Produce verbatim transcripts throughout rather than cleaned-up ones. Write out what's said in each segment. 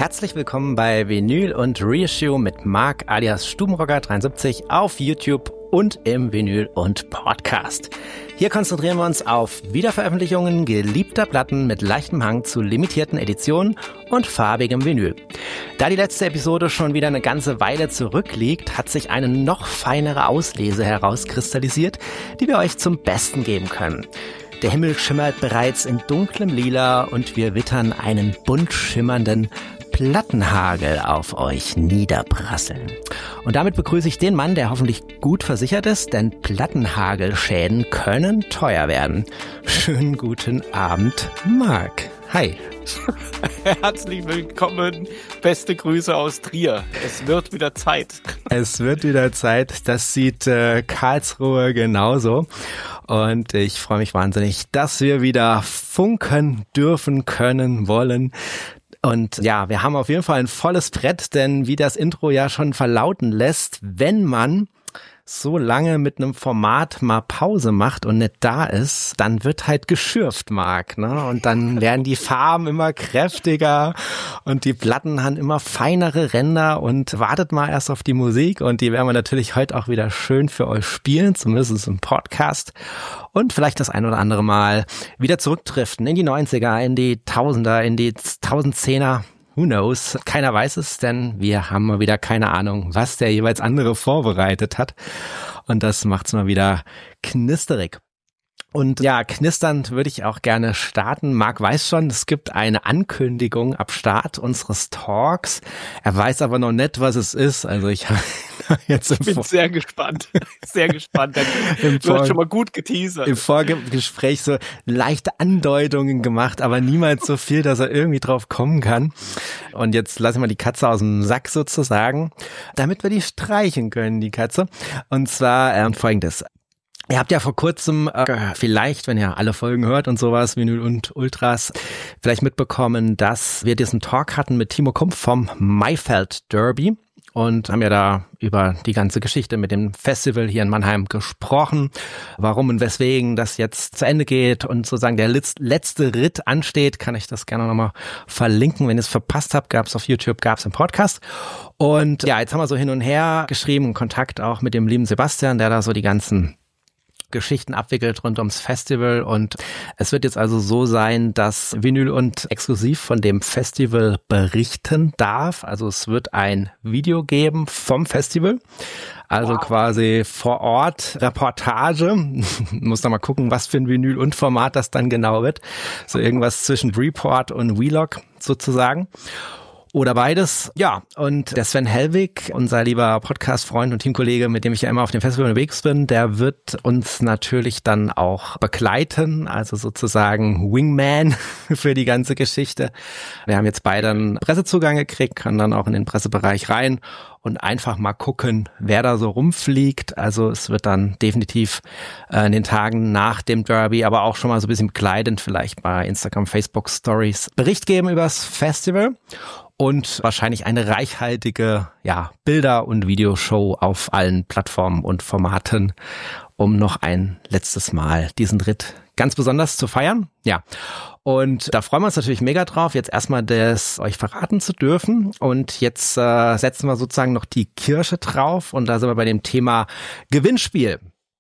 Herzlich willkommen bei Vinyl und Reissue mit Marc alias Stubenrocker dreiundsiebzig auf YouTube und im Vinyl und Podcast. Hier konzentrieren wir uns auf Wiederveröffentlichungen geliebter Platten mit leichtem Hang zu limitierten Editionen und farbigem Vinyl. Da die letzte Episode schon wieder eine ganze Weile zurückliegt, hat sich eine noch feinere Auslese herauskristallisiert, die wir euch zum Besten geben können. Der Himmel schimmert bereits in dunklem Lila und wir wittern einen bunt schimmernden Plattenhagel auf euch niederprasseln. Und damit begrüße ich den Mann, der hoffentlich gut versichert ist, denn Plattenhagelschäden können teuer werden. Schönen guten Abend, Marc. Hi. Herzlich willkommen, beste Grüße aus Trier. Es wird wieder Zeit. Es wird wieder Zeit, das sieht äh, Karlsruhe genauso. Und ich freue mich wahnsinnig, dass wir wieder funken dürfen, können, wollen. Und ja, wir haben auf jeden Fall ein volles Brett, denn wie das Intro ja schon verlauten lässt, wenn man so lange mit einem Format mal Pause macht und nicht da ist, dann wird halt geschürft, Marc, ne? Und dann werden die Farben immer kräftiger und die Platten haben immer feinere Ränder und wartet mal erst auf die Musik und die werden wir natürlich heute auch wieder schön für euch spielen, zumindest im Podcast und vielleicht das ein oder andere Mal wieder zurückdriften in die neunziger, in die Tausender, in die Tausendzehner. Who knows? Keiner weiß es, denn wir haben mal wieder keine Ahnung, was der jeweils andere vorbereitet hat. Und das macht's mal wieder knisterig. Und ja, knisternd würde ich auch gerne starten. Marc weiß schon, es gibt eine Ankündigung ab Start unseres Talks. Er weiß aber noch nicht, was es ist. Also ich habe jetzt ich bin sehr gespannt, sehr gespannt. Du hast schon mal gut geteasert. Im Vorgespräch so leichte Andeutungen gemacht, aber niemals so viel, dass er irgendwie drauf kommen kann. Und jetzt lassen wir die Katze aus dem Sack sozusagen, damit wir die streichen können, die Katze. Und zwar äh, folgendes. Ihr habt ja vor kurzem äh, vielleicht, wenn ihr alle Folgen hört und sowas, Vinyl und Ultras, vielleicht mitbekommen, dass wir diesen Talk hatten mit Timo Kumpf vom Maifeld Derby und haben ja da über die ganze Geschichte mit dem Festival hier in Mannheim gesprochen, warum und weswegen das jetzt zu Ende geht und sozusagen der letzte Ritt ansteht, kann ich das gerne nochmal verlinken. Wenn ihr es verpasst habt, gab es auf YouTube, gab es im Podcast. Und ja, jetzt haben wir so hin und her geschrieben, Kontakt auch mit dem lieben Sebastian, der da so die ganzen Geschichten abwickelt rund ums Festival und es wird jetzt also so sein, dass Vinyl und exklusiv von dem Festival berichten darf. Also es wird ein Video geben vom Festival, also wow. Quasi vor Ort Reportage. Muss da mal gucken, was für ein Vinyl und Format das dann genau wird. So irgendwas zwischen Report und Vlog sozusagen. Oder beides, ja. Und der Sven Hellwig, unser lieber Podcast-Freund und Teamkollege, mit dem ich ja immer auf dem Festival unterwegs bin, der wird uns natürlich dann auch begleiten, also sozusagen Wingman für die ganze Geschichte. Wir haben jetzt beide einen Pressezugang gekriegt, können dann auch in den Pressebereich rein und einfach mal gucken, wer da so rumfliegt. Also es wird dann definitiv äh, in den Tagen nach dem Derby, aber auch schon mal so ein bisschen begleitend vielleicht bei Instagram, Facebook Stories Bericht geben übers Festival. Und wahrscheinlich eine reichhaltige ja, Bilder- und Videoshow auf allen Plattformen und Formaten, um noch ein letztes Mal diesen Ritt ganz besonders zu feiern. Ja, und da freuen wir uns natürlich mega drauf, jetzt erstmal das euch verraten zu dürfen. Und jetzt äh, setzen wir sozusagen noch die Kirsche drauf und da sind wir bei dem Thema Gewinnspiel.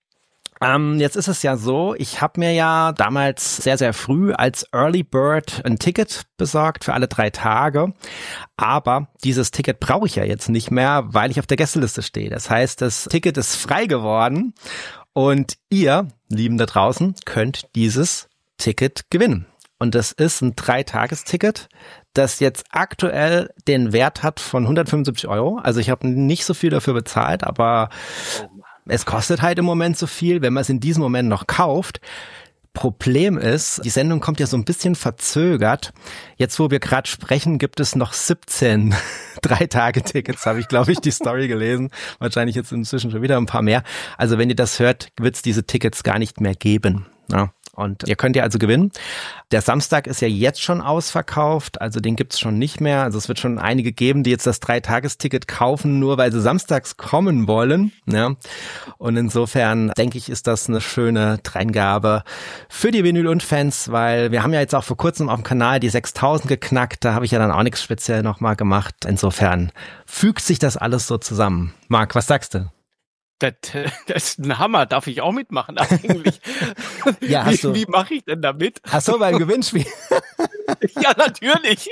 Ähm, jetzt ist es ja so, ich habe mir ja damals sehr, sehr früh als Early Bird ein Ticket besorgt für alle drei Tage, aber dieses Ticket brauche ich ja jetzt nicht mehr, weil ich auf der Gästeliste stehe. Das heißt, das Ticket ist frei geworden und ihr, Lieben da draußen, könnt dieses Ticket gewinnen. Und das ist ein Dreitagesticket, das jetzt aktuell den Wert hat von hundertfünfundsiebzig Euro. Also ich habe nicht so viel dafür bezahlt, aber es kostet halt im Moment so viel, wenn man es in diesem Moment noch kauft. Problem ist, die Sendung kommt ja so ein bisschen verzögert. Jetzt, wo wir gerade sprechen, gibt es noch siebzehn Drei-Tage-Tickets, habe ich, glaube ich, die Story gelesen. Wahrscheinlich jetzt inzwischen schon wieder ein paar mehr. Also wenn ihr das hört, wird es diese Tickets gar nicht mehr geben. Ja. Und ihr könnt ja also gewinnen. Der Samstag ist ja jetzt schon ausverkauft, also den gibt's schon nicht mehr. Also es wird schon einige geben, die jetzt das Dreitagesticket kaufen, nur weil sie samstags kommen wollen. Ja. Und insofern denke ich, ist das eine schöne Dreingabe für die Vinyl und Fans, weil wir haben ja jetzt auch vor kurzem auf dem Kanal die sechstausend geknackt. Da habe ich ja dann auch nichts speziell nochmal gemacht. Insofern fügt sich das alles so zusammen. Marc, was sagst du? Das, das ist ein Hammer, darf ich auch mitmachen eigentlich? Ja, hast wie du, wie mache ich denn damit? Ach so, beim Gewinnspiel. Ja, natürlich.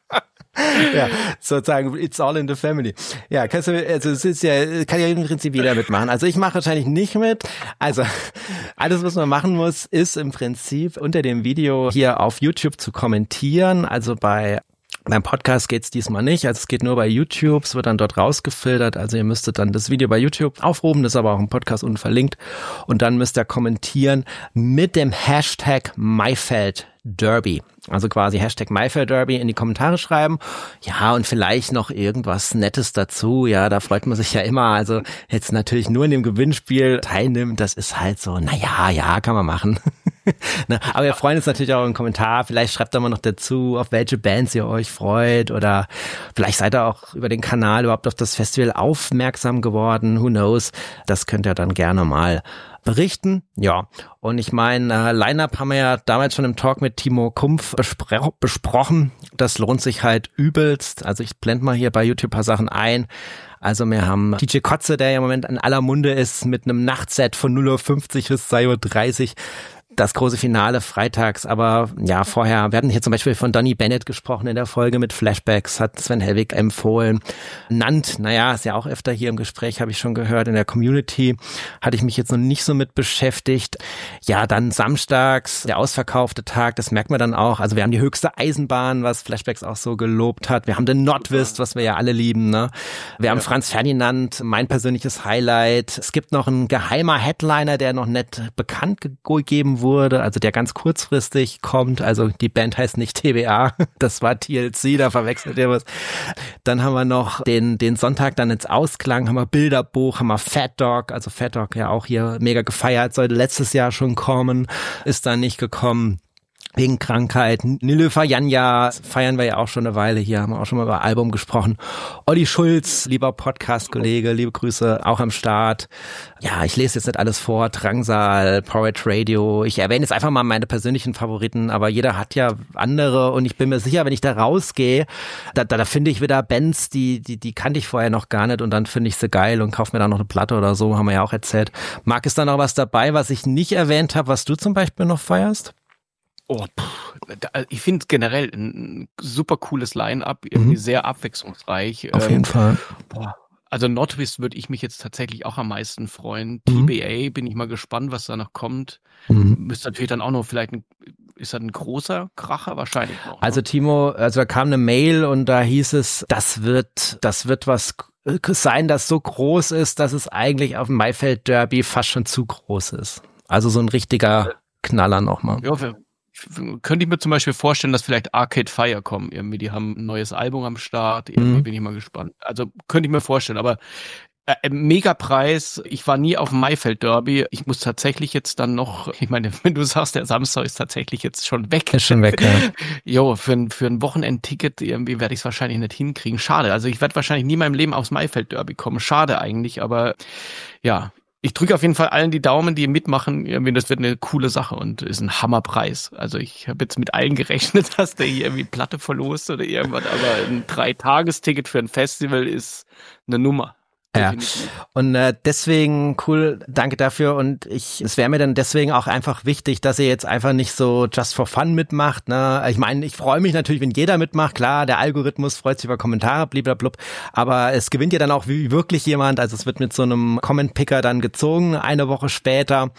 Ja, sozusagen, it's all in the family. Ja, kannst du, also es ist ja, kann ja im Prinzip jeder mitmachen. Also ich mache wahrscheinlich nicht mit. Also alles, was man machen muss, ist im Prinzip unter dem Video hier auf YouTube zu kommentieren. Also bei Beim Podcast geht's diesmal nicht, also es geht nur bei YouTube, es wird dann dort rausgefiltert, also ihr müsstet dann das Video bei YouTube aufrufen, das ist aber auch im Podcast unten verlinkt und dann müsst ihr kommentieren mit dem Hashtag MaifeldDerby. Also quasi Hashtag MaifeldDerby in die Kommentare schreiben. Ja, und vielleicht noch irgendwas Nettes dazu. Ja, da freut man sich ja immer. Also jetzt natürlich nur in dem Gewinnspiel teilnimmt, das ist halt so, naja, ja, kann man machen. Ne? Aber wir freuen uns natürlich auch im Kommentar. Vielleicht schreibt da mal noch dazu, auf welche Bands ihr euch freut oder vielleicht seid ihr auch über den Kanal überhaupt auf das Festival aufmerksam geworden. Who knows? Das könnt ihr dann gerne mal berichten. Ja, und ich meine, äh, Line-Up haben wir ja damals schon im Talk mit Timo Kumpf bespre- besprochen. Das lohnt sich halt übelst. Also ich blende mal hier bei YouTube ein paar Sachen ein. Also wir haben D J Kotze, der ja im Moment in aller Munde ist, mit einem Nachtset von null Uhr fünfzig bis zwei Uhr dreißig. Das große Finale freitags, aber ja, vorher, wir hatten hier zum Beispiel von Donny Bennett gesprochen in der Folge mit Flashbacks, hat Sven Hellwig empfohlen. Nant, naja, ist ja auch öfter hier im Gespräch, habe ich schon gehört, in der Community, hatte ich mich jetzt noch nicht so mit beschäftigt. Ja, dann samstags, der ausverkaufte Tag, das merkt man dann auch, also wir haben die höchste Eisenbahn, was Flashbacks auch so gelobt hat, wir haben den Nordwist, was wir ja alle lieben, ne? Wir haben ja. Franz Ferdinand, mein persönliches Highlight. Es gibt noch ein geheimer Headliner, der noch nicht bekannt gegeben wurde, wurde, also der ganz kurzfristig kommt, also die Band heißt nicht T B A, das war T L C, da verwechselt ihr was. Dann haben wir noch den den Sonntag dann ins Ausklang, haben wir Bilderbuch, haben wir Fat Dog, also Fat Dog ja auch hier mega gefeiert, sollte letztes Jahr schon kommen, ist dann nicht gekommen. Wegen Krankheit. Nilüfer Janja feiern wir ja auch schon eine Weile hier, haben wir auch schon mal über Album gesprochen. Olli Schulz, lieber Podcast-Kollege, liebe Grüße, auch am Start. Ja, ich lese jetzt nicht alles vor, Drangsal, Porridge Radio. Ich erwähne jetzt einfach mal meine persönlichen Favoriten, aber jeder hat ja andere und ich bin mir sicher, wenn ich da rausgehe, da, da, da finde ich wieder Bands, die, die, die kannte ich vorher noch gar nicht und dann finde ich sie geil und kaufe mir da noch eine Platte oder so, haben wir ja auch erzählt. Marc, ist da noch was dabei, was ich nicht erwähnt habe, was du zum Beispiel noch feierst? Oh, pff, ich finde generell ein super cooles Line-Up, irgendwie mhm. sehr abwechslungsreich. Auf jeden ähm, Fall. Boah. Also Nordwest würde ich mich jetzt tatsächlich auch am meisten freuen. Mhm. T B A bin ich mal gespannt, was da noch kommt. Mhm. Müsste natürlich dann auch noch vielleicht ein, ist das ein großer Kracher? Wahrscheinlich noch. Also Timo, also da kam eine Mail und da hieß es, das wird, das wird was sein, das so groß ist, dass es eigentlich auf dem Maifeld-Derby fast schon zu groß ist. Also so ein richtiger Knaller nochmal. Ja, wir könnte ich mir zum Beispiel vorstellen, dass vielleicht Arcade Fire kommen. Irgendwie, die haben ein neues Album am Start. Irgendwie mhm. bin ich mal gespannt. Also könnte ich mir vorstellen. Aber äh, Megapreis. Ich war nie auf dem Maifeld Derby. Ich muss tatsächlich jetzt dann noch, ich meine, wenn du sagst, der Samstag ist tatsächlich jetzt schon weg. Ist schon weg, ja. Jo, für ein, für ein Wochenendticket irgendwie werde ich es wahrscheinlich nicht hinkriegen. Schade. Also ich werde wahrscheinlich nie in meinem Leben aufs Maifeld Derby kommen. Schade eigentlich, aber ja. Ich drücke auf jeden Fall allen die Daumen, die mitmachen. Irgendwie, das wird eine coole Sache und ist ein Hammerpreis. Also ich habe jetzt mit allen gerechnet, dass der hier irgendwie Platte verlost oder irgendwas, aber ein Dreitagesticket für ein Festival ist eine Nummer. Ja, und äh, deswegen cool, danke dafür und ich, es wäre mir dann deswegen auch einfach wichtig, dass ihr jetzt einfach nicht so just for fun mitmacht, ne? Ich meine, ich freue mich natürlich, wenn jeder mitmacht, klar, der Algorithmus freut sich über Kommentare, blablabla, aber es gewinnt ja dann auch wie wirklich jemand, also es wird mit so einem Comment-Picker dann gezogen, eine Woche später.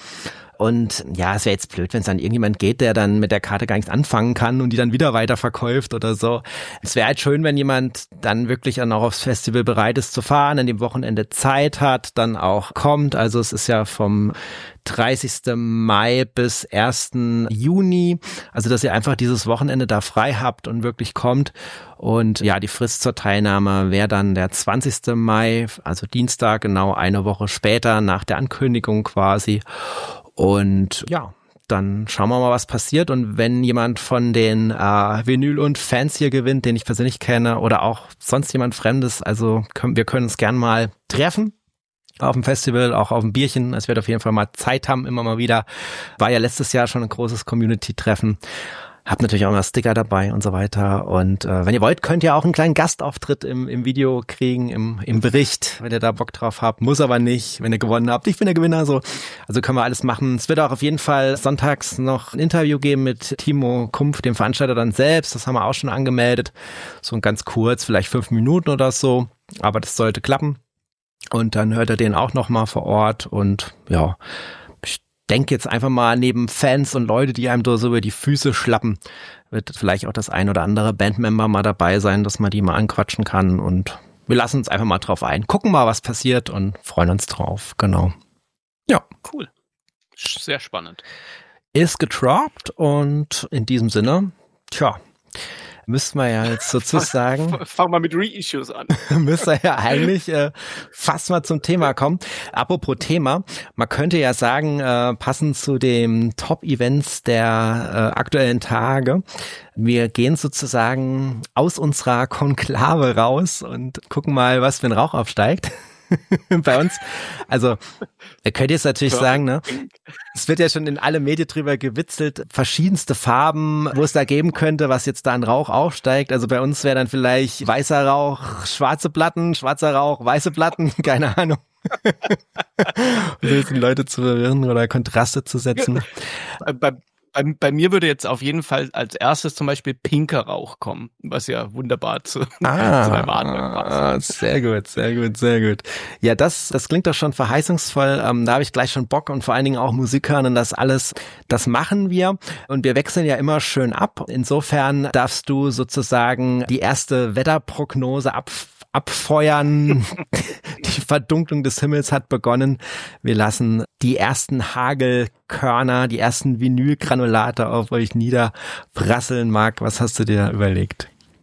Und ja, es wäre jetzt blöd, wenn es dann irgendjemand geht, der dann mit der Karte gar nichts anfangen kann und die dann wieder weiterverkauft oder so. Es wäre halt schön, wenn jemand dann wirklich dann auch aufs Festival bereit ist zu fahren, an dem Wochenende Zeit hat, dann auch kommt. Also es ist ja vom dreißigsten Mai bis ersten Juni. Also dass ihr einfach dieses Wochenende da frei habt und wirklich kommt. Und ja, die Frist zur Teilnahme wäre dann der zwanzigsten Mai, also Dienstag, genau eine Woche später nach der Ankündigung quasi. Und ja, dann schauen wir mal, was passiert. Und wenn jemand von den äh, Vinyl und Fans hier gewinnt, den ich persönlich kenne oder auch sonst jemand Fremdes, also können, wir können uns gern mal treffen. Auf dem Festival, auch auf dem Bierchen. Es wird auf jeden Fall mal Zeit haben, immer mal wieder. War ja letztes Jahr schon ein großes Community-Treffen. Hab natürlich auch mal Sticker dabei und so weiter. Und äh, wenn ihr wollt, könnt ihr auch einen kleinen Gastauftritt im, im Video kriegen, im, im Bericht, wenn ihr da Bock drauf habt. Muss aber nicht, wenn ihr gewonnen habt. Ich bin der Gewinner, so. Also können wir alles machen. Es wird auch auf jeden Fall sonntags noch ein Interview geben mit Timo Kumpf, dem Veranstalter dann selbst. Das haben wir auch schon angemeldet. So ganz kurz, vielleicht fünf Minuten oder so. Aber das sollte klappen. Und dann hört er den auch nochmal vor Ort und ja, ich denke jetzt einfach mal neben Fans und Leute, die einem so über die Füße schlappen, wird vielleicht auch das ein oder andere Bandmember mal dabei sein, dass man die mal anquatschen kann und wir lassen uns einfach mal drauf ein. Gucken mal, was passiert und freuen uns drauf, genau. Ja. Cool. Sehr spannend. Ist getroppt und in diesem Sinne, tja, müssten wir ja jetzt sozusagen... Fangen wir mit Reissues an. müsste wir ja eigentlich äh, fast mal zum Thema kommen. Apropos Thema, man könnte ja sagen, äh, passend zu den Top-Events der äh, aktuellen Tage, wir gehen sozusagen aus unserer Konklave raus und gucken mal, was für ein Rauch aufsteigt. Bei uns, also ihr könnt jetzt natürlich sagen, ne, es wird ja schon in alle Medien drüber gewitzelt, verschiedenste Farben, wo es da geben könnte, was jetzt da an Rauch aufsteigt. Also bei uns wäre dann vielleicht weißer Rauch, schwarze Platten, schwarzer Rauch, weiße Platten, keine Ahnung. Um jetzt die Leute zu verwirren oder Kontraste zu setzen. Bei, bei, bei mir würde jetzt auf jeden Fall als erstes zum Beispiel pinker Rauch kommen, was ja wunderbar zu, ah, zu meinem Atmen passt. Sehr gut, sehr gut, sehr gut. Ja, das, das klingt doch schon verheißungsvoll. Ähm, da habe ich gleich schon Bock und vor allen Dingen auch Musik hören und das alles, das machen wir. Und wir wechseln ja immer schön ab. Insofern darfst du sozusagen die erste Wetterprognose ab abfeuern. Die Verdunklung des Himmels hat begonnen. Wir lassen die ersten Hagelkörner, die ersten Vinylgranulate auf euch niederprasseln. Marc, was hast du dir überlegt?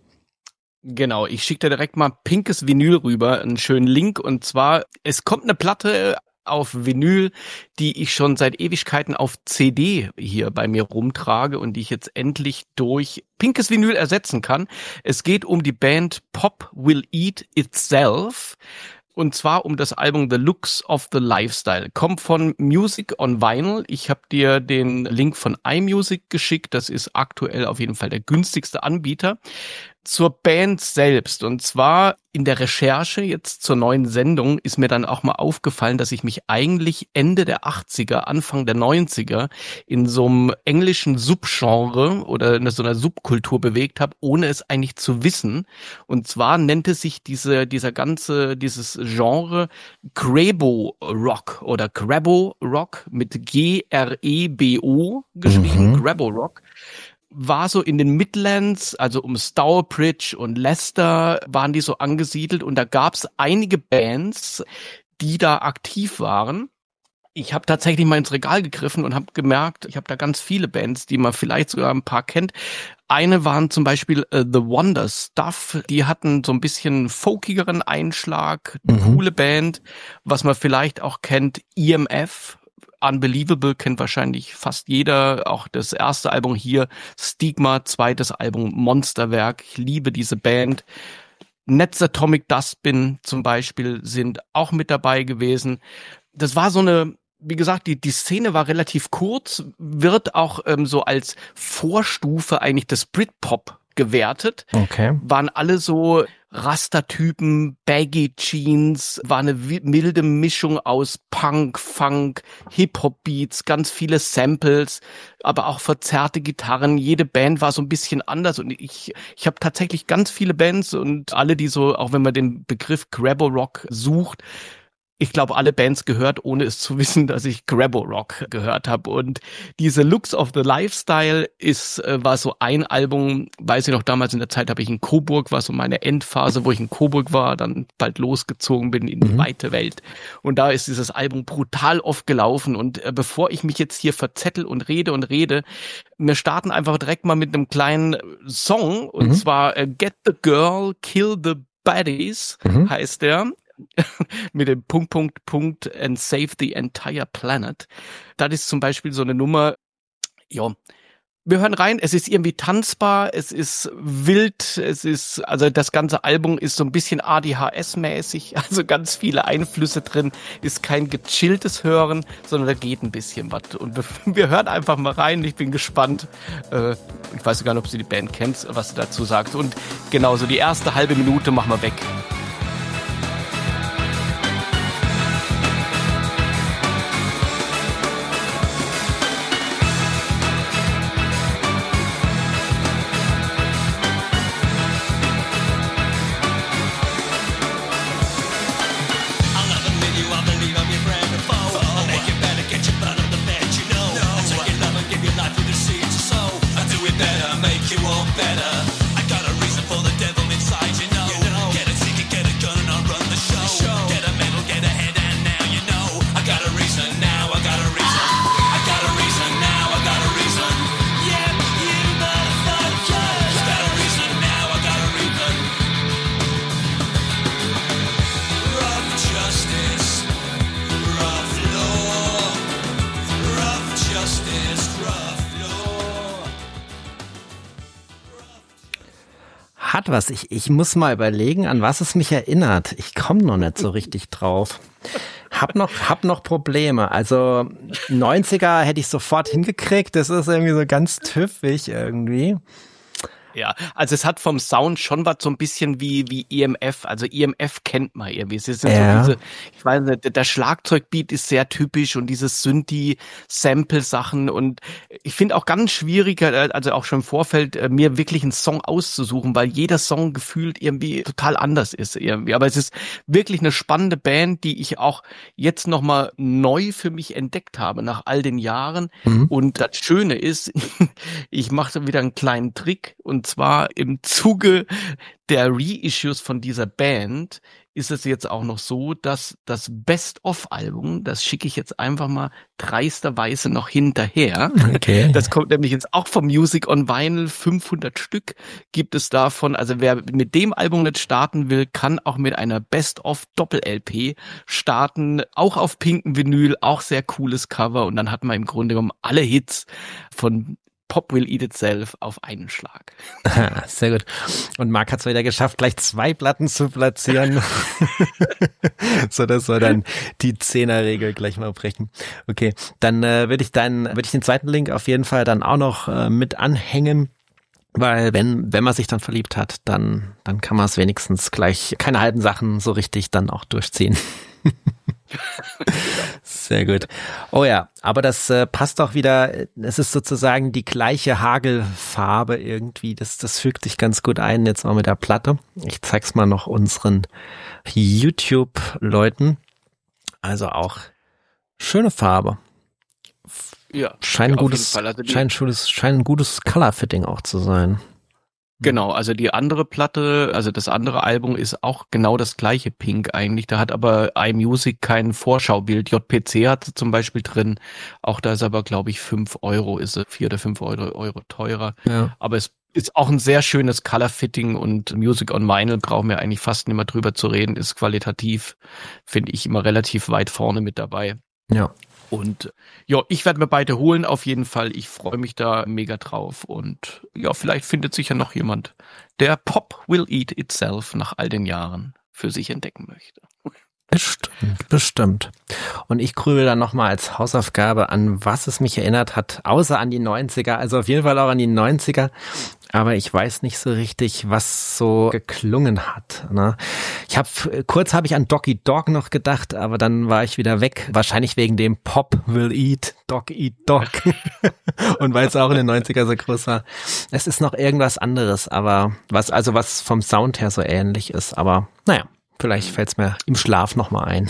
Genau, ich schicke dir direkt mal pinkes Vinyl rüber, einen schönen Link. Und zwar, es kommt eine Platte auf Vinyl, die ich schon seit Ewigkeiten auf C D hier bei mir rumtrage und die ich jetzt endlich durch pinkes Vinyl ersetzen kann. Es geht um die Band Pop Will Eat Itself. Und zwar um das Album The Looks of the Lifestyle. Kommt von Music on Vinyl. Ich habe dir den Link von iMusic geschickt. Das ist aktuell auf jeden Fall der günstigste Anbieter. Zur Band selbst. Und zwar in der Recherche jetzt zur neuen Sendung ist mir dann auch mal aufgefallen, dass ich mich eigentlich Ende der achtziger, Anfang der neunziger in so einem englischen Subgenre oder in so einer Subkultur bewegt habe, ohne es eigentlich zu wissen. Und zwar nannte sich diese, dieser ganze, dieses Genre Grebo Rock oder Grebo Rock mit G R E B O geschrieben, mhm. Grebo Rock. War so in den Midlands, also um Stourbridge und Leicester waren die so angesiedelt und da gab es einige Bands, die da aktiv waren. Ich habe tatsächlich mal ins Regal gegriffen und habe gemerkt, ich habe da ganz viele Bands, die man vielleicht sogar ein paar kennt. Eine waren zum Beispiel uh, The Wonder Stuff, die hatten so ein bisschen folkigeren Einschlag, mhm. coole Band, was man vielleicht auch kennt, E M F. Unbelievable kennt wahrscheinlich fast jeder, auch das erste Album hier, Stigma, zweites Album, Monsterwerk, ich liebe diese Band. Netz Atomic Dustbin zum Beispiel sind auch mit dabei gewesen. Das war so eine, wie gesagt, die die Szene war relativ kurz, wird auch ähm, so als Vorstufe eigentlich des Britpop gewertet. Okay. Waren alle so Rastertypen, Baggy Jeans, war eine milde Mischung aus Punk, Funk, Hip-Hop-Beats, ganz viele Samples, aber auch verzerrte Gitarren. Jede Band war so ein bisschen anders und ich ich habe tatsächlich ganz viele Bands und alle, die so, auch wenn man den Begriff Grabo Rock sucht, ich glaube, alle Bands gehört, ohne es zu wissen, dass ich Grabo Rock gehört habe. Und diese Looks of the Lifestyle ist war so ein Album, weiß ich noch, damals in der Zeit habe ich in Coburg, war so meine Endphase, wo ich in Coburg war, dann bald losgezogen bin in die mhm. weite Welt. Und da ist dieses Album brutal oft gelaufen. Und äh, bevor ich mich jetzt hier verzettel und rede und rede, wir starten einfach direkt mal mit einem kleinen Song. Und mhm. zwar äh, Get the Girl, Kill the Baddies mhm. heißt der. Mit dem Punkt, Punkt, Punkt and Save the Entire Planet. Das ist zum Beispiel so eine Nummer, Ja. Wir hören rein, es ist irgendwie tanzbar, es ist wild, es ist, also das ganze Album ist so ein bisschen A D H S-mäßig, also ganz viele Einflüsse drin, ist kein gechilltes Hören, sondern da geht ein bisschen was. Und wir, wir hören einfach mal rein, ich bin gespannt. Äh, ich weiß gar nicht, ob du die Band kennst, was du dazu sagst. Und genauso die erste halbe Minute machen wir weg. Hat was. Ich, ich muss mal überlegen, an was es mich erinnert. Ich komme noch nicht so richtig drauf. Hab noch, hab noch Probleme. Also neunziger hätte ich sofort hingekriegt. Das ist irgendwie so ganz tüffig irgendwie. Ja, also es hat vom Sound schon was so ein bisschen wie wie E M F. Also E M F kennt man irgendwie. Es sind ja. so diese, ich weiß nicht, der Schlagzeugbeat ist sehr typisch und diese Synthi-Sample-Sachen und ich finde auch ganz schwierig, also auch schon im Vorfeld, mir wirklich einen Song auszusuchen, weil jeder Song gefühlt irgendwie total anders ist irgendwie. Aber es ist wirklich eine spannende Band, die ich auch jetzt nochmal neu für mich entdeckt habe nach all den Jahren. Mhm. Und das Schöne ist, ich mache wieder einen kleinen Trick und zwar im Zuge der Reissues von dieser Band ist es jetzt auch noch so, dass das Best-of-Album, das schicke ich jetzt einfach mal dreisterweise noch hinterher. Okay. Das kommt nämlich jetzt auch vom Music on Vinyl, fünfhundert Stück gibt es davon. Also wer mit dem Album nicht starten will, kann auch mit einer Best-of-Doppel-L P starten. Auch auf pinken Vinyl, auch sehr cooles Cover. Und dann hat man im Grunde genommen alle Hits von Pop Will Eat Itself auf einen Schlag. Sehr gut. Und Marc hat es wieder geschafft, gleich zwei Platten zu platzieren, so dass wir dann die Zehnerregel gleich mal brechen. Okay, dann äh, würde ich dann würde ich den zweiten Link auf jeden Fall dann auch noch äh, mit anhängen. Weil wenn wenn man sich dann verliebt hat, dann dann kann man es wenigstens gleich keine halben Sachen so richtig dann auch durchziehen. Sehr gut. Oh ja, aber das äh, passt auch wieder, es ist sozusagen die gleiche Hagelfarbe irgendwie, das das fügt sich ganz gut ein jetzt auch mit der Platte. Ich zeig's mal noch unseren YouTube-Leuten. Also auch schöne Farbe. Ja, scheint ein gutes, also scheint, scheint ein gutes Color-Fitting auch zu sein. Genau, also die andere Platte, also das andere Album ist auch genau das gleiche Pink eigentlich. Da hat aber iMusic kein Vorschaubild. J P C hat sie zum Beispiel drin. Auch da ist aber, glaube ich, fünf Euro, ist sie vier oder fünf Euro, Euro teurer. Ja. Aber es ist auch ein sehr schönes Color-Fitting und Music on Vinyl brauchen wir eigentlich fast nicht mehr drüber zu reden. Ist qualitativ, finde ich, immer relativ weit vorne mit dabei. Ja. Und ja, ich werde mir beide holen auf jeden Fall. Ich freue mich da mega drauf. Und ja, vielleicht findet sich ja noch jemand, der Pop Will Eat Itself nach all den Jahren für sich entdecken möchte. Bestimmt, bestimmt. Und ich grübel dann nochmal als Hausaufgabe, an was es mich erinnert hat, außer an die neunziger, also auf jeden Fall auch an die neunziger, aber ich weiß nicht so richtig, was so geklungen hat. Ne? Ich habe kurz habe ich an Doggy Dog noch gedacht, aber dann war ich wieder weg, wahrscheinlich wegen dem Pop Will Eat, Dog Eat Dog und weil es auch in den neunziger so groß war. Es ist noch irgendwas anderes, aber was also was vom Sound her so ähnlich ist, aber naja. Vielleicht fällt es mir im Schlaf nochmal ein.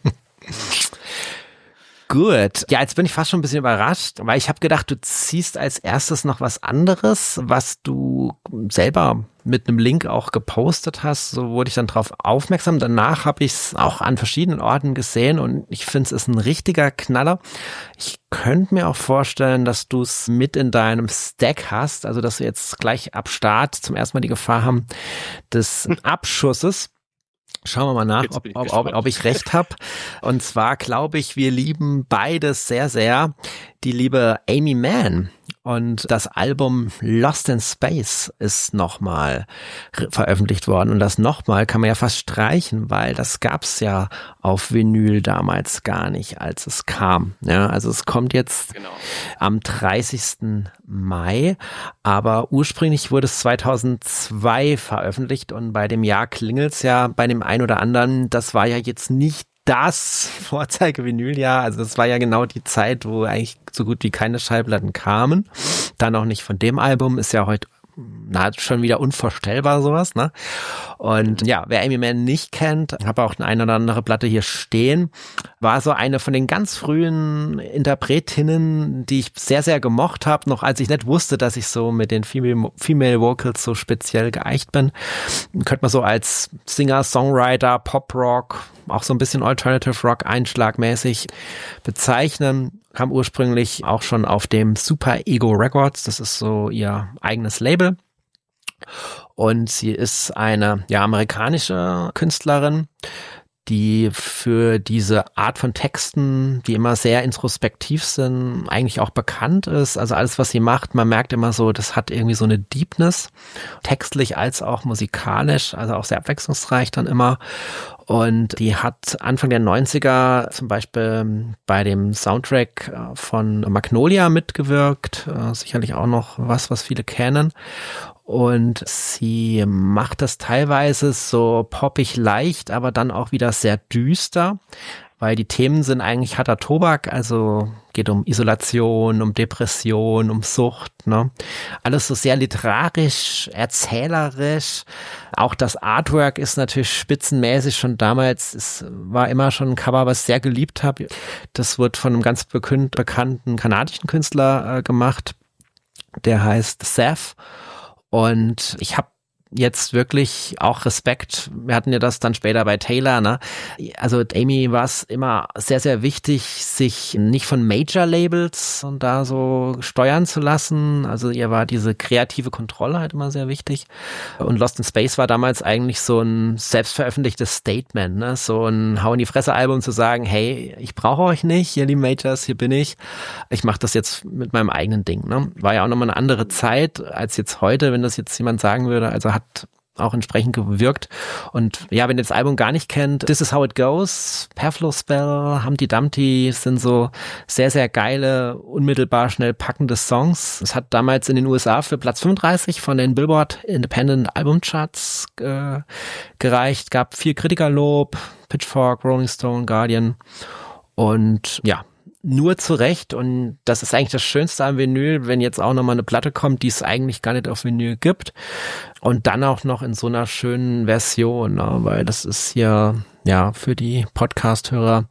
Gut. Ja, jetzt bin ich fast schon ein bisschen überrascht, weil ich habe gedacht, du ziehst als erstes noch was anderes, was du selber mit einem Link auch gepostet hast. So wurde ich dann drauf aufmerksam. Danach habe ich es auch an verschiedenen Orten gesehen und ich finde, es ist ein richtiger Knaller. Ich könnte mir auch vorstellen, dass du es mit in deinem Stack hast, also dass wir jetzt gleich ab Start zum ersten Mal die Gefahr haben des Abschusses. Schauen wir mal nach, ob, ob, ob, ob ich recht habe. Und zwar glaube ich, wir lieben beides sehr, sehr. Die liebe Aimee Mann. Und das Album Lost in Space ist nochmal veröffentlicht worden. Und das nochmal kann man ja fast streichen, weil das gab's ja auf Vinyl damals gar nicht, als es kam. Ja, also es kommt jetzt genau am dreißigsten Mai, aber ursprünglich wurde es zweitausendzwei veröffentlicht und bei dem Jahr klingelt's ja bei dem einen oder anderen. Das war ja jetzt nicht das Vorzeige-Vinyljahr, also das war ja genau die Zeit, wo eigentlich so gut wie keine Schallplatten kamen. Dann auch nicht von dem Album, ist ja heute na, schon wieder unvorstellbar sowas, ne? Und ja, wer Aimee Mann nicht kennt, habe auch eine oder andere Platte hier stehen, war so eine von den ganz frühen Interpretinnen, die ich sehr, sehr gemocht habe, noch als ich nicht wusste, dass ich so mit den Female, Female Vocals so speziell geeicht bin. Könnte man so als Singer, Songwriter, Pop-Rock, auch so ein bisschen Alternative Rock einschlagmäßig bezeichnen. Kam ursprünglich auch schon auf dem Super Ego Records, das ist so ihr eigenes Label. Und sie ist eine ja amerikanische Künstlerin, die für diese Art von Texten, die immer sehr introspektiv sind, eigentlich auch bekannt ist. Also alles, was sie macht, man merkt immer so, das hat irgendwie so eine Deepness, textlich als auch musikalisch, also auch sehr abwechslungsreich dann immer. Und die hat Anfang der neunziger zum Beispiel bei dem Soundtrack von Magnolia mitgewirkt, sicherlich auch noch was, was viele kennen. Und sie macht das teilweise so poppig leicht, aber dann auch wieder sehr düster, weil die Themen sind eigentlich harter Tobak, also geht um Isolation, um Depression, um Sucht, ne? Alles so sehr literarisch, erzählerisch. Auch das Artwork ist natürlich spitzenmäßig schon damals. Es war immer schon ein Cover, was ich sehr geliebt habe. Das wird von einem ganz bekannten kanadischen Künstler äh, gemacht. Der heißt Seth. Und ich habe jetzt wirklich auch Respekt. Wir hatten ja das dann später bei Taylor, ne? Also Aimee war es immer sehr, sehr wichtig, sich nicht von Major-Labels und da so steuern zu lassen. Also ihr war diese kreative Kontrolle halt immer sehr wichtig. Und Lost in Space war damals eigentlich so ein selbstveröffentlichtes Statement, ne? So ein Hau-in-die-Fresse-Album zu sagen, hey, ich brauche euch nicht, ihr lieben Majors, hier bin ich. Ich mache das jetzt mit meinem eigenen Ding, ne? War ja auch nochmal eine andere Zeit als jetzt heute, wenn das jetzt jemand sagen würde. Also hat auch entsprechend gewirkt. Und ja, wenn ihr das Album gar nicht kennt, This Is How It Goes, Pavlo Spell, Humpty Dumpty sind so sehr, sehr geile, unmittelbar schnell packende Songs. Es hat damals in den U S A für Platz fünfunddreißig von den Billboard Independent Album Charts äh, gereicht. Gab viel Kritikerlob, Pitchfork, Rolling Stone, Guardian. Und ja, nur zu Recht, und das ist eigentlich das Schönste am Vinyl, wenn jetzt auch nochmal eine Platte kommt, die es eigentlich gar nicht auf Vinyl gibt, und dann auch noch in so einer schönen Version, ne? Weil das ist hier, ja, für die Podcast-Hörer,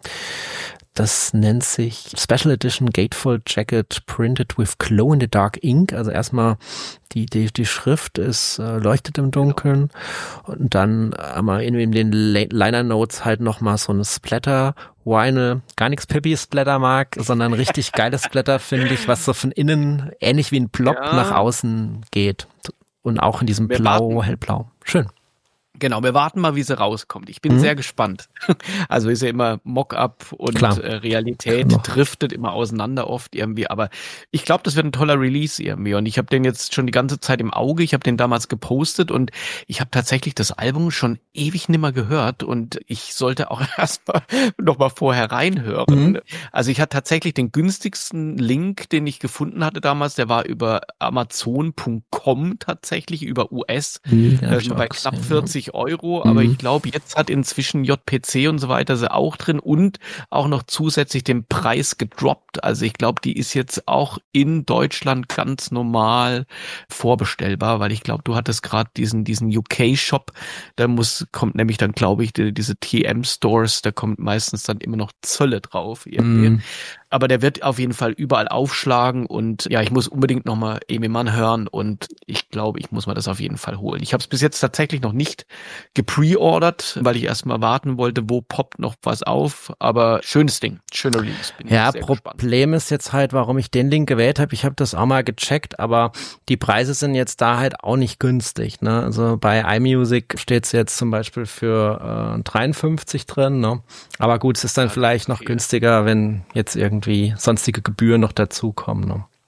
das nennt sich Special Edition Gatefold Jacket Printed with Glow in the Dark Ink. Also erstmal die die die Schrift ist äh, leuchtet im Dunkeln, und dann haben wir in den Liner Notes halt nochmal so eine Splatter Vinyl, gar nichts Pippi Splatter mag, sondern richtig geiles Splatter, finde ich, was so von innen ähnlich wie ein Plop ja. nach außen geht, und auch in diesem wir Blau, warten. Hellblau. Schön. Genau, wir warten mal, wie sie rauskommt. Ich bin mhm. sehr gespannt. Also ist ja immer Mock-up und äh, Realität genau. driftet immer auseinander oft irgendwie. Aber ich glaube, das wird ein toller Release irgendwie. Und ich habe den jetzt schon die ganze Zeit im Auge. Ich habe den damals gepostet, und ich habe tatsächlich das Album schon ewig nimmer gehört. Und ich sollte auch erstmal noch mal vorher reinhören. Mhm. Also ich hatte tatsächlich den günstigsten Link, den ich gefunden hatte damals. Der war über Amazon Punkt com tatsächlich, über U S. Mhm, ja, äh, bei knapp vierzig Euro, aber mhm. ich glaube, jetzt hat inzwischen J P C und so weiter sie auch drin und auch noch zusätzlich den Preis gedroppt. Also ich glaube, die ist jetzt auch in Deutschland ganz normal vorbestellbar, weil ich glaube, du hattest gerade diesen diesen U K-Shop, da muss kommt nämlich dann, glaube ich, die, diese T M-Stores, da kommt meistens dann immer noch Zölle drauf irgendwie. Mhm. Aber der wird auf jeden Fall überall aufschlagen, und ja, ich muss unbedingt nochmal Aimee Mann hören, und ich glaube, ich muss mir das auf jeden Fall holen. Ich habe es bis jetzt tatsächlich noch nicht gepreordert, weil ich erstmal warten wollte, wo poppt noch was auf, aber schönes Ding, schöner Release. Bin ja, sehr Problem gespannt. Ist jetzt halt, warum ich den Link gewählt habe. Ich habe das auch mal gecheckt, aber die Preise sind jetzt da halt auch nicht günstig, ne? Also bei iMusic steht es jetzt zum Beispiel für äh, dreiundfünfzig drin, ne? Aber gut, es ist dann ja, vielleicht noch viel. günstiger, wenn jetzt irgendwie wie sonstige Gebühren noch dazukommen. Ne?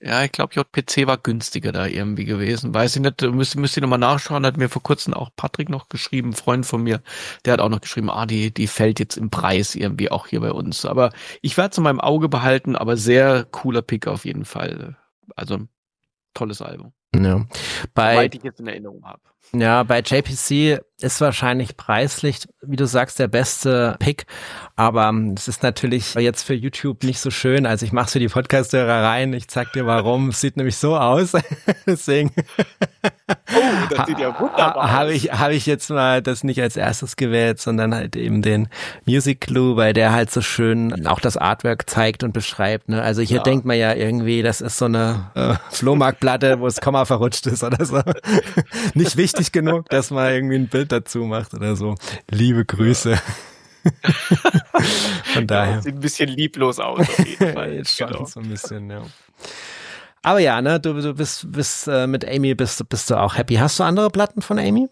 Ja, ich glaube, J P C war günstiger da irgendwie gewesen. Weiß ich nicht, müsste müsste ich nochmal nachschauen. Hat mir vor kurzem auch Patrick noch geschrieben, ein Freund von mir, der hat auch noch geschrieben, ah, die die fällt jetzt im Preis irgendwie auch hier bei uns. Aber ich werde es in meinem Auge behalten, aber sehr cooler Pick auf jeden Fall. Also tolles Album. Ja. Bei, Soweit ich jetzt in Erinnerung habe. Ja, bei J P C ist wahrscheinlich preislich, wie du sagst, der beste Pick, aber es ist natürlich jetzt für YouTube nicht so schön. Also ich mache es für die Podcast-Hörer rein, ich zeig dir warum. Es sieht nämlich so aus, deswegen oh, das sieht ja wunderbar aus. Habe ich, habe ich jetzt mal das nicht als erstes gewählt, sondern halt eben den Music Clue, weil der halt so schön auch das Artwork zeigt und beschreibt. Ne? Also hier ja. denkt man ja irgendwie, das ist so eine äh, Flohmarktplatte, wo das Komma verrutscht ist oder so. Nicht wichtig genug, dass man irgendwie ein Bild dazu macht oder so. Liebe Grüße. Von daher. Ja, sieht ein bisschen lieblos aus auf jeden Fall. Jetzt schon genau. so ein bisschen, ja. Aber ja, ne, du, du bist, bist äh, mit Amy bist, bist du auch happy. Hast du andere Platten von Amy?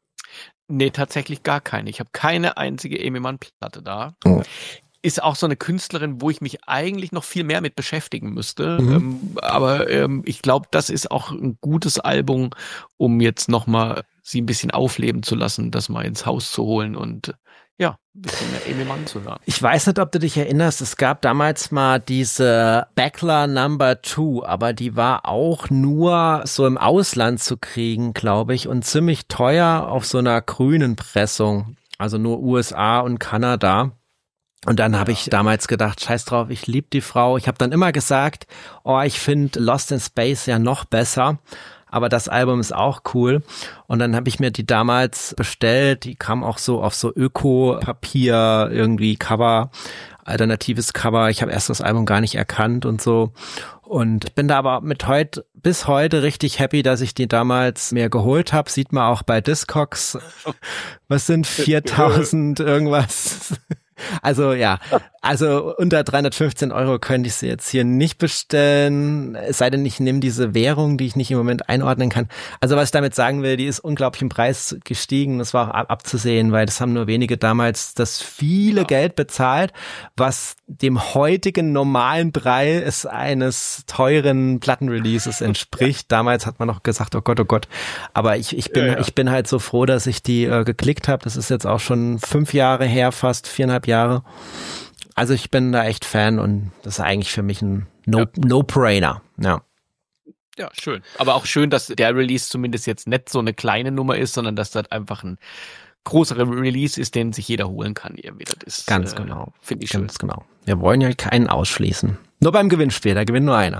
Nee, tatsächlich gar keine. Ich habe keine einzige Amy Mann-Platte da. Oh. Ist auch so eine Künstlerin, wo ich mich eigentlich noch viel mehr mit beschäftigen müsste. Mhm. Ähm, aber ähm, ich glaube, das ist auch ein gutes Album, um jetzt nochmal sie ein bisschen aufleben zu lassen, das mal ins Haus zu holen und ja, ein bisschen mehr Amy Mann zu hören. Ich weiß nicht, ob du dich erinnerst, es gab damals mal diese Backler Number Two, aber die war auch nur so im Ausland zu kriegen, glaube ich, und ziemlich teuer auf so einer grünen Pressung, also nur U S A und Kanada. Und dann habe ich damals gedacht, scheiß drauf, ich liebe die Frau. Ich habe dann immer gesagt, oh, ich finde Lost in Space ja noch besser. Aber das Album ist auch cool. Und dann habe ich mir die damals bestellt. Die kam auch so auf so Öko-Papier, irgendwie Cover, alternatives Cover. Ich habe erst das Album gar nicht erkannt und so. Und ich bin da aber mit heute bis heute richtig happy, dass ich die damals mir geholt habe. Sieht man auch bei Discogs. Was sind viertausend irgendwas? Also ja, also unter dreihundertfünfzehn Euro könnte ich sie jetzt hier nicht bestellen, es sei denn, ich nehme diese Währung, die ich nicht im Moment einordnen kann. Also was ich damit sagen will, die ist unglaublich im Preis gestiegen, das war auch ab- abzusehen, weil das haben nur wenige damals das viele ja. Geld bezahlt, was dem heutigen normalen Preis eines teuren Plattenreleases entspricht. Damals hat man noch gesagt, oh Gott, oh Gott, aber ich, ich bin ja, ja. ich bin halt so froh, dass ich die äh, geklickt habe. Das ist jetzt auch schon fünf Jahre her, fast viereinhalb Jahre. Also ich bin da echt Fan und das ist eigentlich für mich ein No, ja. No-Brainer. Ja. Ja, schön. Aber auch schön, dass der Release zumindest jetzt nicht so eine kleine Nummer ist, sondern dass das einfach ein größerer Release ist, den sich jeder holen kann. Irgendwie. Das ist, Ganz äh, genau. Finde ich Ganz schön. genau. Wir wollen ja keinen ausschließen. Nur beim Gewinnspiel, da gewinnt nur einer.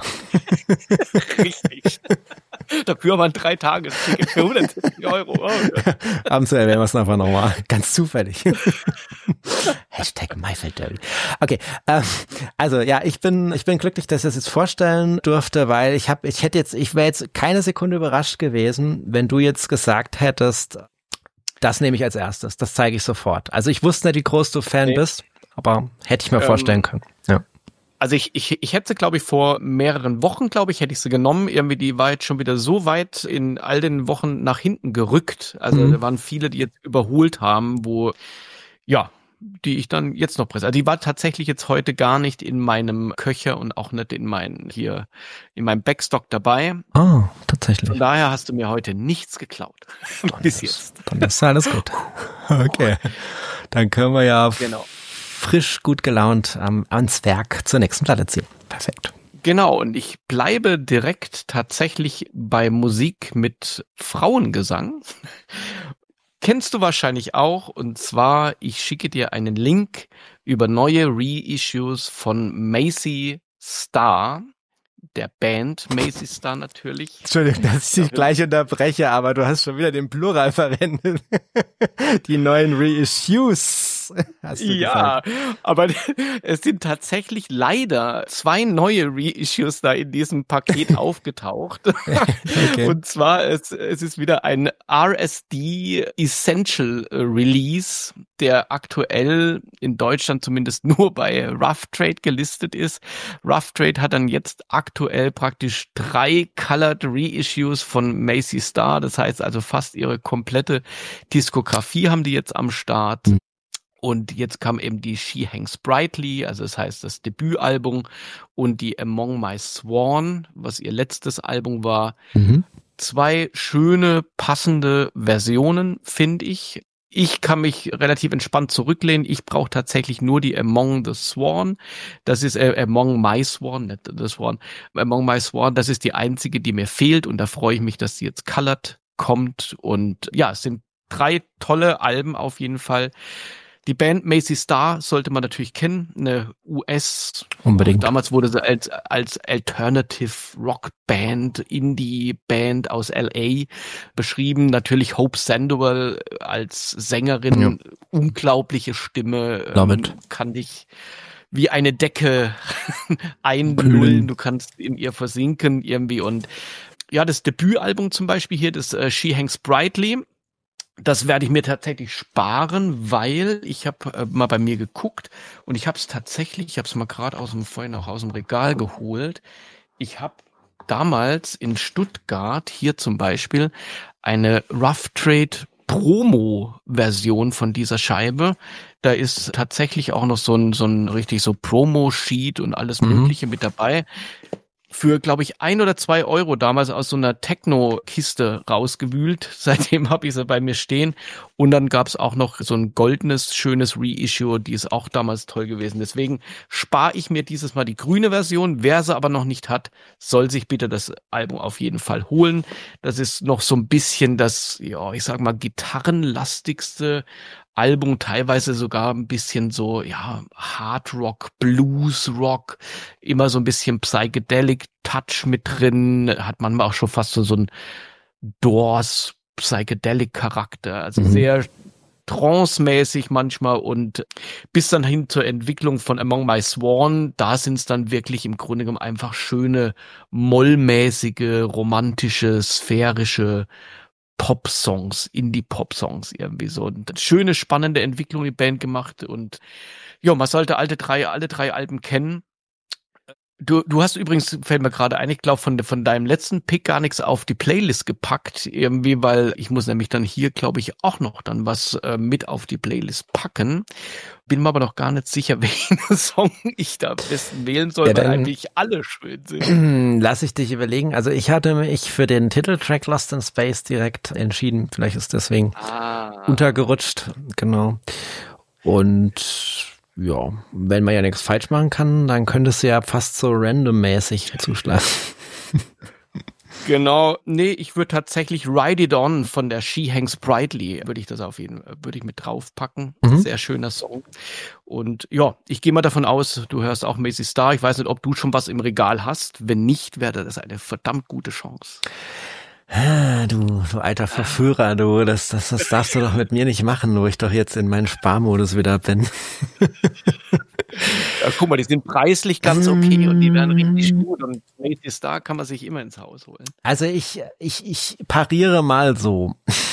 Richtig. Dafür waren drei Tage für hundertsiebzig Euro. Oh, abends erwähnen wir es einfach nochmal. Ganz zufällig. Hashtag MaifeldDerby. Okay, ähm, also ja, ich bin ich bin glücklich, dass ich das jetzt vorstellen durfte, weil ich habe, ich hätte jetzt, ich wäre jetzt keine Sekunde überrascht gewesen, wenn du jetzt gesagt hättest, das nehme ich als erstes, das zeige ich sofort. Also ich wusste nicht, wie groß du Fan nee. bist, aber hätte ich mir ähm, vorstellen können. Ja. Also ich, ich, ich hätte sie, glaube ich, vor mehreren Wochen, glaube ich, hätte ich sie genommen. Irgendwie, die war jetzt schon wieder so weit in all den Wochen nach hinten gerückt. Also mhm. da waren viele, die jetzt überholt haben, wo, ja, die ich dann jetzt noch presse. Also die war tatsächlich jetzt heute gar nicht in meinem Köcher und auch nicht in meinen, hier, in meinem Backstock dabei. Oh, tatsächlich. Von daher hast du mir heute nichts geklaut. Dann Bis ist, jetzt. Dann ist alles gut. Okay. Dann können wir ja genau. frisch, gut gelaunt ähm, ans Werk zur nächsten Platte ziehen. Perfekt. Genau, und ich bleibe direkt tatsächlich bei Musik mit Frauengesang. Kennst du wahrscheinlich auch, und zwar, ich schicke dir einen Link über neue Reissues von Macy Star, der Band Macy Star natürlich. Entschuldigung, dass ich dich gleich unterbreche, aber du hast schon wieder den Plural verwendet. Die neuen Reissues. Hast du ja, gesagt. Aber es sind tatsächlich leider zwei neue Reissues da in diesem Paket aufgetaucht. Okay. Und zwar, es, es ist wieder ein R S D Essential Release, der aktuell in Deutschland zumindest nur bei Rough Trade gelistet ist. Rough Trade hat dann jetzt aktuell praktisch drei Colored Reissues von Macy Star. Das heißt also fast ihre komplette Diskografie haben die jetzt am Start. Mhm. Und jetzt kam eben die She Hangs Brightly, also das heißt das Debütalbum, und die Among My Sworn, was ihr letztes Album war. Mhm. Zwei schöne, passende Versionen, finde ich. Ich kann mich relativ entspannt zurücklehnen. Ich brauche tatsächlich nur die Among the Sworn. Das ist äh, Among My Sworn, nicht the Sworn. Among My Sworn, das ist die einzige, die mir fehlt. Und da freue ich mich, dass sie jetzt colored kommt. Und ja, es sind drei tolle Alben auf jeden Fall. Die Band Macy Star sollte man natürlich kennen, eine U S. Unbedingt. Damals wurde sie als, als Alternative Rock Band, Indie Band aus L A beschrieben. Natürlich Hope Sandoval als Sängerin, ja. Unglaubliche Stimme, ähm, kann dich wie eine Decke einlullen. Du kannst in ihr versinken irgendwie. Und ja, das Debütalbum zum Beispiel hier, das uh, She Hangs Brightly, das werde ich mir tatsächlich sparen, weil ich habe äh, mal bei mir geguckt und ich habe es tatsächlich, ich habe es mal gerade aus dem vorhin auch aus dem Regal geholt. Ich habe damals in Stuttgart hier zum Beispiel eine Rough Trade Promo-Version von dieser Scheibe. Da ist tatsächlich auch noch so ein so ein richtig so Promo-Sheet und alles mhm. Mögliche mit dabei. Für, glaube ich, ein oder zwei Euro damals aus so einer Techno-Kiste rausgewühlt. Seitdem habe ich sie bei mir stehen. Und dann gab es auch noch so ein goldenes, schönes Reissue, die ist auch damals toll gewesen. Deswegen spare ich mir dieses Mal die grüne Version. Wer sie aber noch nicht hat, soll sich bitte das Album auf jeden Fall holen. Das ist noch so ein bisschen das, ja, ich sag mal, gitarrenlastigste Album, teilweise sogar ein bisschen so, ja, Hard Rock, Blues Rock, immer so ein bisschen Psychedelic Touch mit drin, hat manchmal auch schon fast so, so ein Doors Psychedelic Charakter, also mhm. sehr trance-mäßig manchmal, und bis dann hin zur Entwicklung von Among My Sworn, da sind es dann wirklich im Grunde genommen einfach schöne, mollmäßige, romantische, sphärische Pop-Songs, Indie-Pop-Songs irgendwie so. Und schöne, spannende Entwicklung die Band gemacht, und ja, man sollte alte drei, alle drei Alben kennen. Du, du hast übrigens, fällt mir gerade ein, ich glaube, von, von deinem letzten Pick gar nichts auf die Playlist gepackt, irgendwie, weil ich muss nämlich dann hier, glaube ich, auch noch dann was äh, mit auf die Playlist packen. Bin mir aber noch gar nicht sicher, welchen Song ich da am besten wählen soll, ja, weil eigentlich alle schön sind. Lass ich dich überlegen. Also ich hatte mich für den Titeltrack Lost in Space direkt entschieden. Vielleicht ist deswegen ah. untergerutscht. Genau. Und ja, wenn man ja nichts falsch machen kann, dann könntest du ja fast so randommäßig zuschlagen. Genau, nee, ich würde tatsächlich Ride It On von der She Hangs Brightly, würde ich das auf jeden Fall, würde ich mit draufpacken. Mhm. Sehr schöner Song. Und ja, ich gehe mal davon aus, du hörst auch Macy Star. Ich weiß nicht, ob du schon was im Regal hast. Wenn nicht, wäre das eine verdammt gute Chance. Ah, du, du alter Verführer, du, das, das, das darfst du doch mit mir nicht machen, wo ich doch jetzt in meinen Sparmodus wieder bin. Ja, guck mal, die sind preislich ganz okay und die werden richtig gut, und Macy Star kann man sich immer ins Haus holen. Also ich, ich, ich pariere mal so.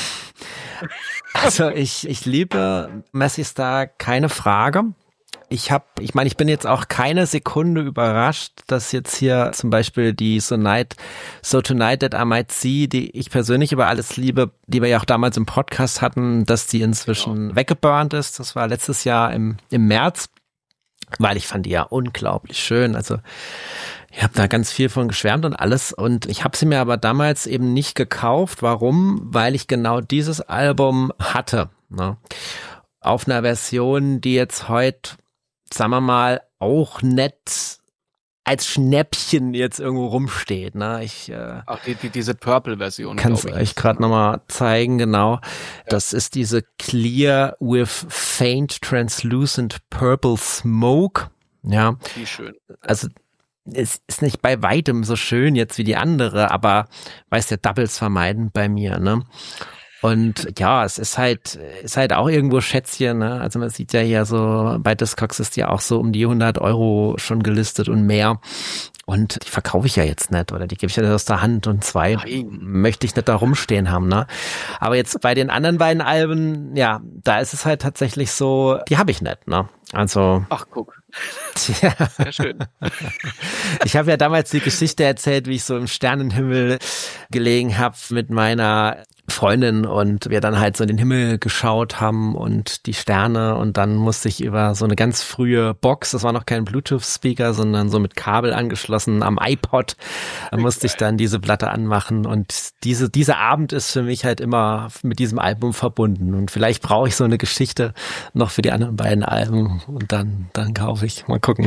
Also ich, ich liebe Macy Star, keine Frage. Ich habe, ich meine, ich bin jetzt auch keine Sekunde überrascht, dass jetzt hier zum Beispiel die So Night, So Tonight That I Might See, die ich persönlich über alles liebe, die wir ja auch damals im Podcast hatten, dass die inzwischen ja. weggeburnt ist. Das war letztes Jahr im, im März, weil ich fand die ja unglaublich schön. Also ich habe da ganz viel von geschwärmt und alles, und ich habe sie mir aber damals eben nicht gekauft. Warum? Weil ich genau dieses Album hatte, ne? Auf einer Version, die jetzt heute, sagen wir mal, auch nett als Schnäppchen jetzt irgendwo rumsteht. Ne? Ich, äh, Ach, die, die, diese Purple-Version. Kann es euch gerade nochmal zeigen, genau. Ja. Das ist diese Clear with Faint Translucent Purple Smoke. Ja. Wie schön. Also es ist nicht bei weitem so schön jetzt wie die andere, aber weiß der Doubles vermeiden bei mir, ne? Und ja, es ist halt, ist halt auch irgendwo Schätzchen, ne? Also man sieht ja hier so, bei Discogs ist ja auch so um die hundert Euro schon gelistet und mehr. Und die verkaufe ich ja jetzt nicht, oder die gebe ich ja nicht aus der Hand, und zwei Nein. möchte ich nicht da rumstehen haben, ne? Aber jetzt bei den anderen beiden Alben, ja, da ist es halt tatsächlich so, die habe ich nicht, ne? Also. Ach, guck. Tja. Sehr schön. Ich habe ja damals die Geschichte erzählt, wie ich so im Sternenhimmel gelegen habe mit meiner Freundin und wir dann halt so in den Himmel geschaut haben und die Sterne und dann musste ich über so eine ganz frühe Box, das war noch kein Bluetooth-Speaker, sondern so mit Kabel angeschlossen am iPod, da musste ich dann diese Platte anmachen und diese dieser Abend ist für mich halt immer mit diesem Album verbunden und vielleicht brauche ich so eine Geschichte noch für die anderen beiden Alben und dann dann kaufe ich, mal gucken.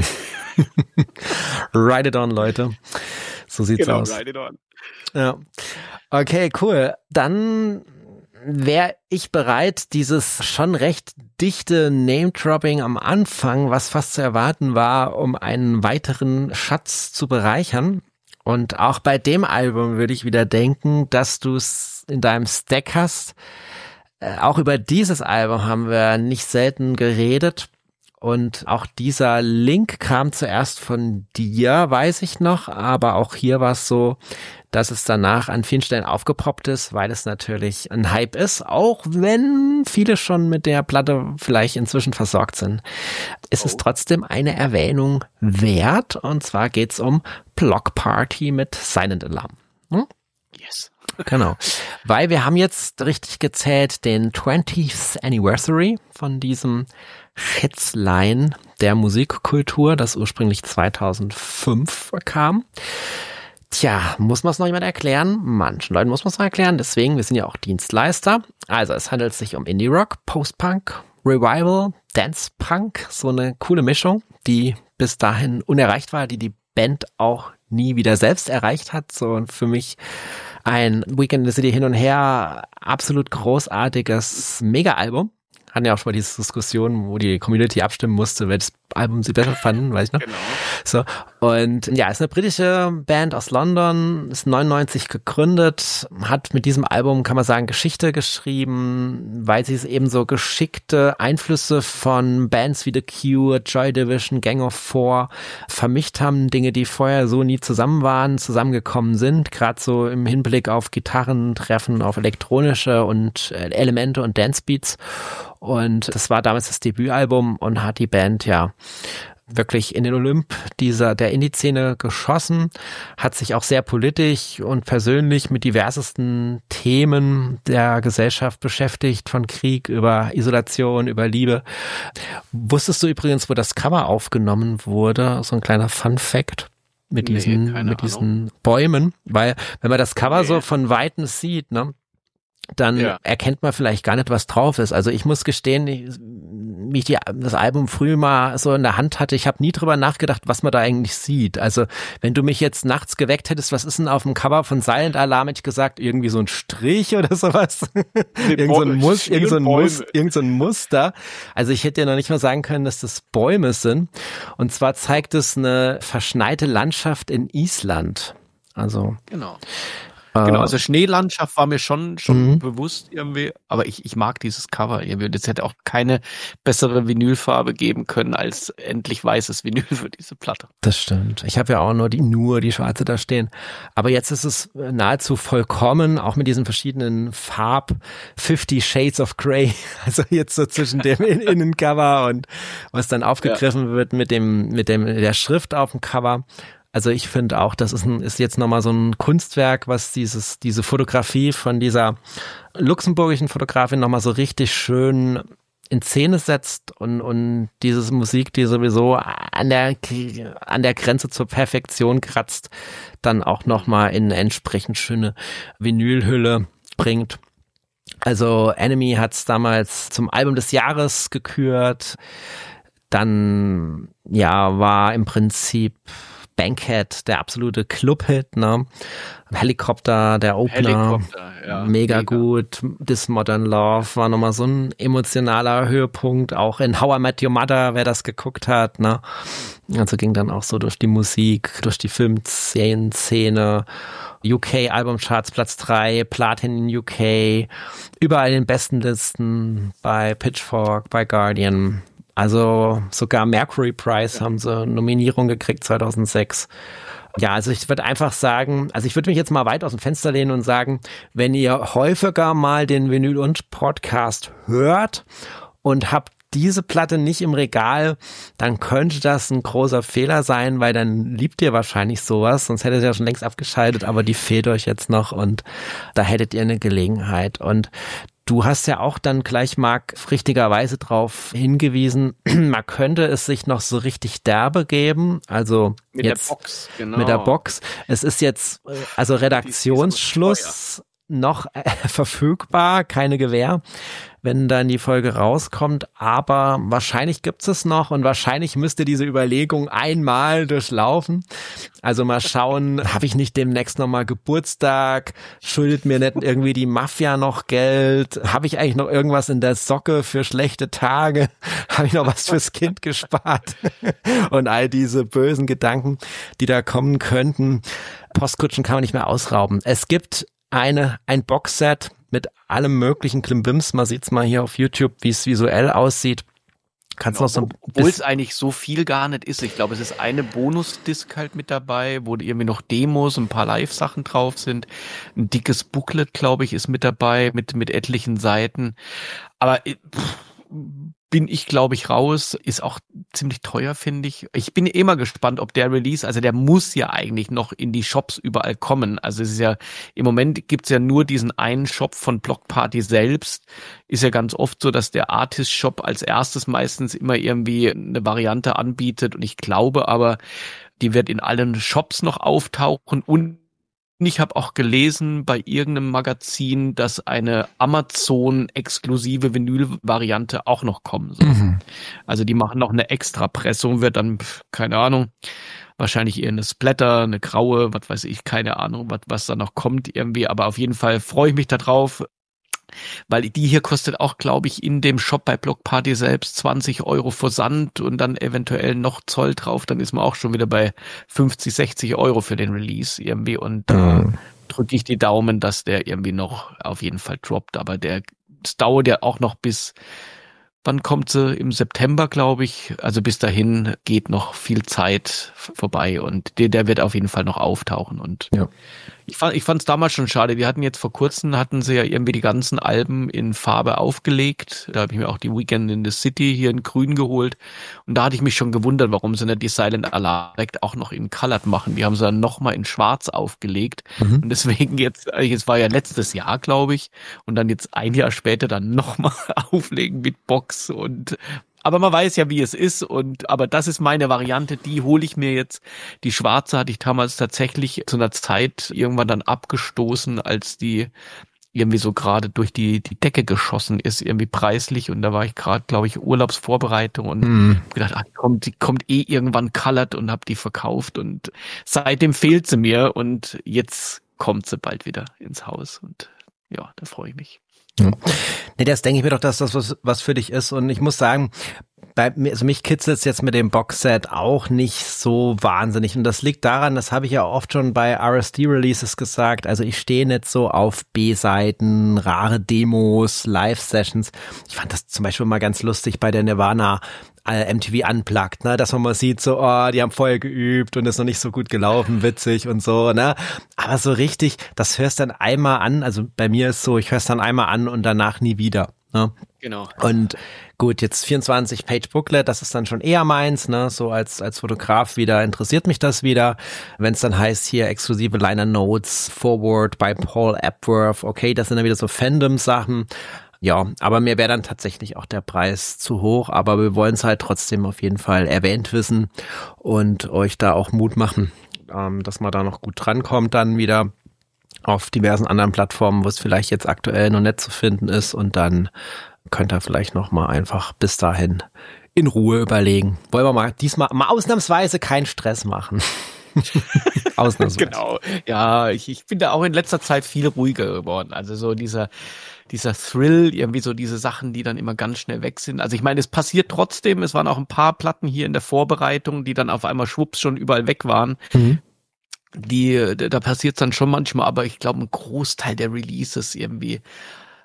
Ride it on, Leute. So sieht's genau, aus. Ride it on. Ja. Okay, cool. Dann wäre ich bereit, dieses schon recht dichte Name-Dropping am Anfang, was fast zu erwarten war, um einen weiteren Schatz zu bereichern. Und auch bei dem Album würde ich wieder denken, dass du es in deinem Stack hast. Äh, auch über dieses Album haben wir nicht selten geredet. Und auch dieser Link kam zuerst von dir, weiß ich noch, aber auch hier war es so, dass es danach an vielen Stellen aufgepoppt ist, weil es natürlich ein Hype ist, auch wenn viele schon mit der Platte vielleicht inzwischen versorgt sind. Ist oh. es trotzdem eine Erwähnung wert, und zwar geht's um Block Party mit Silent Alarm. Hm? Yes. Genau, weil wir haben jetzt richtig gezählt den twentieth Anniversary von diesem Schätzlein der Musikkultur, das ursprünglich zweitausendfünf kam. Tja, muss man es noch jemand erklären? Manchen Leuten muss man es noch erklären, deswegen, wir sind ja auch Dienstleister. Also es handelt sich um Indie-Rock, Post-Punk, Revival, Dance-Punk, so eine coole Mischung, die bis dahin unerreicht war, die die Band auch nie wieder selbst erreicht hat. So für mich ein Weekend in the City hin und her, absolut großartiges Mega-Album. Hatten ja auch schon mal diese Diskussion, wo die Community abstimmen musste, welches Album sie besser fanden, weiß ich noch. Genau. So. Und ja, ist eine britische Band aus London, ist neunundneunzig gegründet, hat mit diesem Album, kann man sagen, Geschichte geschrieben, weil sie es eben so geschickte Einflüsse von Bands wie The Cure, Joy Division, Gang of Four vermischt haben, Dinge, die vorher so nie zusammen waren, zusammengekommen sind, gerade so im Hinblick auf Gitarrentreffen, auf elektronische und Elemente und Dancebeats. Und das war damals das Debütalbum und hat die Band ja wirklich in den Olymp dieser der Indie-Szene geschossen, hat sich auch sehr politisch und persönlich mit diversesten Themen der Gesellschaft beschäftigt, von Krieg über Isolation, über Liebe. Wusstest du übrigens, wo das Cover aufgenommen wurde? So ein kleiner Fun-Fact mit diesen, nee, mit diesen Bäumen, weil wenn man das Cover nee. so von Weitem sieht, ne, dann ja. erkennt man vielleicht gar nicht, was drauf ist. Also ich muss gestehen, ich, wie ich die, das Album früh mal so in der Hand hatte, ich habe nie drüber nachgedacht, was man da eigentlich sieht. Also wenn du mich jetzt nachts geweckt hättest, was ist denn auf dem Cover von Silent Alarm, hätte ich gesagt, irgendwie so ein Strich oder sowas. irgend, so ein Mus, irgend, so ein Mus, irgend so ein Muster. Also ich hätte ja noch nicht mal sagen können, dass das Bäume sind. Und zwar zeigt es eine verschneite Landschaft in Island. Also genau. Genau, also Schneelandschaft war mir schon schon mhm. bewusst irgendwie, aber ich ich mag dieses Cover irgendwie. Das hätte auch keine bessere Vinylfarbe geben können als endlich weißes Vinyl für diese Platte. Das stimmt. Ich habe ja auch nur die nur die schwarze da stehen. Aber jetzt ist es nahezu vollkommen, auch mit diesen verschiedenen Farb Fifty Shades of Grey. Also jetzt so zwischen dem Innencover und was dann aufgegriffen ja. wird mit dem mit dem der Schrift auf dem Cover. Also ich finde auch, das ist, ein, ist jetzt nochmal so ein Kunstwerk, was dieses diese Fotografie von dieser luxemburgischen Fotografin nochmal so richtig schön in Szene setzt und, und diese Musik, die sowieso an der, an der Grenze zur Perfektion kratzt, dann auch nochmal in entsprechend schöne Vinylhülle bringt. Also Enemy hat es damals zum Album des Jahres gekürt. Dann, ja, war im Prinzip Bankhead, der absolute Club-Hit, ne? Helikopter, der Opener, Helikopter, ja, mega, mega gut. This Modern Love war nochmal so ein emotionaler Höhepunkt, auch in How I Met Your Mother, wer das geguckt hat, ne? Also ging dann auch so durch die Musik, durch die Filmszene, U K-Albumcharts Platz drei, Platin in U K, überall in den besten Listen, bei Pitchfork, bei Guardian. Also sogar Mercury Prize haben sie Nominierung gekriegt zweitausendsechs. Ja, also ich würde einfach sagen, also ich würde mich jetzt mal weit aus dem Fenster lehnen und sagen, wenn ihr häufiger mal den Vinyl und Podcast hört und habt diese Platte nicht im Regal, dann könnte das ein großer Fehler sein, weil dann liebt ihr wahrscheinlich sowas, sonst hättet ihr ja schon längst abgeschaltet, aber die fehlt euch jetzt noch und da hättet ihr eine Gelegenheit. Und du hast ja auch dann gleich, Marc, richtigerweise drauf hingewiesen, man könnte es sich noch so richtig derbe geben, also mit jetzt der Box, genau. mit der Box. Es ist jetzt also Redaktionsschluss noch äh, verfügbar, keine Gewähr, wenn dann die Folge rauskommt, aber wahrscheinlich gibt's es noch und wahrscheinlich müsste diese Überlegung einmal durchlaufen. Also mal schauen, habe ich nicht demnächst nochmal Geburtstag, schuldet mir nicht irgendwie die Mafia noch Geld, habe ich eigentlich noch irgendwas in der Socke für schlechte Tage, habe ich noch was fürs Kind gespart und all diese bösen Gedanken, die da kommen könnten. Postkutschen kann man nicht mehr ausrauben. Es gibt eine ein Boxset mit allem möglichen Klimbims. Man sieht's mal hier auf YouTube, wie es visuell aussieht. Kannst genau, noch so ein obwohl es eigentlich so viel gar nicht ist. Ich glaube, es ist eine Bonus-Disc halt mit dabei, wo irgendwie noch Demos, ein paar Live-Sachen drauf sind. Ein dickes Booklet, glaube ich, ist mit dabei, mit mit etlichen Seiten. Aber pff, bin ich, glaube ich, raus. Ist auch ziemlich teuer, finde ich. Ich bin eh mal gespannt, ob der Release, also der muss ja eigentlich noch in die Shops überall kommen. Also es ist ja, im Moment gibt's ja nur diesen einen Shop von Block Party selbst. Ist ja ganz oft so, dass der Artist-Shop als erstes meistens immer irgendwie eine Variante anbietet. Und ich glaube aber, die wird in allen Shops noch auftauchen. Und ich habe auch gelesen bei irgendeinem Magazin, dass eine Amazon-exklusive Vinyl-Variante auch noch kommen soll. Mhm. Also die machen noch eine Extra-Pressung, wird dann, keine Ahnung, wahrscheinlich eher eine Splatter, eine graue, was weiß ich, keine Ahnung, was, was da noch kommt irgendwie. Aber auf jeden Fall freue ich mich da drauf, weil die hier kostet auch, glaube ich, in dem Shop bei Block Party selbst zwanzig Euro Versand und dann eventuell noch Zoll drauf, dann ist man auch schon wieder bei fünfzig, sechzig Euro für den Release irgendwie und da mhm. drücke ich die Daumen, dass der irgendwie noch auf jeden Fall droppt, aber der das dauert ja auch noch bis, wann kommt sie? Im September, glaube ich, also bis dahin geht noch viel Zeit vorbei und der, der wird auf jeden Fall noch auftauchen und ja. Ich fand, ich fand's damals schon schade. Die hatten jetzt vor kurzem, hatten sie ja irgendwie die ganzen Alben in Farbe aufgelegt. Da habe ich mir auch die Weekend in the City hier in Grün geholt. Und da hatte ich mich schon gewundert, warum sie nicht die Silent Alarm direkt auch noch in Colored machen. Die haben sie dann nochmal in Schwarz aufgelegt. Mhm. Und deswegen jetzt, es war ja letztes Jahr, glaube ich. Und dann jetzt ein Jahr später dann nochmal auflegen mit Box und aber man weiß ja, wie es ist und aber das ist meine Variante, die hole ich mir jetzt. Die schwarze hatte ich damals tatsächlich zu einer Zeit irgendwann dann abgestoßen, als die irgendwie so gerade durch die die Decke geschossen ist, irgendwie preislich und da war ich gerade, glaube ich, Urlaubsvorbereitung und mm. hab gedacht, ach, die kommt, die kommt eh irgendwann colored und habe die verkauft und seitdem fehlt sie mir und jetzt kommt sie bald wieder ins Haus und ja, da freue ich mich. Ja. Nee, das denke ich mir doch, dass das was, was für dich ist. Und ich muss sagen, bei mir, also mich kitzelt es jetzt mit dem Boxset auch nicht so wahnsinnig. Und das liegt daran, das habe ich ja oft schon bei R S D-Releases gesagt. Also ich stehe nicht so auf B-Seiten, rare Demos, Live-Sessions. Ich fand das zum Beispiel mal ganz lustig bei der Nirvana M T V Unplugged, ne, dass man mal sieht, so, oh, die haben vorher geübt und ist noch nicht so gut gelaufen, witzig und so, ne, aber so richtig, das hörst dann einmal an, also bei mir ist so, ich hör's dann einmal an und danach nie wieder, ne. Genau. Und gut, jetzt vierundzwanzig Page Booklet, das ist dann schon eher meins, ne, so als als Fotograf wieder interessiert mich das wieder, wenn es dann heißt hier exklusive Liner Notes, Forward by Paul Epworth, okay, das sind dann wieder so Fandom-Sachen. Ja, aber mir wäre dann tatsächlich auch der Preis zu hoch, aber wir wollen es halt trotzdem auf jeden Fall erwähnt wissen und euch da auch Mut machen, ähm, dass man da noch gut drankommt dann wieder auf diversen anderen Plattformen, wo es vielleicht jetzt aktuell noch nicht zu finden ist und dann könnt ihr vielleicht noch mal einfach bis dahin in Ruhe überlegen. Wollen wir mal diesmal mal ausnahmsweise keinen Stress machen. Ausnahmsweise. Genau. Ja, ich, ich bin da auch in letzter Zeit viel ruhiger geworden. Also so dieser dieser Thrill, irgendwie so diese Sachen, die dann immer ganz schnell weg sind. Also ich meine, es passiert trotzdem, es waren auch ein paar Platten hier in der Vorbereitung, die dann auf einmal schwupps schon überall weg waren. Mhm. Die, da passiert es dann schon manchmal, aber ich glaube, ein Großteil der Releases irgendwie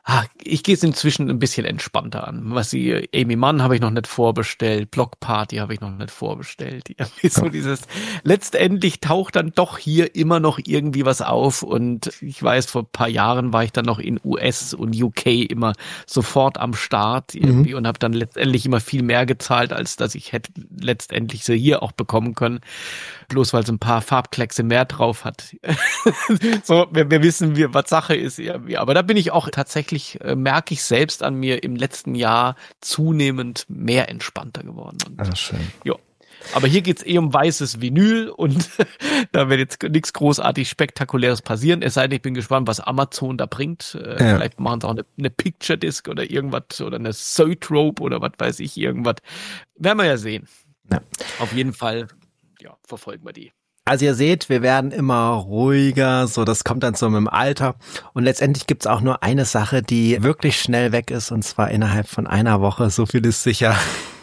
Ah, ich gehe es inzwischen ein bisschen entspannter an. Was sie, Amy Mann habe ich noch nicht vorbestellt, Block Party habe ich noch nicht vorbestellt. Irgendwie so dieses, letztendlich taucht dann doch hier immer noch irgendwie was auf und ich weiß, vor ein paar Jahren war ich dann noch in U S und U K immer sofort am Start irgendwie mhm. und habe dann letztendlich immer viel mehr gezahlt, als dass ich hätte letztendlich sie hier auch bekommen können. Bloß weil es ein paar Farbkleckse mehr drauf hat. So, wir, wir wissen, wie, was Sache ist irgendwie. Aber da bin ich auch tatsächlich äh, merke ich selbst an mir im letzten Jahr zunehmend mehr entspannter geworden. Und, ah, schön. Ja. Aber hier geht's eh um weißes Vinyl und da wird jetzt nichts großartig Spektakuläres passieren. Es sei denn, ich bin gespannt, was Amazon da bringt. Äh, ja. Vielleicht machen sie auch eine, eine Picture Disc oder irgendwas oder eine Zoetrope oder was weiß ich, irgendwas. Werden wir ja sehen. Ja. Auf jeden Fall, ja, verfolgen wir die. Also ihr seht, wir werden immer ruhiger, so das kommt dann so mit dem Alter und letztendlich gibt's auch nur eine Sache, die wirklich schnell weg ist und zwar innerhalb von einer Woche, so viel ist sicher.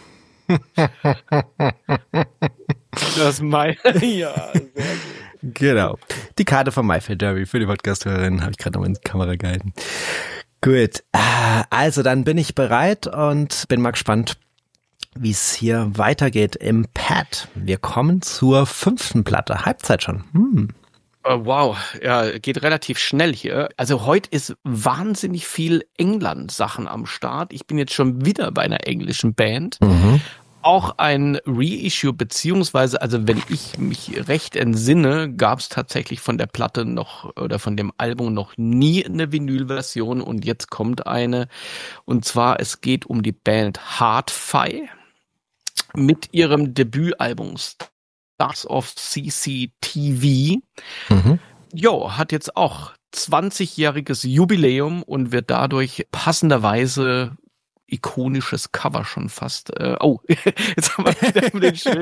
Das mein, ja, sehr gut. Genau, die Karte vom Maifeld Derby für die Podcast-Hörerin habe ich gerade noch in die Kamera gehalten. Gut, also dann bin ich bereit und bin mal gespannt, wie es hier weitergeht im Pad. Wir kommen zur fünften Platte. Halbzeit schon. Hm. Uh, wow, ja, geht relativ schnell hier. Also heute ist wahnsinnig viel England-Sachen am Start. Ich bin jetzt schon wieder bei einer englischen Band. Mhm. Auch ein Reissue, beziehungsweise, also wenn ich mich recht entsinne, gab es tatsächlich von der Platte noch oder von dem Album noch nie eine Vinyl-Version und jetzt kommt eine. Und zwar, es geht um die Band Hard-Fi mit ihrem Debütalbum Stars of C C T V. Mhm. Jo, hat jetzt auch zwanzigjähriges Jubiläum und wird dadurch passenderweise ikonisches Cover schon fast. Äh, oh, jetzt haben wir wieder den schönen.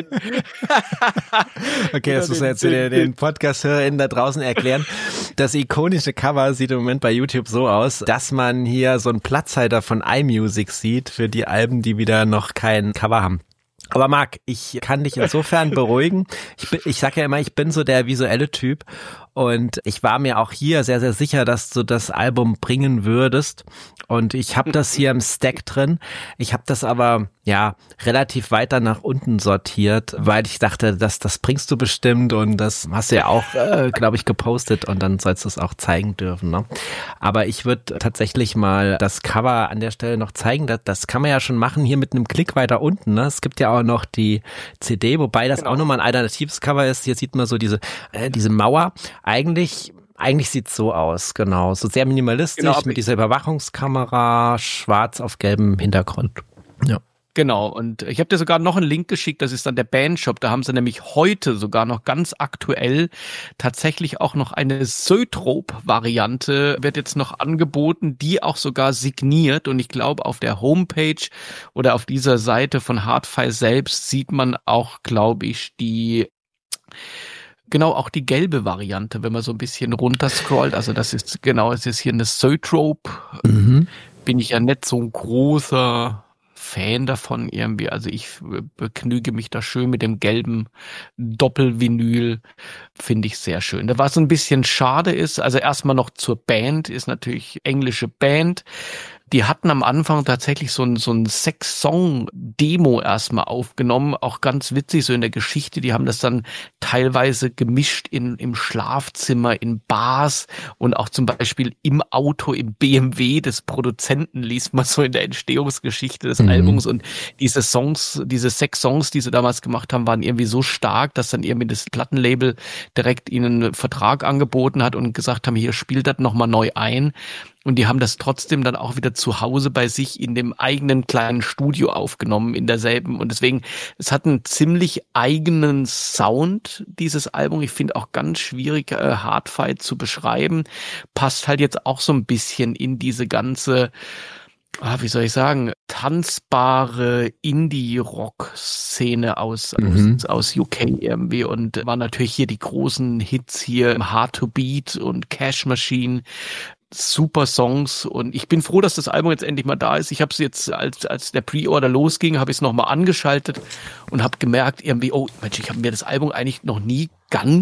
Okay, das muss jetzt den, den Podcast-HörerInnen da draußen erklären. Das ikonische Cover sieht im Moment bei YouTube so aus, dass man hier so einen Platzhalter von iMusic sieht für die Alben, die wieder noch kein Cover haben. Aber Marc, ich kann dich insofern beruhigen. Ich, bin, ich sage ja immer, ich bin so der visuelle Typ und ich war mir auch hier sehr, sehr sicher, dass du das Album bringen würdest. Und ich habe das hier im Stack drin. Ich habe das aber ja relativ weiter nach unten sortiert, weil ich dachte, dass das bringst du bestimmt und das hast du ja auch, äh, glaube ich, gepostet und dann sollst du es auch zeigen dürfen. Ne? Aber ich würde tatsächlich mal das Cover an der Stelle noch zeigen. Das, das kann man ja schon machen hier mit einem Klick weiter unten. Ne? Es gibt ja auch noch die C D, wobei das genau. auch nochmal ein alternatives Cover ist. Hier sieht man so diese äh, diese Mauer. Eigentlich Eigentlich sieht's so aus, genau. So sehr minimalistisch genau, mit dieser Überwachungskamera, schwarz auf gelbem Hintergrund. Ja. Genau, und ich habe dir sogar noch einen Link geschickt, das ist dann der Bandshop, da haben sie nämlich heute sogar noch ganz aktuell tatsächlich auch noch eine Zoetrope-Variante, wird jetzt noch angeboten, die auch sogar signiert und ich glaube auf der Homepage oder auf dieser Seite von Hard-Fi selbst sieht man auch, glaube ich, die Genau, auch die gelbe Variante, wenn man so ein bisschen runterscrollt. Also das ist, genau, es ist hier eine Zoetrope. Mhm. Bin ich ja nicht so ein großer Fan davon irgendwie. Also ich begnüge mich da schön mit dem gelben Doppelvinyl. Finde ich sehr schön. Was ein bisschen schade ist, also erstmal noch zur Band, ist natürlich englische Band. Die hatten am Anfang tatsächlich so ein, so ein Sechs-Song-Demo erstmal aufgenommen, auch ganz witzig so in der Geschichte. Die haben das dann teilweise gemischt in, im Schlafzimmer, in Bars und auch zum Beispiel im Auto, im B M W des Produzenten liest man so in der Entstehungsgeschichte des mhm. Albums. Und diese Songs, diese sechs Songs, die sie damals gemacht haben, waren irgendwie so stark, dass dann irgendwie das Plattenlabel direkt ihnen einen Vertrag angeboten hat und gesagt haben, hier spielt das nochmal neu ein. Und die haben das trotzdem dann auch wieder zu Hause bei sich in dem eigenen kleinen Studio aufgenommen, in derselben. Und deswegen, es hat einen ziemlich eigenen Sound, dieses Album. Ich finde auch ganz schwierig, äh, Hard-Fi zu beschreiben. Passt halt jetzt auch so ein bisschen in diese ganze, ah, wie soll ich sagen, tanzbare Indie-Rock-Szene aus, mhm. aus, aus U K irgendwie. Und waren natürlich hier die großen Hits hier, Hard to Beat und Cash Machine. Super Songs und ich bin froh, dass das Album jetzt endlich mal da ist. Ich habe es jetzt, als als der Pre-Order losging, habe ich es nochmal angeschaltet und habe gemerkt, irgendwie, oh Mensch, ich habe mir das Album eigentlich noch nie ganz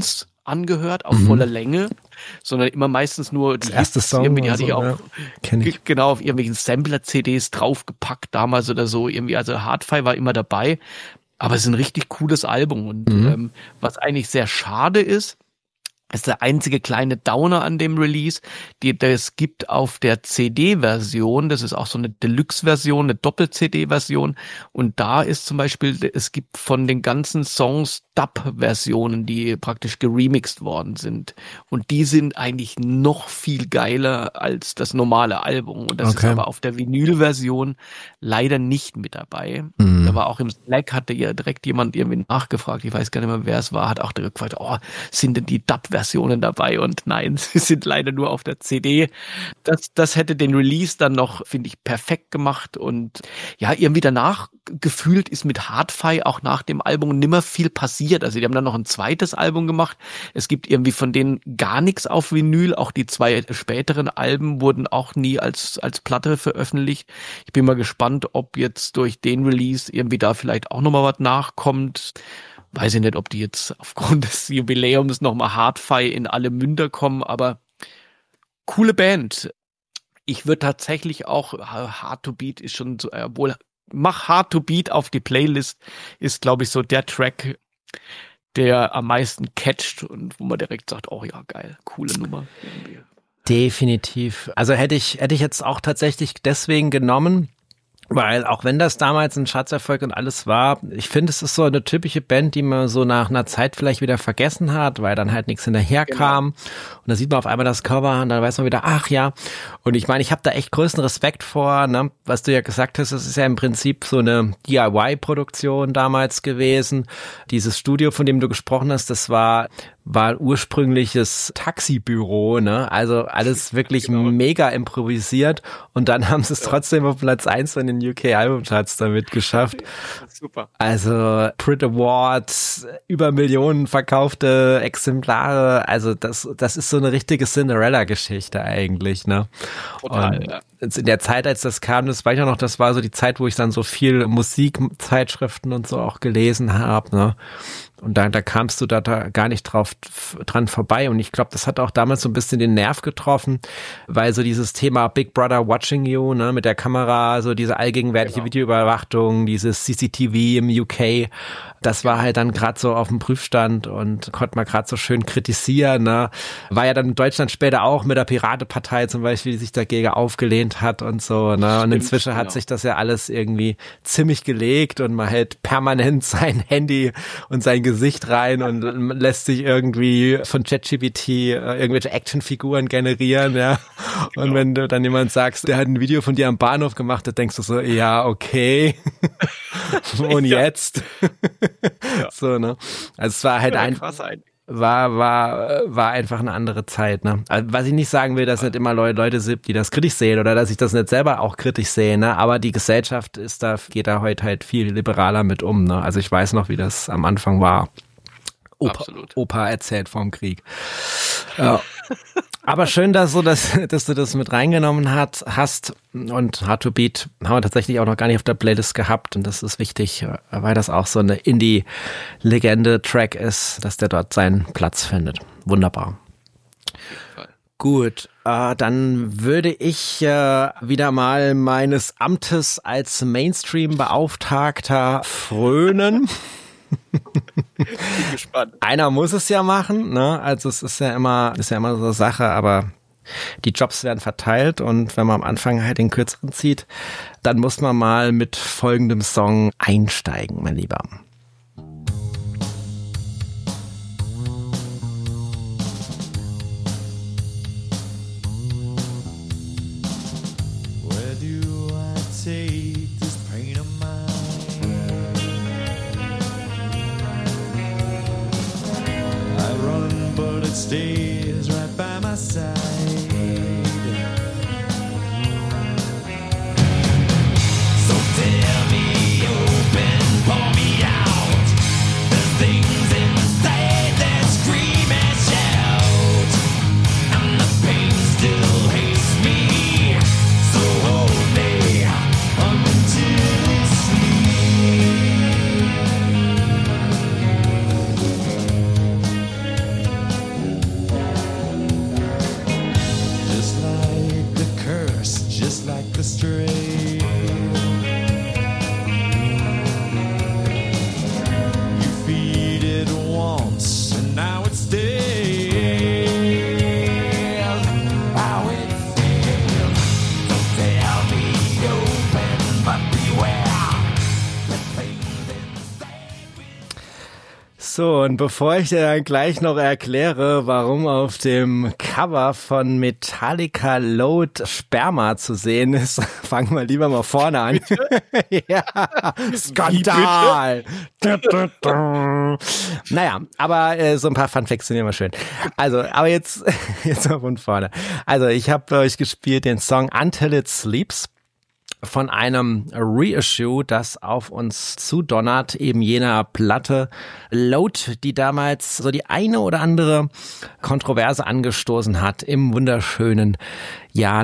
angehört, auf mhm. voller Länge, sondern immer meistens nur die das erste Hits, Song irgendwie, die hatte so, ich auch ja. Kenn ich. genau auf irgendwelchen Sampler-C Ds draufgepackt damals oder so, irgendwie, also Hard-Fi war immer dabei, aber es ist ein richtig cooles Album und mhm. ähm, was eigentlich sehr schade ist, ist der einzige kleine Downer an dem Release, die es gibt auf der C D-Version, das ist auch so eine Deluxe-Version, eine Doppel-C D-Version und da ist zum Beispiel, es gibt von den ganzen Songs Dub-Versionen, die praktisch geremixed worden sind und die sind eigentlich noch viel geiler als das normale Album und das okay. ist aber auf der Vinyl-Version leider nicht mit dabei. Mhm. Da war auch im Slack, hatte ja direkt jemand irgendwie nachgefragt, ich weiß gar nicht mehr, wer es war, hat auch direkt gefragt, oh, sind denn die Dub-Versionen dabei? Und nein, sie sind leider nur auf der C D. Das, das hätte den Release dann noch, finde ich, perfekt gemacht und ja, irgendwie danach gefühlt ist mit Hard-Fi auch nach dem Album nimmer viel passiert. Also die haben dann noch ein zweites Album gemacht. Es gibt irgendwie von denen gar nichts auf Vinyl. Auch die zwei späteren Alben wurden auch nie als, als Platte veröffentlicht. Ich bin mal gespannt, ob jetzt durch den Release irgendwie da vielleicht auch nochmal was nachkommt. Weiß ich nicht, ob die jetzt aufgrund des Jubiläums nochmal Hard-Fi in alle Münder kommen, aber coole Band. Ich würde tatsächlich auch, Hard to Beat ist schon so, äh, wohl, mach Hard to Beat auf die Playlist, ist glaube ich so der Track, der am meisten catcht und wo man direkt sagt, oh ja, geil, coole Nummer. Irgendwie. Definitiv. Also hätte ich, hätte ich jetzt auch tatsächlich deswegen genommen, weil auch wenn das damals ein Schatzerfolg und alles war, ich finde, es ist so eine typische Band, die man so nach einer Zeit vielleicht wieder vergessen hat, weil dann halt nichts hinterher genau. kam. Und da sieht man auf einmal das Cover und dann weiß man wieder, ach ja. Und ich meine, ich habe da echt größten Respekt vor, ne? Was du ja gesagt hast, es ist ja im Prinzip so eine D I Y-Produktion damals gewesen. Dieses Studio, von dem du gesprochen hast, das war war ursprüngliches Taxibüro, ne? Also alles wirklich genau. mega improvisiert und dann haben sie es ja. trotzdem auf Platz eins von den U K Albumcharts damit geschafft. Super. Also Brit Awards, über Millionen verkaufte Exemplare, also das das ist so eine richtige Cinderella-Geschichte eigentlich, ne? Total, und ja. In der Zeit, als das kam, das weiß ich auch noch, das war so die Zeit, wo ich dann so viel Musikzeitschriften und so auch gelesen habe, ne? Und da, da kamst du da, da gar nicht drauf dran vorbei. Und ich glaube, das hat auch damals so ein bisschen den Nerv getroffen, weil so dieses Thema Big Brother Watching You, ne, mit der Kamera, so diese allgegenwärtige genau. Videoüberwachung, dieses C C T V im U K, das war halt dann gerade so auf dem Prüfstand und konnte man gerade so schön kritisieren, ne. War ja dann in Deutschland später auch mit der Piratenpartei zum Beispiel, die sich dagegen aufgelehnt hat und so, ne. Und Stimmt, inzwischen genau. hat sich das ja alles irgendwie ziemlich gelegt und man hält permanent sein Handy und sein Gesicht rein und lässt sich irgendwie von ChatGPT äh, irgendwelche Actionfiguren generieren, ja. Und genau. wenn du dann jemand sagst, der hat ein Video von dir am Bahnhof gemacht, dann denkst du so, ja, okay. Und ja. jetzt? ja. So, ne? Also es war halt ein, war, war, war einfach eine andere Zeit, ne? Also, was ich nicht sagen will, dass nicht immer Leute, Leute sind, die das kritisch sehen oder dass ich das nicht selber auch kritisch sehe, ne? Aber die Gesellschaft ist da, geht da heute halt viel liberaler mit um, ne? Also ich weiß noch, wie das am Anfang war. Opa, Absolut. Opa erzählt vom Krieg. Ja. Aber schön, dass du das, dass du das mit reingenommen hat, hast. Und Hard to Beat haben wir tatsächlich auch noch gar nicht auf der Playlist gehabt. Und das ist wichtig, weil das auch so eine Indie-Legende-Track ist, dass der dort seinen Platz findet. Wunderbar. Gut, äh, dann würde ich äh, wieder mal meines Amtes als Mainstream-Beauftragter frönen. Bin gespannt. Einer muss es ja machen, ne? Also es ist ja immer, ist ja immer so eine Sache, aber die Jobs werden verteilt und wenn man am Anfang halt den kürzeren zieht, dann muss man mal mit folgendem Song einsteigen, mein Lieber. Where do I take this pain of mine? But it stays right by my side. So tell me open, pour me out. There's things inside that scream and shout, and the pain still hates me. So hold me until sleep. So, und bevor ich dir dann gleich noch erkläre, warum auf dem Cover von Metallica Load Sperma zu sehen ist, fangen wir lieber mal vorne an. Ja, Skandal. Naja, aber äh, so ein paar Funfacts sind immer schön. Also, aber jetzt, jetzt mal von vorne. Also, ich habe euch gespielt den Song Until It Sleeps von einem Reissue, das auf uns zudonnert, eben jener Platte Load, die damals so die eine oder andere Kontroverse angestoßen hat im wunderschönen Jahr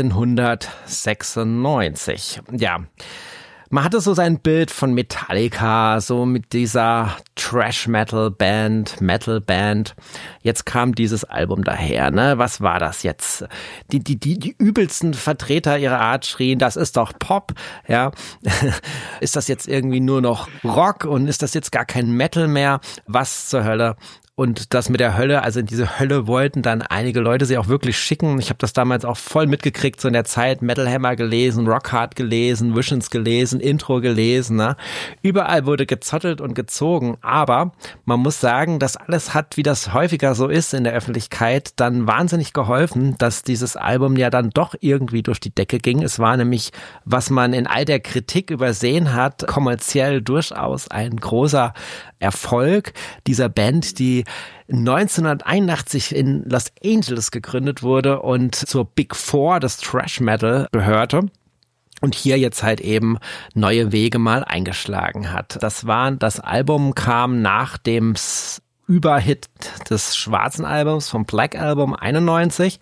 neunzehnhundertsechsundneunzig. Ja, man hatte so sein Bild von Metallica, so mit dieser Trash-Metal-Band, Metal-Band. Jetzt kam dieses Album daher, ne? Was war das jetzt? Die, die, die, die übelsten Vertreter ihrer Art schrien, das ist doch Pop, ja? Ist das jetzt irgendwie nur noch Rock und ist das jetzt gar kein Metal mehr? Was zur Hölle? Und das mit der Hölle, also in diese Hölle wollten dann einige Leute sie auch wirklich schicken. Ich habe das damals auch voll mitgekriegt, so in der Zeit Metal Hammer gelesen, Rock Hard gelesen, Visions gelesen, Intro gelesen. Ne? Überall wurde gezottelt und gezogen. Aber man muss sagen, das alles hat, wie das häufiger so ist in der Öffentlichkeit, dann wahnsinnig geholfen, dass dieses Album ja dann doch irgendwie durch die Decke ging. Es war nämlich, was man in all der Kritik übersehen hat, kommerziell durchaus ein großer Erfolg dieser Band, die neunzehnhunderteinundachtzig in Los Angeles gegründet wurde und zur Big Four des Thrash Metal gehörte. Und hier jetzt halt eben neue Wege mal eingeschlagen hat. Das war, das Album kam nach dem Überhit des schwarzen Albums, vom Black Album einundneunzig.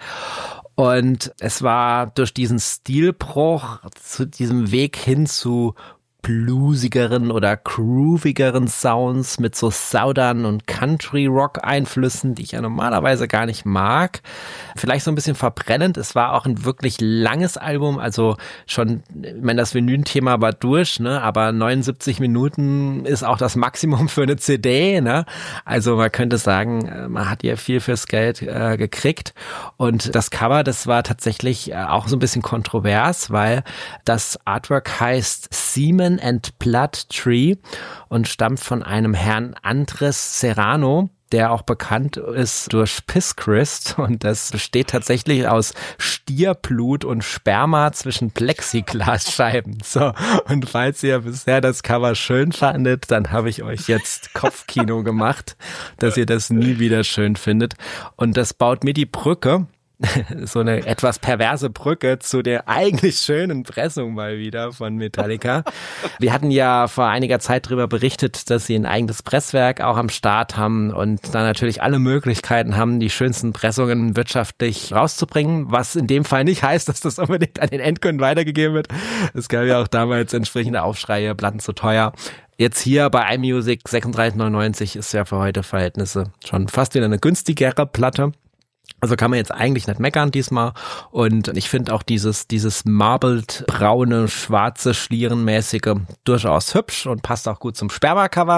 Und es war durch diesen Stilbruch zu diesem Weg hin zu bluesigeren oder groovigeren Sounds mit so Southern und Country Rock Einflüssen, die ich ja normalerweise gar nicht mag. Vielleicht so ein bisschen verbrennend. Es war auch ein wirklich langes Album, also schon, ich meine, das Vinyl-Thema war durch, ne, aber neunundsiebzig Minuten ist auch das Maximum für eine C D, ne. Also man könnte sagen, man hat hier viel fürs Geld äh, gekriegt. Und das Cover, das war tatsächlich äh, auch so ein bisschen kontrovers, weil das Artwork heißt Semen and Blood Tree und stammt von einem Herrn Andres Serrano, der auch bekannt ist durch Piss Christ, und das besteht tatsächlich aus Stierblut und Sperma zwischen Plexiglasscheiben. So, und falls ihr bisher das Cover schön fandet, dann habe ich euch jetzt Kopfkino gemacht, dass ihr das nie wieder schön findet. Und das baut mir die Brücke, so eine etwas perverse Brücke zu der eigentlich schönen Pressung mal wieder von Metallica. Wir hatten ja vor einiger Zeit darüber berichtet, dass sie ein eigenes Presswerk auch am Start haben und da natürlich alle Möglichkeiten haben, die schönsten Pressungen wirtschaftlich rauszubringen, was in dem Fall nicht heißt, dass das unbedingt an den Endkunden weitergegeben wird. Es gab ja auch damals entsprechende Aufschreie, Platten zu teuer. Jetzt hier bei iMusic sechsunddreißig neunundneunzig ist ja für heute Verhältnisse schon fast wieder eine günstigere Platte. Also kann man jetzt eigentlich nicht meckern diesmal, und ich finde auch dieses dieses marbled, braune, schwarze, schlierenmäßige durchaus hübsch und passt auch gut zum Sperma-Cover.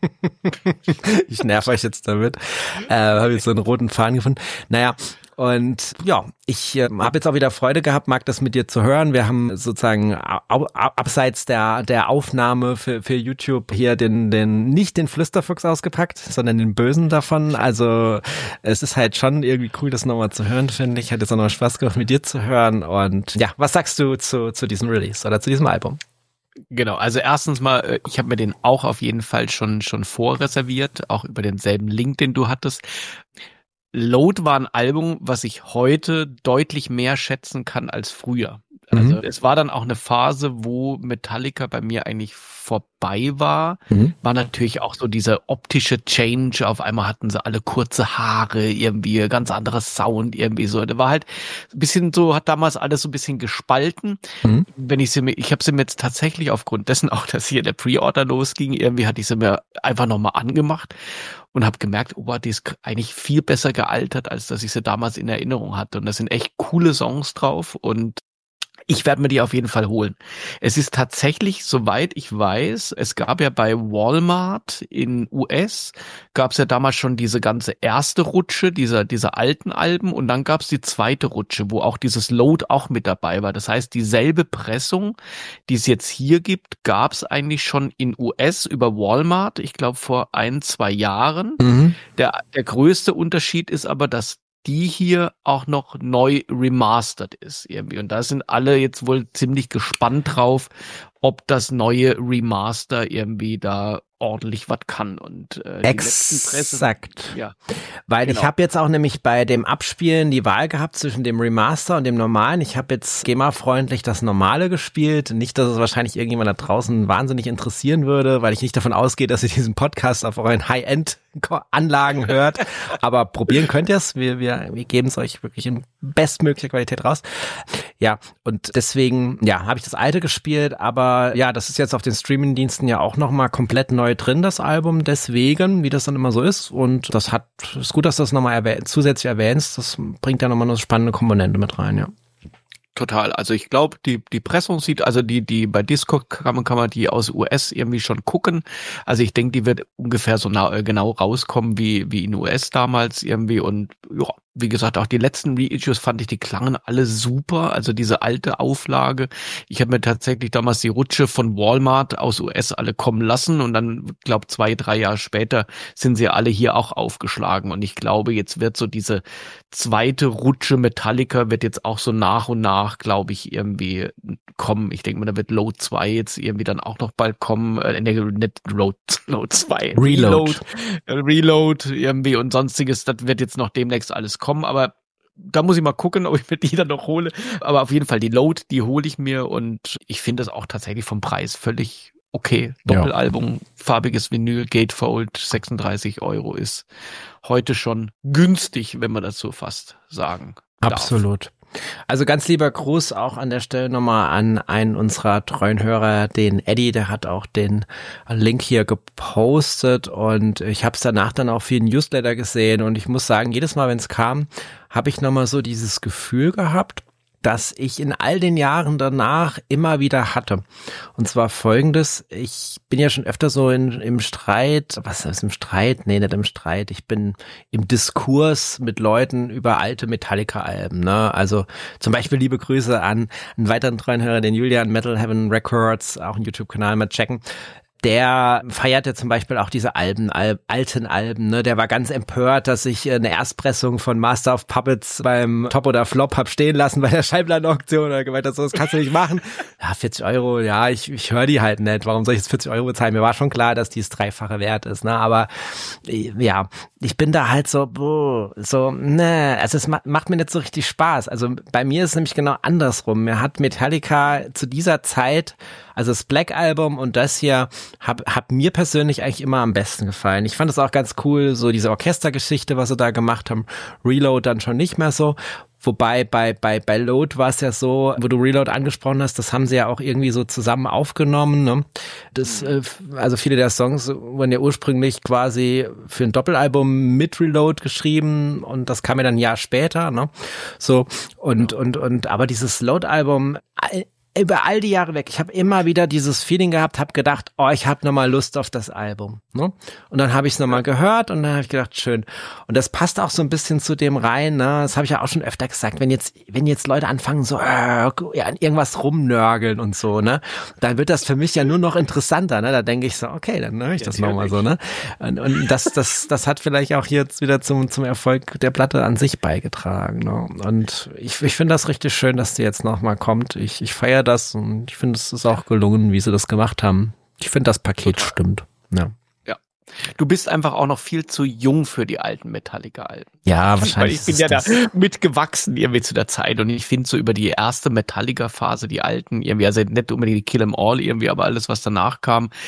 Ich nerv euch jetzt damit. Äh, habe jetzt so einen roten Faden gefunden. Naja, und ja, ich äh, habe jetzt auch wieder Freude gehabt, mag das mit dir zu hören. Wir haben sozusagen au- abseits der der Aufnahme für für YouTube hier den den nicht den Flüsterfuchs ausgepackt, sondern den Bösen davon. Also es ist halt schon irgendwie cool, das nochmal zu hören, finde ich. Hat jetzt auch noch Spaß gemacht, mit dir zu hören. Und ja, was sagst du zu zu diesem Release oder zu diesem Album? Genau, also erstens mal, ich habe mir den auch auf jeden Fall schon schon vorreserviert, auch über denselben Link, den du hattest. Load war ein Album, was ich heute deutlich mehr schätzen kann als früher. Also mhm. es war dann auch eine Phase, wo Metallica bei mir eigentlich vorbei war. Mhm. War natürlich auch so dieser optische Change. Auf einmal hatten sie alle kurze Haare, irgendwie ganz anderes Sound, irgendwie so. Da war halt ein bisschen so, hat damals alles so ein bisschen gespalten. Mhm. Wenn ich sie mir, ich habe sie mir jetzt tatsächlich aufgrund dessen auch, dass hier der Pre-Order losging, irgendwie hatte ich sie mir einfach nochmal angemacht und habe gemerkt, oh, die ist eigentlich viel besser gealtert, als dass ich sie damals in Erinnerung hatte. Und da sind echt coole Songs drauf und Ich werde mir die auf jeden Fall holen. Es ist tatsächlich, soweit ich weiß, es gab ja bei Walmart in U S, gab es ja damals schon diese ganze erste Rutsche, dieser, dieser alten Alben, und dann gab es die zweite Rutsche, wo auch dieses Load auch mit dabei war. Das heißt, dieselbe Pressung, die es jetzt hier gibt, gab es eigentlich schon in U S über Walmart, ich glaube vor ein, zwei Jahren. Mhm. Der, der größte Unterschied ist aber, dass die hier auch noch neu remastered ist irgendwie. Und da sind alle jetzt wohl ziemlich gespannt drauf, ob das neue Remaster irgendwie da ordentlich was kann. Und äh, die letzten Presse, Exakt. ja, Weil genau. ich habe jetzt auch nämlich bei dem Abspielen die Wahl gehabt zwischen dem Remaster und dem normalen. Ich habe jetzt G E M A-freundlich das normale gespielt. Nicht, dass es wahrscheinlich irgendjemand da draußen wahnsinnig interessieren würde, weil ich nicht davon ausgehe, dass ihr diesen Podcast auf euren High-End-Anlagen hört. Aber probieren könnt ihr es. Wir, wir, wir geben es euch wirklich in bestmöglicher Qualität raus. Ja, und deswegen, ja, habe ich das alte gespielt. Aber ja, das ist jetzt auf den Streaming-Diensten ja auch nochmal komplett neu drin, das Album, deswegen, wie das dann immer so ist, und das hat, ist gut, dass du das nochmal erwäh- zusätzlich erwähnst, das bringt da nochmal eine spannende Komponente mit rein, ja. Total. Also ich glaube, die die Pressung sieht, also die die bei Discord kann man kann man die aus U S irgendwie schon gucken. Also ich denke, die wird ungefähr so nah, genau rauskommen wie wie in U S damals irgendwie. Und ja, wie gesagt, auch die letzten Reissues fand ich, die klangen alle super. Also diese alte Auflage. Ich habe mir tatsächlich damals die Rutsche von Walmart aus U S alle kommen lassen, und dann, glaube zwei, drei Jahre später sind sie alle hier auch aufgeschlagen. Und ich glaube, jetzt wird so diese zweite Rutsche Metallica wird jetzt auch so nach und nach, glaube ich, irgendwie kommen. Ich denke mal, da wird Load zwei jetzt irgendwie dann auch noch bald kommen. Äh, nee, nicht Load, Load zwei. Reload. Reload, Reload irgendwie und sonstiges. Das wird jetzt noch demnächst alles kommen, aber da muss ich mal gucken, ob ich mir die dann noch hole. Aber auf jeden Fall die Load, die hole ich mir, und ich finde das auch tatsächlich vom Preis völlig okay. Doppelalbum, ja. Farbiges Vinyl, Gatefold, sechsunddreißig Euro ist heute schon günstig, wenn man das so fast sagen darf. Absolut. Also ganz lieber Gruß auch an der Stelle nochmal an einen unserer treuen Hörer, den Eddie, der hat auch den Link hier gepostet, und ich habe es danach dann auch viel Newsletter gesehen, und ich muss sagen, jedes Mal, wenn es kam, habe ich nochmal so dieses Gefühl gehabt, das ich in all den Jahren danach immer wieder hatte. Und zwar folgendes: Ich bin ja schon öfter so in, im Streit, was ist im Streit? Nee, nicht im Streit. Ich bin im Diskurs mit Leuten über alte Metallica-Alben, ne? Also zum Beispiel liebe Grüße an einen weiteren treuen Hörer, den Julian, Metal Heaven Records, auch einen YouTube-Kanal, mal checken. Der feierte zum Beispiel auch diese Alben, Al- alten Alben, ne? Der war ganz empört, dass ich eine Erstpressung von Master of Puppets beim Top oder Flop hab stehen lassen bei der Schallplattenauktion. Er hat gemeint, so, das kannst du nicht machen. Ja, vierzig Euro, ja, ich, ich höre die halt nicht. Warum soll ich jetzt vierzig Euro bezahlen? Mir war schon klar, dass dies dreifache wert ist, ne? Aber ja, ich bin da halt so, boah, so, ne, also es ma- macht mir nicht so richtig Spaß. Also bei mir ist es nämlich genau andersrum. Mir hat Metallica zu dieser Zeit, also das Black Album und das hier, hab, hab mir persönlich eigentlich immer am besten gefallen. Ich fand es auch ganz cool, so diese Orchestergeschichte, was sie da gemacht haben. Reload dann schon nicht mehr so. Wobei bei bei bei Load war es ja so, wo du Reload angesprochen hast, das haben sie ja auch irgendwie so zusammen aufgenommen, ne? Das, äh, also viele der Songs wurden ja ursprünglich quasi für ein Doppelalbum mit Reload geschrieben, und das kam ja dann ein Jahr später, ne? So, und und und aber dieses Load-Album, über all die Jahre weg, ich habe immer wieder dieses Feeling gehabt, habe gedacht, oh, ich habe nochmal Lust auf das Album, ne? Und dann habe ich es nochmal gehört, und dann habe ich gedacht, schön. Und das passt auch so ein bisschen zu dem rein, ne? Das habe ich ja auch schon öfter gesagt, wenn jetzt wenn jetzt Leute anfangen so äh, ja, an irgendwas rumnörgeln und so, ne? Dann wird das für mich ja nur noch interessanter, ne? Da denke ich so, okay, dann höre ich das nochmal so, ne? Und, und das das das hat vielleicht auch jetzt wieder zum zum Erfolg der Platte an sich beigetragen, ne? Und ich ich finde das richtig schön, dass die jetzt nochmal kommt. Ich ich feiere das, und ich finde, es ist auch gelungen, wie sie das gemacht haben. Ich finde, das Paket Total. Stimmt. Ja. Ja. Du bist einfach auch noch viel zu jung für die alten Metallica-Alben. Ja, wahrscheinlich. Weil ich bin ja das. da mitgewachsen irgendwie zu der Zeit, und ich finde so über die erste Metallica-Phase, die alten, irgendwie, also nicht unbedingt die Kill 'Em All irgendwie, aber alles, was danach kam,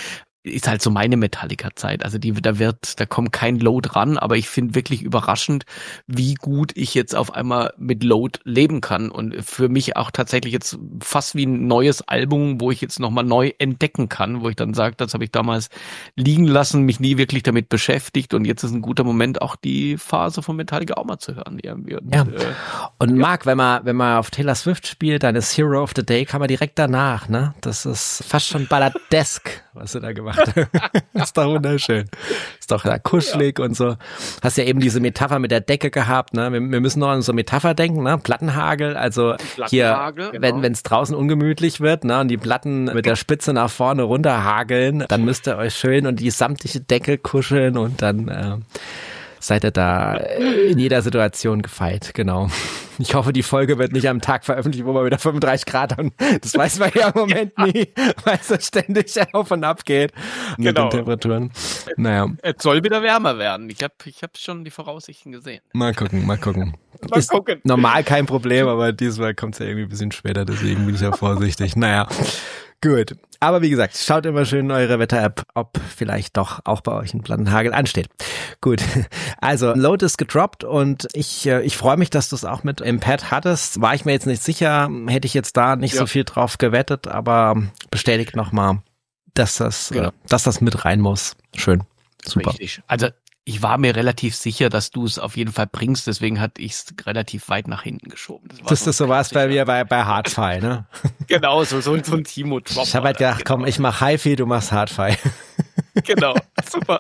ist halt so meine Metallica-Zeit. Also die, da wird, da kommt kein Load ran, aber ich finde wirklich überraschend, wie gut ich jetzt auf einmal mit Load leben kann und für mich auch tatsächlich jetzt fast wie ein neues Album, wo ich jetzt nochmal neu entdecken kann, wo ich dann sage, das habe ich damals liegen lassen, mich nie wirklich damit beschäftigt und jetzt ist ein guter Moment, auch die Phase von Metallica auch mal zu hören irgendwie. Und, ja. äh, und Marc, wenn man, wenn man auf Taylor Swift spielt, dann ist Hero of the Day, kann man direkt danach, ne? Das ist fast schon balladesk, was du da gemacht hast. Ist doch wunderschön. Ist doch da kuschelig ja. und so. Hast ja eben diese Metapher mit der Decke gehabt, ne? Wir, wir müssen noch an so Metapher denken, ne? Plattenhagel, also Plattenhagel, hier, genau. wenn wenn es draußen ungemütlich wird, ne? Und die Platten mit der Spitze nach vorne runterhageln, dann müsst ihr euch schön und die samtliche Decke kuscheln und dann äh, seid ihr da in jeder Situation gefeit, genau. Ich hoffe, die Folge wird nicht am Tag veröffentlicht, wo wir wieder fünfunddreißig Grad haben. Das weiß man ja im Moment ja. nie, weil es so ständig auf und ab geht mit genau. den Temperaturen. Naja. Es soll wieder wärmer werden. Ich habe ich hab schon die Voraussichten gesehen. Mal gucken, mal gucken. mal Ist gucken. Normal kein Problem, aber diesmal kommt es ja irgendwie ein bisschen später, deswegen bin ich ja vorsichtig. Naja. Gut, aber wie gesagt, schaut immer schön in eure Wetter-App, ob vielleicht doch auch bei euch ein Plattenhagel ansteht. Gut, also Load ist gedroppt und ich ich freue mich, dass du es auch mit im Pad hattest. War ich mir jetzt nicht sicher, hätte ich jetzt da nicht ja. so viel drauf gewettet, aber bestätigt nochmal, dass das, genau. dass das mit rein muss. Schön, super. Richtig, also ich war mir relativ sicher, dass du es auf jeden Fall bringst, deswegen hatte ich es relativ weit nach hinten geschoben. Das, das ist so was bei mir bei, bei Hardfi, ne? Genau, so, so, so ein Timo-Drop. Ich habe halt gedacht, genau. komm, ich mach Hi-Fi, du machst Hardfi. Genau, super.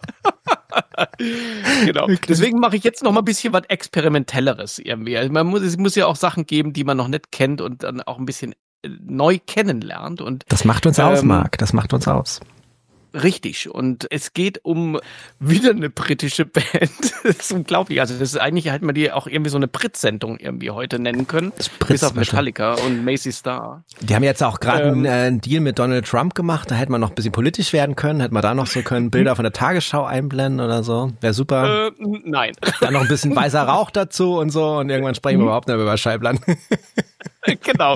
Genau. Okay. Deswegen mache ich jetzt noch mal ein bisschen was Experimentelleres irgendwie. Also man muss, es muss ja auch Sachen geben, die man noch nicht kennt und dann auch ein bisschen neu kennenlernt. Und das macht uns ähm, aus, Marc, das macht uns aus. Richtig. Und es geht um wieder eine britische Band. Das ist unglaublich. Also das ist eigentlich, hätte man die auch irgendwie so eine Brit-Sendung irgendwie heute nennen können. Bis auf Metallica und Macy Star. Die haben jetzt auch gerade ähm, einen, äh, einen Deal mit Donald Trump gemacht. Da hätte man noch ein bisschen politisch werden können. Hätte man da noch so können Bilder von der Tagesschau einblenden oder so. Wäre super. Äh, nein. Dann noch ein bisschen weißer Rauch dazu und so. Und irgendwann sprechen wir überhaupt nicht mehr über Schallplatten. Genau.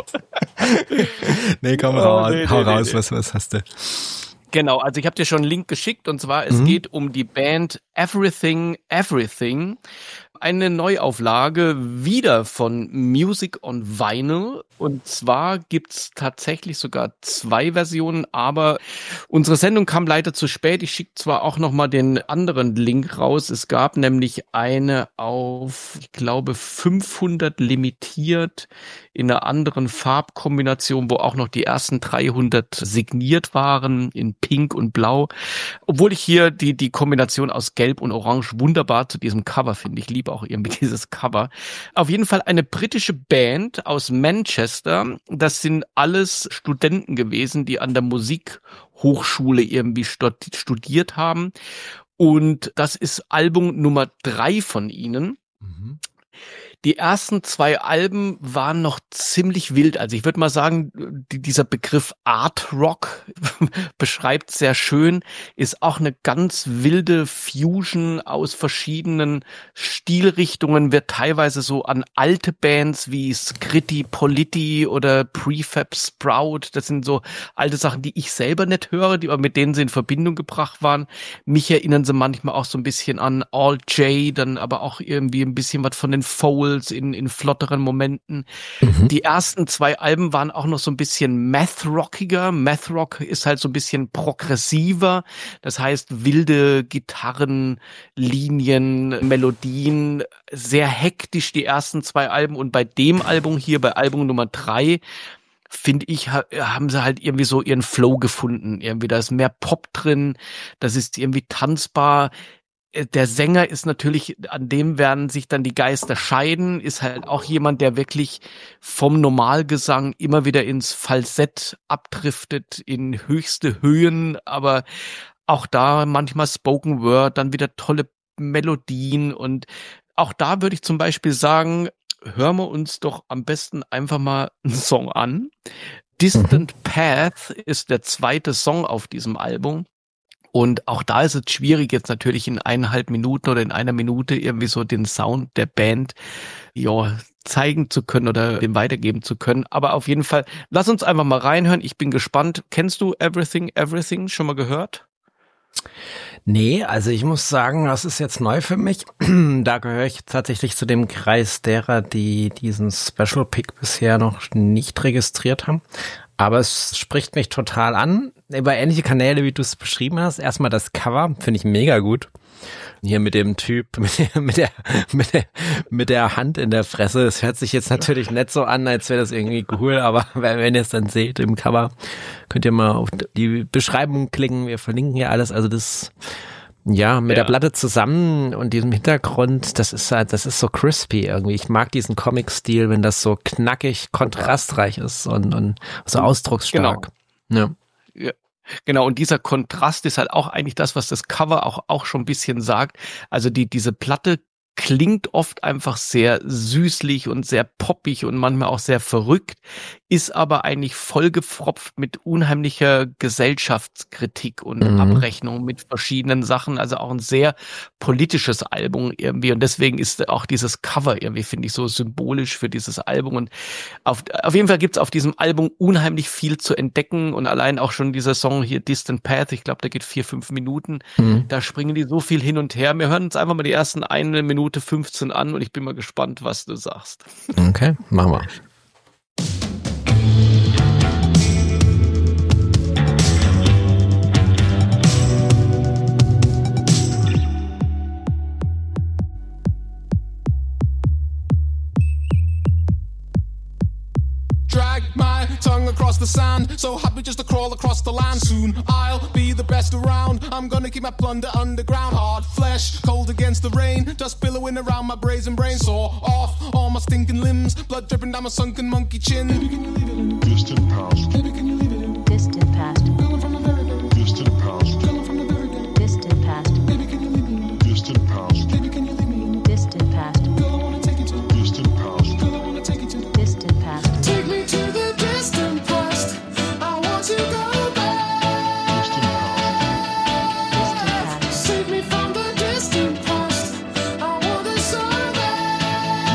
Nee, komm, hau, oh, nee, hau nee, raus. Nee. Was, was hast du? Genau, also ich habe dir schon einen Link geschickt und zwar, es mhm. geht um die Band Everything Everything. Eine Neuauflage wieder von Music on Vinyl. Und zwar gibt's tatsächlich sogar zwei Versionen, aber unsere Sendung kam leider zu spät. Ich schicke zwar auch nochmal den anderen Link raus. Es gab nämlich eine auf, ich glaube, fünfhundert limitiert in einer anderen Farbkombination, wo auch noch die ersten dreihundert signiert waren in Pink und Blau. Obwohl ich hier die, die Kombination aus Gelb und Orange wunderbar zu diesem Cover finde. Ich liebe auch irgendwie dieses Cover. Auf jeden Fall eine britische Band aus Manchester. Das sind alles Studenten gewesen, die an der Musikhochschule irgendwie studiert haben. Und das ist Album Nummer drei von ihnen. Mhm. Die ersten zwei Alben waren noch ziemlich wild. Also ich würde mal sagen, die, dieser Begriff Art Rock beschreibt sehr schön, ist auch eine ganz wilde Fusion aus verschiedenen Stilrichtungen, wird teilweise so an alte Bands wie Scritti Politti oder Prefab Sprout, das sind so alte Sachen, die ich selber nicht höre, die aber mit denen sie in Verbindung gebracht waren. Mich erinnern sie manchmal auch so ein bisschen an All J, dann aber auch irgendwie ein bisschen was von den Foals in, in flotteren Momenten. Mhm. Die ersten zwei Alben waren auch noch so ein bisschen Math-rockiger. Math-rock ist halt so ein bisschen progressiver. Das heißt, wilde Gitarrenlinien, Melodien, sehr hektisch die ersten zwei Alben. Und bei dem Album hier, bei Album Nummer drei, finde ich, haben sie halt irgendwie so ihren Flow gefunden. Irgendwie, da ist mehr Pop drin, das ist irgendwie tanzbar. Der Sänger ist natürlich, an dem werden sich dann die Geister scheiden, ist halt auch jemand, der wirklich vom Normalgesang immer wieder ins Falsett abdriftet, in höchste Höhen, aber auch da manchmal Spoken Word, dann wieder tolle Melodien und auch da würde ich zum Beispiel sagen, hören wir uns doch am besten einfach mal einen Song an. Distant mhm. Path ist der zweite Song auf diesem Album. Und auch da ist es schwierig, jetzt natürlich in eineinhalb Minuten oder in einer Minute irgendwie so den Sound der Band ja, zeigen zu können oder dem weitergeben zu können. Aber auf jeden Fall, lass uns einfach mal reinhören. Ich bin gespannt. Kennst du Everything, Everything? Schon mal gehört? Nee, also ich muss sagen, das ist jetzt neu für mich. Da gehöre ich tatsächlich zu dem Kreis derer, die diesen Special Pick bisher noch nicht registriert haben. Aber es spricht mich total an. Über ähnliche Kanäle, wie du es beschrieben hast. Erstmal das Cover, finde ich mega gut. Hier mit dem Typ, mit der, mit der, mit der, mit der Hand in der Fresse. Es hört sich jetzt natürlich nicht so an, als wäre das irgendwie cool, aber wenn ihr es dann seht im Cover, könnt ihr mal auf die Beschreibung klicken. Wir verlinken hier alles. Also das, ja, mit ja. der Platte zusammen und diesem Hintergrund, das ist halt, das ist so crispy irgendwie. Ich mag diesen Comic-Stil, wenn das so knackig, kontrastreich ist und, und so ausdrucksstark. Genau. Ja. ja. Genau, und dieser Kontrast ist halt auch eigentlich das, was das Cover auch, auch schon ein bisschen sagt. Also die, diese Platte klingt oft einfach sehr süßlich und sehr poppig und manchmal auch sehr verrückt, ist aber eigentlich vollgepfropft mit unheimlicher Gesellschaftskritik und mhm. Abrechnung mit verschiedenen Sachen, also auch ein sehr politisches Album irgendwie und deswegen ist auch dieses Cover irgendwie, finde ich, so symbolisch für dieses Album und auf, auf jeden Fall gibt's auf diesem Album unheimlich viel zu entdecken und allein auch schon dieser Song hier Distant Path, ich glaube, der geht vier, fünf Minuten, mhm. da springen die so viel hin und her. Wir hören uns einfach mal die ersten eine Minute fünfzehn an und ich bin mal gespannt, was du sagst. Okay, machen wir. Drag my tongue across the sand, so happy just to crawl across the land. Soon I'll be the best around. I'm gonna keep my plunder underground. Hard flesh, cold against the rain, dust billowing around my brazen brain. Saw off all my stinking limbs, blood dripping down my sunken monkey chin. Baby, can you leave it in? Distant past. Baby, can you leave it in? Distant past. Feeling from the very good. Distant past. Feeling from the very good. Distant past. Baby, can you leave me in? Distant past. Baby, can you leave me in? Distant past. Girl, I wanna take you to distant past. Girl, I wanna take you to distant past. Take me to the distant past. I want to go back. Distant past. Distant past. Save me from the distant past. I want to survive.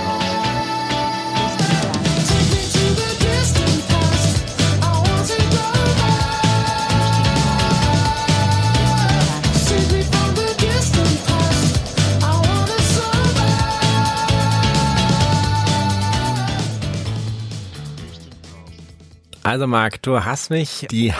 Distant past. Take me to the distant past. I want to go back. Save me from the distant past. I want to survive. Also Marc, du hast mich, die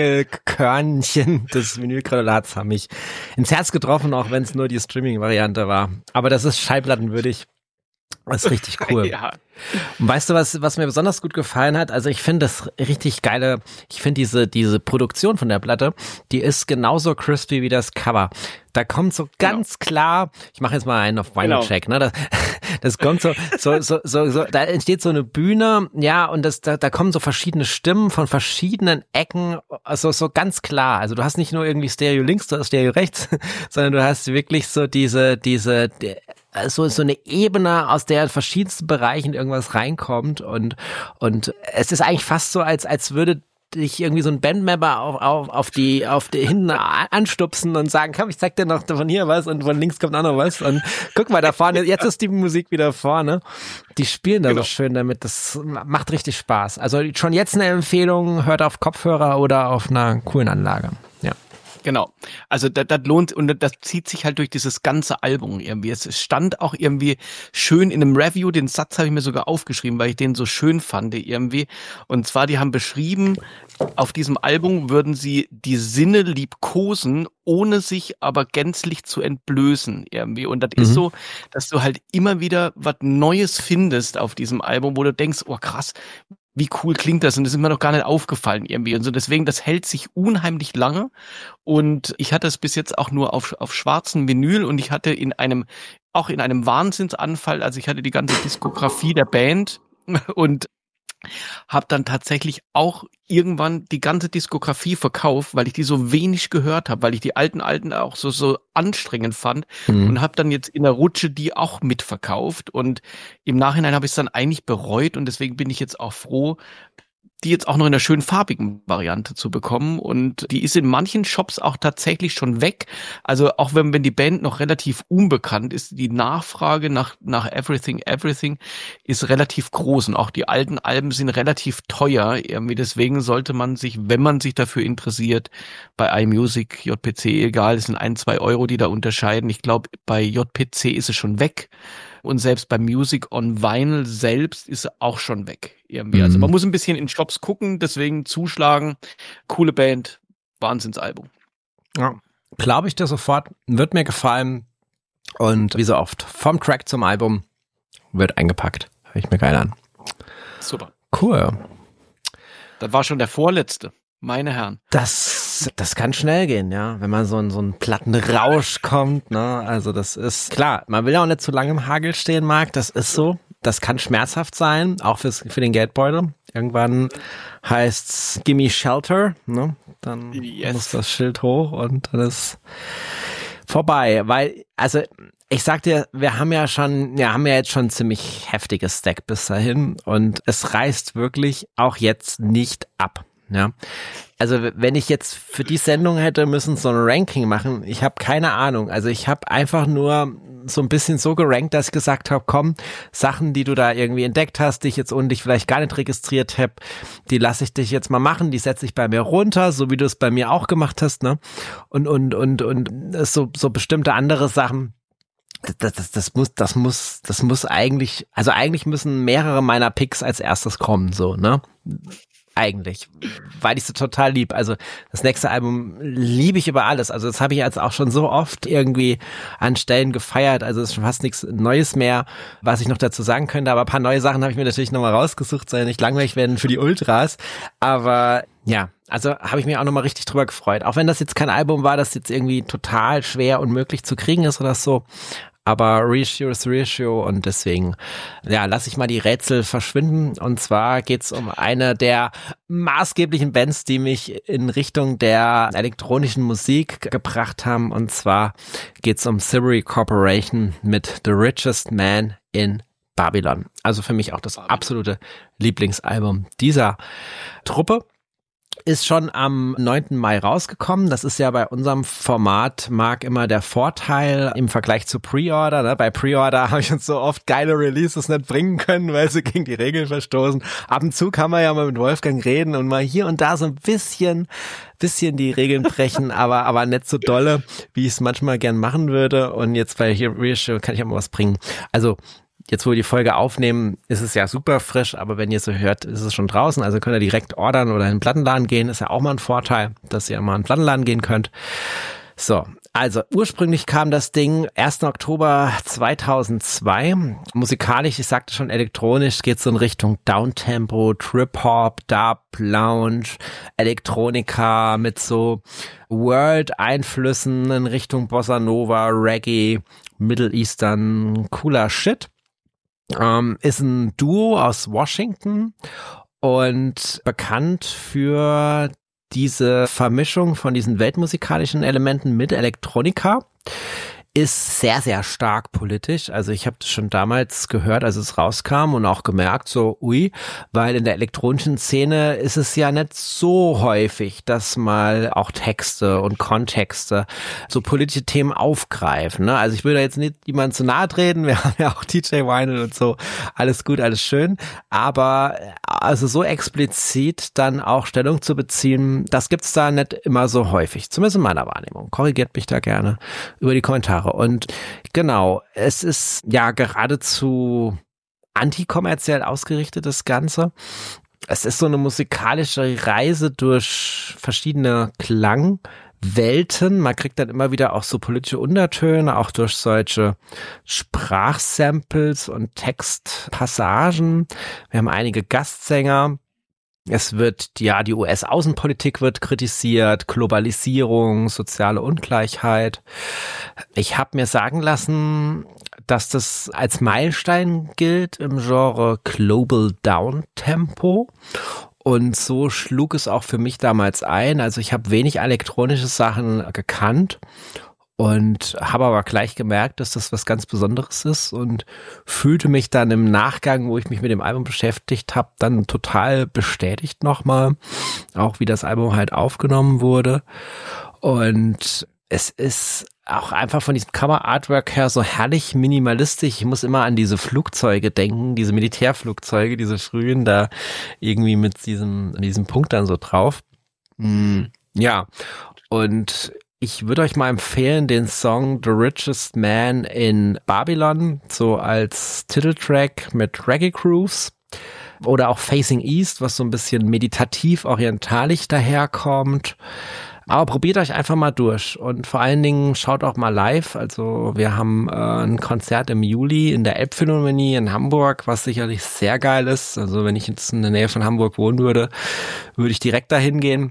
Hagelkörnchen des Vinylgranulats haben mich ins Herz getroffen, auch wenn es nur die Streaming-Variante war. Aber das ist schallplattenwürdig. Das ist richtig cool. Ja. Und weißt du, was, was mir besonders gut gefallen hat? Also ich finde das richtig geile, ich finde diese, diese Produktion von der Platte, die ist genauso crispy wie das Cover. Da kommt so ganz genau. klar, ich mache jetzt mal einen auf Vinyl-Check, genau. ne? Das, das kommt so, so, so, so, so, da entsteht so eine Bühne, ja, und das, da, da kommen so verschiedene Stimmen von verschiedenen Ecken, also so ganz klar. Also du hast nicht nur irgendwie Stereo links oder Stereo rechts, sondern du hast wirklich so diese, diese, die, so, so eine Ebene, aus der in verschiedensten Bereichen irgendwas reinkommt und, und es ist eigentlich fast so, als, als würde dich irgendwie so ein Bandmember auf, auf, auf die, auf die hinten anstupsen und sagen, komm, ich zeig dir noch von hier was und von links kommt auch noch was und guck mal da vorne, jetzt ist die Musik wieder vorne. Die spielen da genau. so schön damit, das macht richtig Spaß. Also schon jetzt eine Empfehlung, hört auf Kopfhörer oder auf einer coolen Anlage. Ja. Genau. Also das, das lohnt und das zieht sich halt durch dieses ganze Album irgendwie. Es stand auch irgendwie schön in einem Review, den Satz habe ich mir sogar aufgeschrieben, weil ich den so schön fand irgendwie. Und zwar, die haben beschrieben, auf diesem Album würden sie die Sinne liebkosen, ohne sich aber gänzlich zu entblößen irgendwie. Und das mhm. ist so, dass du halt immer wieder was Neues findest auf diesem Album, wo du denkst, oh krass, wie cool klingt das? Und das ist mir noch gar nicht aufgefallen irgendwie. Und so deswegen, das hält sich unheimlich lange. Und ich hatte es bis jetzt auch nur auf, auf schwarzen Vinyl und ich hatte in einem, auch in einem Wahnsinnsanfall, also ich hatte die ganze Diskografie der Band und habe dann tatsächlich auch irgendwann die ganze Diskografie verkauft, weil ich die so wenig gehört habe, weil ich die alten alten auch so so anstrengend fand mhm. und habe dann jetzt in der Rutsche die auch mitverkauft und im Nachhinein habe ich es dann eigentlich bereut und deswegen bin ich jetzt auch froh, die jetzt auch noch in der schönen farbigen Variante zu bekommen. Und die ist in manchen Shops auch tatsächlich schon weg. Also auch wenn, wenn die Band noch relativ unbekannt ist, die Nachfrage nach, nach Everything, Everything ist relativ groß. Und auch die alten Alben sind relativ teuer. Irgendwie deswegen sollte man sich, wenn man sich dafür interessiert, bei iMusic, J P C, egal, es sind ein, zwei Euro, die da unterscheiden. Ich glaube, bei J P C ist es schon weg. Und selbst bei Music on Vinyl selbst ist er auch schon weg. Irgendwie. Also man muss ein bisschen in Shops gucken, deswegen zuschlagen. Coole Band, Wahnsinnsalbum. Ja, glaube ich dir sofort, wird mir gefallen. Und wie so oft, vom Track zum Album wird eingepackt. Hör ich mir geil an. Super. Cool. Das war schon der vorletzte. Meine Herren. Das, das kann schnell gehen, ja, wenn man so in so einen Plattenrausch kommt, ne, also das ist, klar, man will ja auch nicht zu lange im Hagel stehen, Marc, das ist so, das kann schmerzhaft sein, auch fürs, für den Geldbeutel. Irgendwann heißt's Gimme Shelter, ne, dann yes. muss das Schild hoch und dann ist vorbei, weil, also, ich sag dir, wir haben ja schon, ja, haben ja jetzt schon ein ziemlich heftiges Stack bis dahin und es reißt wirklich auch jetzt nicht ab. Ja, also wenn ich jetzt für die Sendung hätte müssen so ein Ranking machen, ich habe keine Ahnung, also ich habe einfach nur so ein bisschen so gerankt, dass ich gesagt habe, komm, Sachen, die du da irgendwie entdeckt hast, die ich jetzt und dich vielleicht gar nicht registriert habe, die lasse ich dich jetzt mal machen, die setze ich bei mir runter, so wie du es bei mir auch gemacht hast, ne? Und und und und so so bestimmte andere Sachen. Das, das, das muss, das muss, das muss eigentlich, also eigentlich müssen mehrere meiner Picks als erstes kommen, so, ne? Eigentlich, weil ich sie total lieb. Also das nächste Album liebe ich über alles. Also das habe ich jetzt auch schon so oft irgendwie an Stellen gefeiert. Also es ist schon fast nichts Neues mehr, was ich noch dazu sagen könnte. Aber ein paar neue Sachen habe ich mir natürlich nochmal rausgesucht, soll ja nicht langweilig werden für die Ultras. Aber ja, also habe ich mir auch nochmal richtig drüber gefreut. Auch wenn das jetzt kein Album war, das jetzt irgendwie total schwer unmöglich zu kriegen ist oder so. Aber Reissue ist Reissue und deswegen, ja, lasse ich mal die Rätsel verschwinden. Und zwar geht's um eine der maßgeblichen Bands, die mich in Richtung der elektronischen Musik gebracht haben. Und zwar geht's um Siberi Corporation mit The Richest Man in Babylon. Also für mich auch das absolute Lieblingsalbum dieser Truppe. Ist schon am neunten Mai rausgekommen. Das ist ja bei unserem Format, Marc, immer der Vorteil im Vergleich zu Pre-Order. Ne? Bei Pre-Order habe ich uns so oft geile Releases nicht bringen können, weil sie gegen die Regeln verstoßen. Ab und zu kann man ja mal mit Wolfgang reden und mal hier und da so ein bisschen, bisschen die Regeln brechen, aber aber nicht so dolle, wie ich es manchmal gern machen würde. Und jetzt bei hier Reissue kann ich auch mal was bringen. Also jetzt, wo wir die Folge aufnehmen, ist es ja super frisch, aber wenn ihr so hört, ist es schon draußen, also könnt ihr direkt ordern oder in den Plattenladen gehen, ist ja auch mal ein Vorteil, dass ihr mal in den Plattenladen gehen könnt. So, also ursprünglich kam das Ding ersten Oktober zweitausendzwei, musikalisch, ich sagte schon elektronisch, geht so in Richtung Downtempo, Trip-Hop, Dub, Lounge, Elektronika mit so World-Einflüssen in Richtung Bossa Nova, Reggae, Middle Eastern, cooler Shit. Ähm, ist ein Duo aus Washington und bekannt für diese Vermischung von diesen weltmusikalischen Elementen mit Elektronika. Ist sehr, sehr stark politisch. Also ich habe das schon damals gehört, als es rauskam und auch gemerkt, so ui, weil in der elektronischen Szene ist es ja nicht so häufig, dass mal auch Texte und Kontexte so politische Themen aufgreifen. Ne? Also ich will da jetzt nicht jemand zu nahe treten, wir haben ja auch D J Vinyl und so, alles gut, alles schön, aber also so explizit dann auch Stellung zu beziehen, das gibt's da nicht immer so häufig, zumindest in meiner Wahrnehmung. Korrigiert mich da gerne über die Kommentare. Und genau, es ist ja geradezu antikommerziell ausgerichtet, das Ganze. Es ist so eine musikalische Reise durch verschiedene Klangwelten. Man kriegt dann immer wieder auch so politische Untertöne, auch durch solche Sprachsamples und Textpassagen. Wir haben einige Gastsänger. Es wird, ja, die U S-Außenpolitik wird kritisiert, Globalisierung, soziale Ungleichheit. Ich habe mir sagen lassen, dass das als Meilenstein gilt im Genre Global Downtempo. Und so schlug es auch für mich damals ein. Also ich habe wenig elektronische Sachen gekannt. und habe aber gleich gemerkt, dass das was ganz Besonderes ist und fühlte mich dann im Nachgang, wo ich mich mit dem Album beschäftigt habe, dann total bestätigt nochmal, auch wie das Album halt aufgenommen wurde. Und es ist auch einfach von diesem Cover-Artwork her so herrlich minimalistisch. Ich muss immer an diese Flugzeuge denken, diese Militärflugzeuge, diese frühen da irgendwie mit diesem, diesem Punkt dann so drauf. Mm, ja, und ich würde euch mal empfehlen, den Song The Richest Man in Babylon, so als Titeltrack mit Reggae Grooves. Oder auch Facing East, was so ein bisschen meditativ orientalisch daherkommt. Aber probiert euch einfach mal durch und vor allen Dingen schaut auch mal live. Also wir haben äh, ein Konzert im Juli in der Elbphilharmonie in Hamburg, was sicherlich sehr geil ist. Also wenn ich jetzt in der Nähe von Hamburg wohnen würde, würde ich direkt dahin gehen.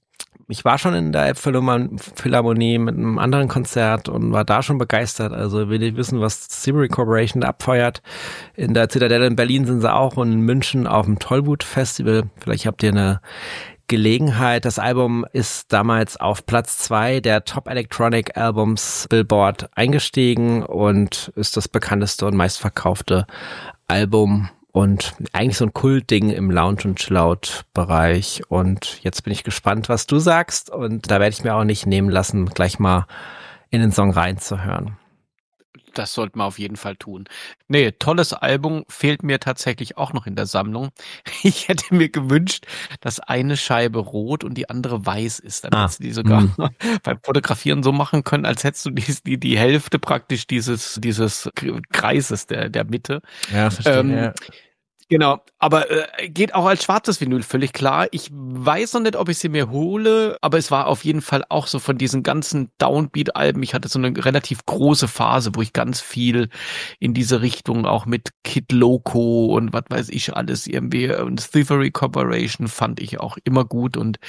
Ich war schon in der Elbphilharmonie mit einem anderen Konzert und war da schon begeistert. Also will ich wissen, was Thievery Corporation da abfeuert. In der Zitadelle in Berlin sind sie auch und in München auf dem Tollwood Festival. Vielleicht habt ihr eine Gelegenheit. Das Album ist damals auf Platz zwei der Top Electronic Albums Billboard eingestiegen und ist das bekannteste und meistverkaufte Album und eigentlich so ein Kultding im Lounge- und Chillout-Bereich. Und jetzt bin ich gespannt, was du sagst und da werde ich mir auch nicht nehmen lassen, gleich mal in den Song reinzuhören. Das sollten wir auf jeden Fall tun. Nee, tolles Album, fehlt mir tatsächlich auch noch in der Sammlung. Ich hätte mir gewünscht, dass eine Scheibe rot und die andere weiß ist. Dann ah. hättest du die sogar mm. beim Fotografieren so machen können, als hättest du die, die, die Hälfte praktisch dieses, dieses Kreises der, der Mitte. Ja, verstehe. Ähm, ja. Genau, aber äh, geht auch als schwarzes Vinyl, völlig klar. Ich weiß noch nicht, ob ich sie mir hole, aber es war auf jeden Fall auch so von diesen ganzen Downbeat-Alben. Ich hatte so eine relativ große Phase, wo ich ganz viel in diese Richtung auch mit Kid Loco und was weiß ich alles irgendwie und Thievery Corporation fand ich auch immer gut und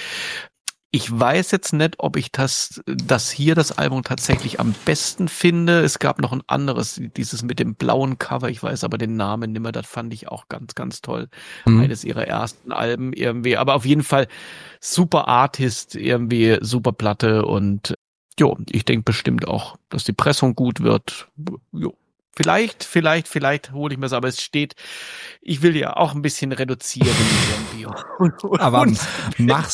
ich weiß jetzt nicht, ob ich das, das hier das Album tatsächlich am besten finde. Es gab noch ein anderes, dieses mit dem blauen Cover. Ich weiß aber den Namen nicht mehr. Das fand ich auch ganz, ganz toll. Mhm. Eines ihrer ersten Alben irgendwie. Aber auf jeden Fall super Artist, irgendwie super Platte und jo, ich denke bestimmt auch, dass die Pressung gut wird. Jo. Vielleicht, vielleicht, vielleicht hole ich mir es, aber es steht, ich will ja auch ein bisschen reduzieren irgendwie. Aber mach's,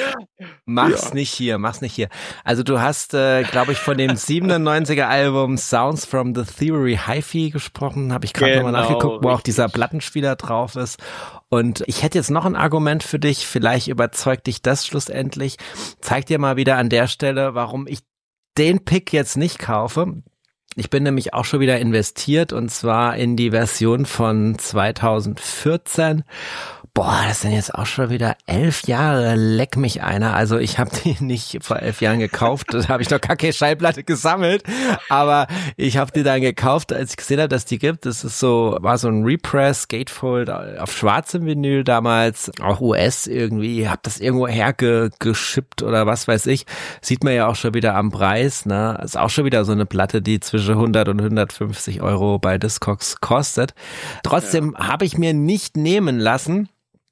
mach's ja. nicht hier, mach's nicht hier. Also du hast, äh, glaube ich, von dem siebenundneunziger Album Sounds from the Theory Hi-Fi gesprochen, habe ich gerade genau, nochmal nachgeguckt, wo richtig. Auch dieser Plattenspieler drauf ist. Und ich hätte jetzt noch ein Argument für dich, vielleicht überzeugt dich das schlussendlich. Zeig dir mal wieder an der Stelle, warum ich den Pick jetzt nicht kaufe. Ich bin nämlich auch schon wieder investiert und zwar in die Version von zweitausendvierzehn. Boah, das sind jetzt auch schon wieder elf Jahre, leck mich einer. Also ich habe die nicht vor elf Jahren gekauft, da habe ich noch gar keine Schallplatte gesammelt, aber ich habe die dann gekauft, als ich gesehen habe, dass die gibt. Das ist so, war so ein Repress, Gatefold auf schwarzem Vinyl damals, auch U S irgendwie, hab das irgendwo hergeschippt oder was weiß ich. Sieht man ja auch schon wieder am Preis, ne? Ist auch schon wieder so eine Platte, die zwischen hundert und hundertfünfzig Euro bei Discogs kostet. Trotzdem ja. habe ich mir nicht nehmen lassen,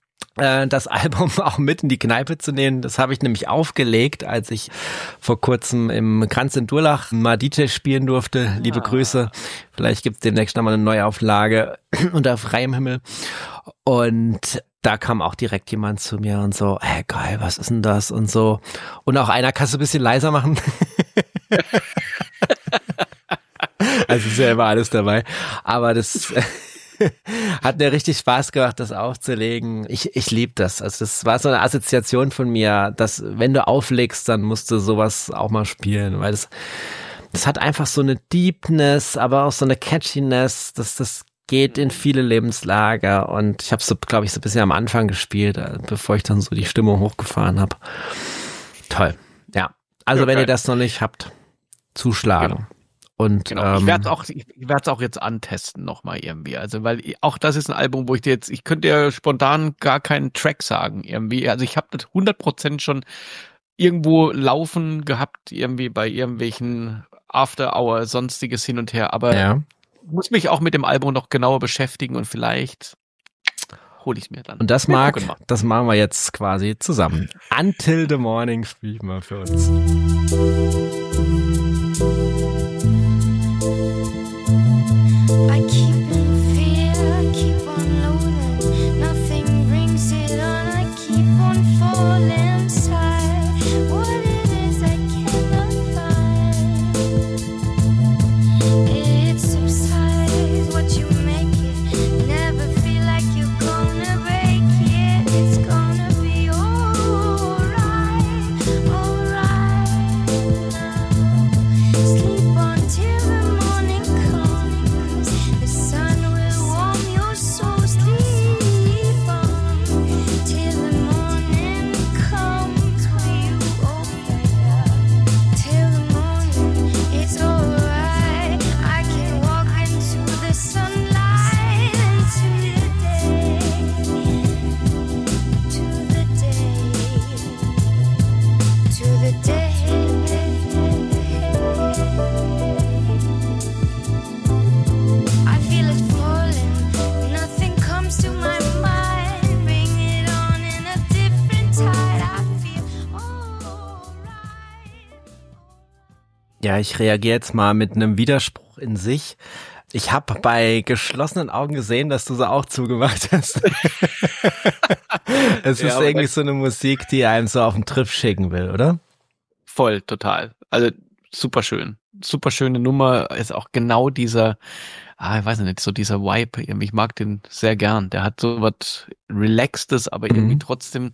das Album auch mit in die Kneipe zu nehmen. Das habe ich nämlich aufgelegt, als ich vor kurzem im Kranz in Durlach mal D J spielen durfte. Liebe ah. Grüße. Vielleicht gibt's demnächst nochmal eine Neuauflage unter freiem Himmel. Und da kam auch direkt jemand zu mir und so, hey geil, was ist denn das? Und so. Und auch einer, kannst du ein bisschen leiser machen? Also ist ja immer alles dabei. Aber das hat mir richtig Spaß gemacht, das aufzulegen. Ich, ich liebe das. Also das war so eine Assoziation von mir, dass wenn du auflegst, dann musst du sowas auch mal spielen, weil das, das hat einfach so eine Deepness, aber auch so eine Catchiness, dass das geht in viele Lebenslager und ich habe so, glaube ich, so ein bisschen am Anfang gespielt, bevor ich dann so die Stimmung hochgefahren habe. Toll. Ja. Also ja, wenn geil. Ihr das noch nicht habt, zuschlagen. Genau. Und genau. ähm, ich werde es auch, ich werde es auch jetzt antesten nochmal irgendwie. Also weil auch das ist ein Album, wo ich dir jetzt, ich könnte dir spontan gar keinen Track sagen irgendwie. Also ich habe das hundert Prozent schon irgendwo laufen gehabt irgendwie bei irgendwelchen After Hour sonstiges hin und her. Aber ja. muss mich auch mit dem Album noch genauer beschäftigen und vielleicht hole ich es mir dann. Und das mag, das machen wir jetzt quasi zusammen. Until the Morning spielen wir für uns. Ja, ich reagiere jetzt mal mit einem Widerspruch in sich. Ich habe bei geschlossenen Augen gesehen, dass du sie auch zugemacht hast. Es Ja, ist aber irgendwie das- so eine Musik, die einem so auf den Trip schicken will, oder? Voll, total. Also super schön. Super schöne Nummer. Ist auch genau dieser, ah, ich weiß nicht, so dieser Vibe. Irgendwie, ich mag den sehr gern. Der hat so was Relaxedes, aber irgendwie Mhm. trotzdem,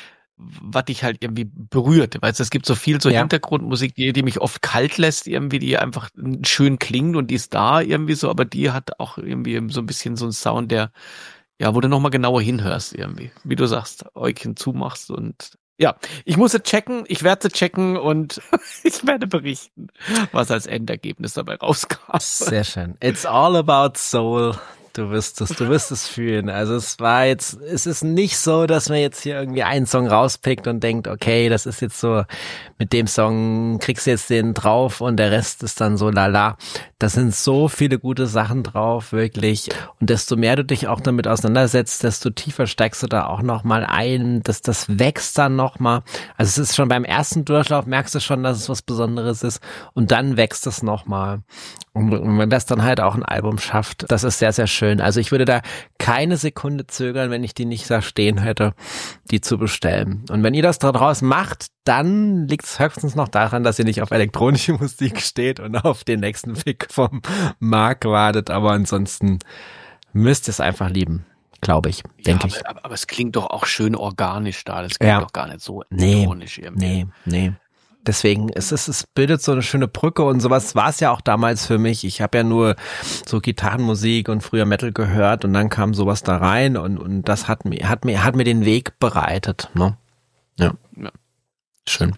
was dich halt irgendwie berührt. Weißt du, es gibt so viel so Ja. Hintergrundmusik, die, die mich oft kalt lässt, irgendwie, die einfach schön klingt und die ist da irgendwie so, aber die hat auch irgendwie so ein bisschen so einen Sound, der, ja, wo du nochmal genauer hinhörst irgendwie. Wie du sagst, Äugchen zumachst und ja, ich muss es checken, ich werde es checken und ich werde berichten, was als Endergebnis dabei rauskam. Sehr schön. It's all about soul. Du wirst es, du wirst es fühlen. Also es war jetzt, es ist nicht so, dass man jetzt hier irgendwie einen Song rauspickt und denkt, okay, das ist jetzt so, mit dem Song kriegst du jetzt den drauf und der Rest ist dann so lala. Da sind so viele gute Sachen drauf, wirklich. Und desto mehr du dich auch damit auseinandersetzt, desto tiefer steigst du da auch nochmal ein. Das, das wächst dann nochmal. Also es ist schon beim ersten Durchlauf, merkst du schon, dass es was Besonderes ist. Und dann wächst es nochmal. Und wenn das dann halt auch ein Album schafft, das ist sehr, sehr schön. Also ich würde da keine Sekunde zögern, wenn ich die nicht da stehen hätte, die zu bestellen. Und wenn ihr das daraus macht, dann liegt es höchstens noch daran, dass ihr nicht auf elektronische Musik steht und auf den nächsten Pick vom Marc wartet. Aber ansonsten müsst ihr es einfach lieben, glaube ich, denke ja, ich. aber, aber, aber es klingt doch auch schön organisch da. Das klingt Ja. doch gar nicht so Nee, elektronisch irgendwie. Nee, nee. Deswegen, es ist, es bildet so eine schöne Brücke und sowas war es ja auch damals für mich. Ich habe ja nur so Gitarrenmusik und früher Metal gehört und dann kam sowas da rein und, und das hat mir, hat mir, hat mir den Weg bereitet, ne? Ja. Ja. Schön.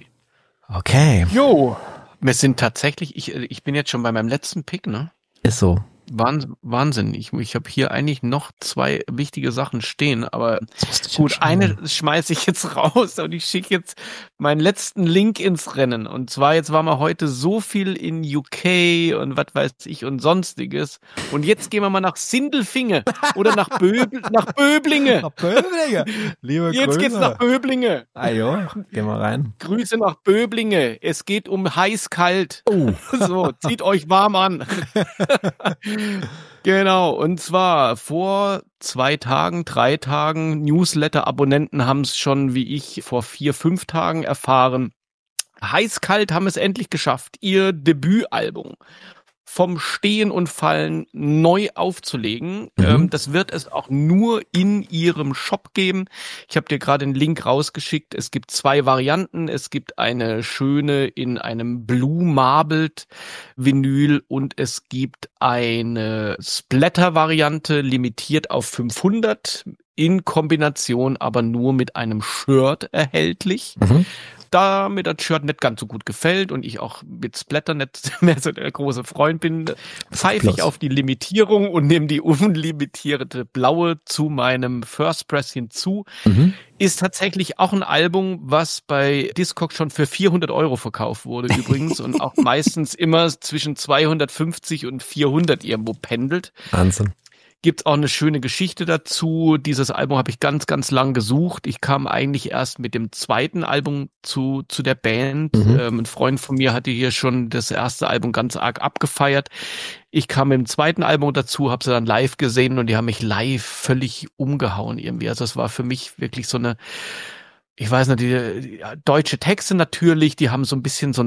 Okay. Jo, wir sind tatsächlich, ich, ich bin jetzt schon bei meinem letzten Pick, ne? Ist so. Wahnsinn, Wahnsinn. Ich, ich habe hier eigentlich noch zwei wichtige Sachen stehen, aber Das wusste ich gut, ja schon. eine schmeiße ich jetzt raus und ich schicke jetzt meinen letzten Link ins Rennen. Und zwar, jetzt waren wir heute so viel in U K und was weiß ich und sonstiges. Und jetzt gehen wir mal nach Sindelfingen oder nach, Böbl nach Böblinge. Böblinge. Liebe Jetzt geht's nach Böblinge. Ah jo, geh mal rein. Grüße nach Böblinge. Es geht um heiß-kalt. Oh. So, zieht euch warm an. Genau, und zwar vor zwei Tagen, drei Tagen, Newsletter-Abonnenten haben es schon, wie ich, vor vier, fünf Tagen erfahren. Heiß-Kalt haben es endlich geschafft, ihr Debütalbum vom Stehen und Fallen neu aufzulegen. Mhm. Ähm, das wird es auch nur in ihrem Shop geben. Ich habe dir gerade einen Link rausgeschickt. Es gibt zwei Varianten. Es gibt eine schöne in einem Blue Marbled Vinyl und es gibt eine Splatter-Variante, limitiert auf fünfhundert, in Kombination aber nur mit einem Shirt erhältlich. Mhm. Da mir das Shirt nicht ganz so gut gefällt und ich auch mit Splatter nicht mehr so der große Freund bin, pfeife ich Plus. auf die Limitierung und nehme die unlimitierte blaue zu meinem First Press hinzu. Mhm. Ist tatsächlich auch ein Album, was bei Discogs schon für vierhundert Euro verkauft wurde übrigens und auch meistens immer zwischen zweihundertfünfzig und vierhundert irgendwo pendelt. Wahnsinn. Gibt auch eine schöne Geschichte dazu. Dieses Album habe ich ganz, ganz lang gesucht. Ich kam eigentlich erst mit dem zweiten Album zu zu der Band. Mhm. Ähm, ein Freund von mir hatte hier schon das erste Album ganz arg abgefeiert. Ich kam mit dem zweiten Album dazu, habe sie dann live gesehen und die haben mich live völlig umgehauen irgendwie. Also es war für mich wirklich so eine, ich weiß nicht, die, die deutsche Texte natürlich, die haben so ein bisschen so eine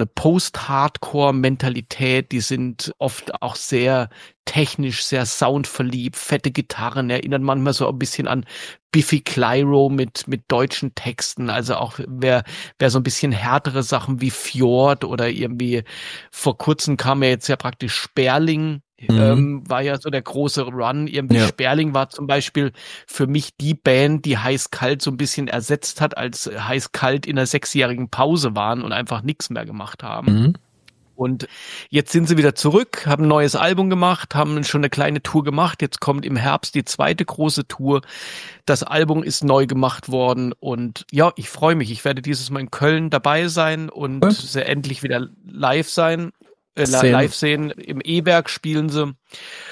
Post-Hardcore-Mentalität, die sind oft auch sehr technisch, sehr soundverliebt, fette Gitarren, erinnern manchmal so ein bisschen an Biffy Clyro mit mit deutschen Texten, also auch wer wer so ein bisschen härtere Sachen wie Fjord oder irgendwie, vor kurzem kam ja jetzt ja praktisch Sperling, Mhm. ähm, war ja so der große Run, irgendwie Ja. Sperling war zum Beispiel für mich die Band, die Heiß-Kalt so ein bisschen ersetzt hat, als Heiß-Kalt in einer sechsjährigen Pause waren und einfach nichts mehr gemacht haben. Mhm. Und jetzt sind sie wieder zurück, haben ein neues Album gemacht, haben schon eine kleine Tour gemacht. Jetzt kommt im Herbst die zweite große Tour. Das Album ist neu gemacht worden und ja, ich freue mich. Ich werde dieses Mal in Köln dabei sein und Cool. sie endlich wieder live sein, äh, Sehen. live sehen. Im E-Berg spielen sie.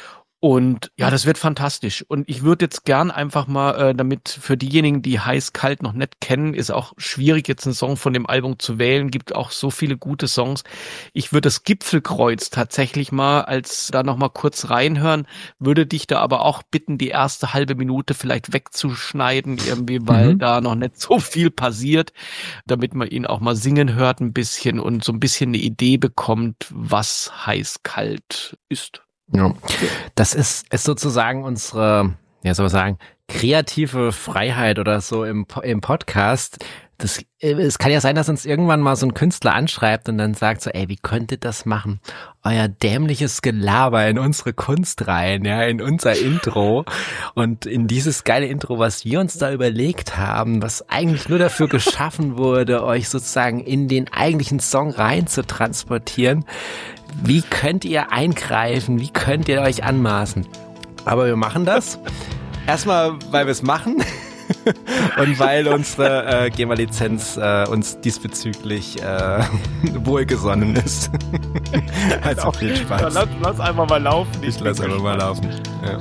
Und ja, das wird fantastisch. Und ich würde jetzt gern einfach mal, äh, damit für diejenigen, die Heiß Kalt noch nicht kennen, ist auch schwierig, jetzt einen Song von dem Album zu wählen. Gibt auch so viele gute Songs. Ich würde das Gipfelkreuz tatsächlich mal als da noch mal kurz reinhören, würde dich da aber auch bitten, die erste halbe Minute vielleicht wegzuschneiden irgendwie, weil mhm. da noch nicht so viel passiert, damit man ihn auch mal singen hört ein bisschen und so ein bisschen eine Idee bekommt, was Heiß Kalt ist. Ja. Das ist, ist sozusagen unsere, ja, soll man sagen, kreative Freiheit oder so im, im Podcast. Das, es kann ja sein, dass uns irgendwann mal so ein Künstler anschreibt und dann sagt so, ey, wie könnt ihr das machen? Euer dämliches Gelaber in unsere Kunst rein, ja, in unser Intro und in dieses geile Intro, was wir uns da überlegt haben, was eigentlich nur dafür geschaffen wurde, euch sozusagen in den eigentlichen Song rein zu transportieren. Wie könnt ihr eingreifen? Wie könnt ihr euch anmaßen? Aber wir machen das. Erstmal, weil wir es machen und weil unsere äh, GEMA-Lizenz äh, uns diesbezüglich äh, wohlgesonnen ist. Also viel Spaß. Lass, lass einfach mal laufen. Ich lass einfach mal laufen. Ja.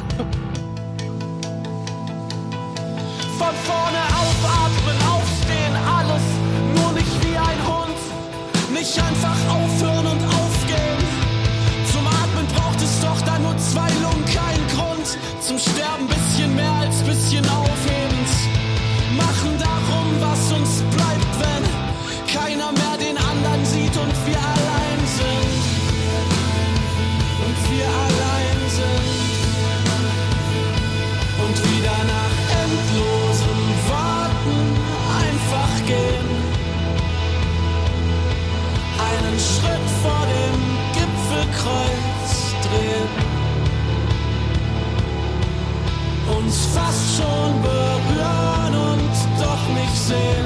Von vorne aufatmen, aufstehen, alles, nur nicht wie ein Hund. Nicht einfach aufhören und aufgehen. Zum Atmen braucht es doch da nur zwei Lungen, kein Grund. Zum Sterben bisschen mehr als bisschen aufhebend. Machen darum, was uns bleibt, wenn keiner mehr den anderen sieht und wir allein sind. Und wir allein sind. Und wieder nach endlosem Warten einfach gehen. Einen Schritt vor dem Gipfelkreuz drehen. Uns fast schon berühren und doch nicht sehen.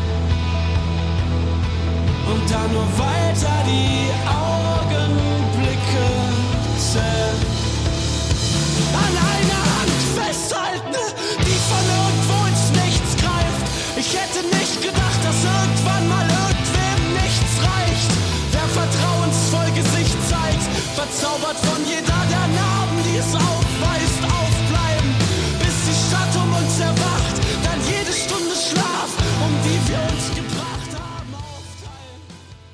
Und dann nur weiter die Augenblicke zählen. An einer Hand festhalten, die von irgendwo ins Nichts greift. Ich hätte nicht gedacht, dass irgendwann mal irgendwem nichts reicht. Wer vertrauensvoll Gesicht zeigt, verzaubert von jeder der Narben, die es aufweist, aufbleiben. Bis die Stadt um uns erwacht, dann jede Stunde Schlaf, um die wir uns gebracht haben, aufteilen.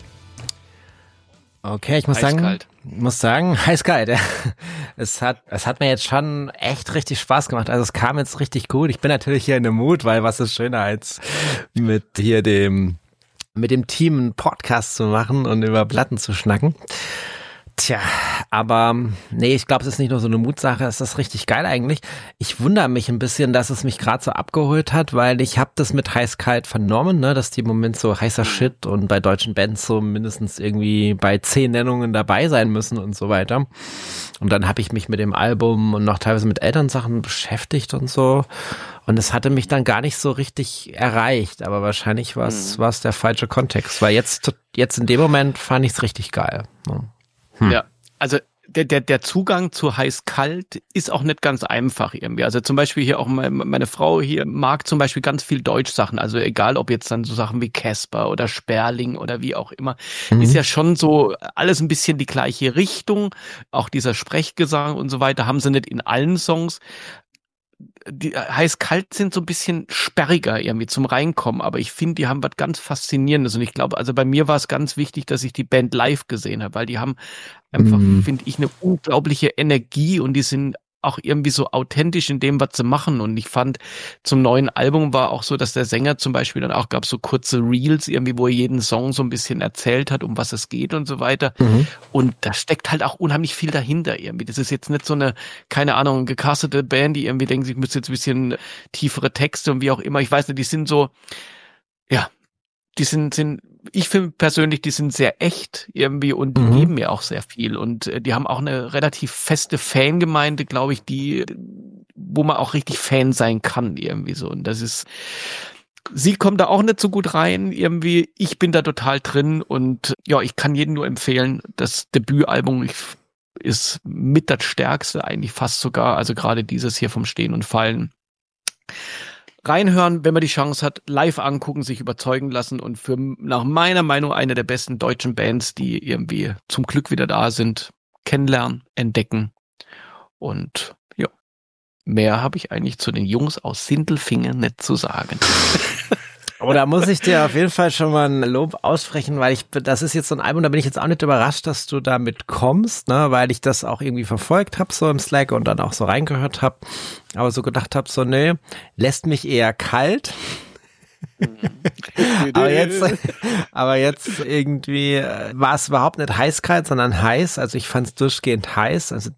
Okay, ich muss Eiskalt. sagen, muss sagen, heiß-kalt. Ja. Es hat, es hat mir jetzt schon echt richtig Spaß gemacht. Also es kam jetzt richtig gut. Ich bin natürlich hier in dem Mut, weil was ist schöner als mit hier dem, mit dem Team einen Podcast zu machen und über Platten zu schnacken. Tja, aber nee, ich glaube, es ist nicht nur so eine Mutsache, es ist richtig geil eigentlich. Ich wundere mich ein bisschen, dass es mich gerade so abgeholt hat, weil ich habe das mit Heiß-Kalt vernommen, ne, dass die im Moment so heißer Shit und bei deutschen Bands so mindestens irgendwie bei zehn Nennungen dabei sein müssen und so weiter. Und dann habe ich mich mit dem Album und noch teilweise mit Elternsachen beschäftigt und so. Und es hatte mich dann gar nicht so richtig erreicht, aber wahrscheinlich war es mhm. der falsche Kontext, weil jetzt, jetzt in dem Moment fand ich es richtig geil. Ne? Hm. Ja, also der, der, der Zugang zu Heiß-Kalt ist auch nicht ganz einfach irgendwie. Also zum Beispiel hier auch meine, meine Frau hier mag zum Beispiel ganz viel Deutschsachen. Also egal, ob jetzt dann so Sachen wie Casper oder Sperling oder wie auch immer, mhm. ist ja schon so alles ein bisschen die gleiche Richtung. Auch dieser Sprechgesang und so weiter haben sie nicht in allen Songs. Die Heiß-Kalt sind so ein bisschen sperriger irgendwie zum Reinkommen, aber ich finde, die haben was ganz Faszinierendes und ich glaube, also bei mir war es ganz wichtig, dass ich die Band live gesehen habe, weil die haben einfach, mm. finde ich, eine unglaubliche Energie und die sind auch irgendwie so authentisch in dem, was sie machen. Und ich fand, zum neuen Album war auch so, dass der Sänger zum Beispiel dann auch gab so kurze Reels irgendwie, wo er jeden Song so ein bisschen erzählt hat, um was es geht und so weiter. Mhm. Und da steckt halt auch unheimlich viel dahinter irgendwie. Das ist jetzt nicht so eine, keine Ahnung, gecastete Band, die irgendwie denkt, ich müsste jetzt ein bisschen tiefere Texte und wie auch immer. Ich weiß nicht, die sind so, ja, die sind, sind, ich finde persönlich, die sind sehr echt irgendwie und die mhm. geben mir auch sehr viel und die haben auch eine relativ feste Fangemeinde, glaube ich, die, wo man auch richtig Fan sein kann irgendwie so und das ist, sie kommt da auch nicht so gut rein irgendwie, ich bin da total drin und ja, ich kann jedem nur empfehlen, das Debütalbum ich, ist mit das Stärkste eigentlich fast sogar, also gerade dieses hier vom Stehen und Fallen. Reinhören, wenn man die Chance hat, live angucken, sich überzeugen lassen und für nach meiner Meinung eine der besten deutschen Bands, die irgendwie zum Glück wieder da sind, kennenlernen, entdecken Und ja, mehr habe ich eigentlich zu den Jungs aus Sindelfingen nicht zu sagen. Aber da muss ich dir auf jeden Fall schon mal ein Lob aussprechen, weil ich, das ist jetzt so ein Album, da bin ich jetzt auch nicht überrascht, dass du damit kommst, ne, weil ich das auch irgendwie verfolgt habe, so im Slack und dann auch so reingehört habe, aber so gedacht habe, so, nee, lässt mich eher kalt. aber jetzt, aber jetzt irgendwie war es überhaupt nicht heiß-kalt, sondern heiß, also ich fand es durchgehend heiß, also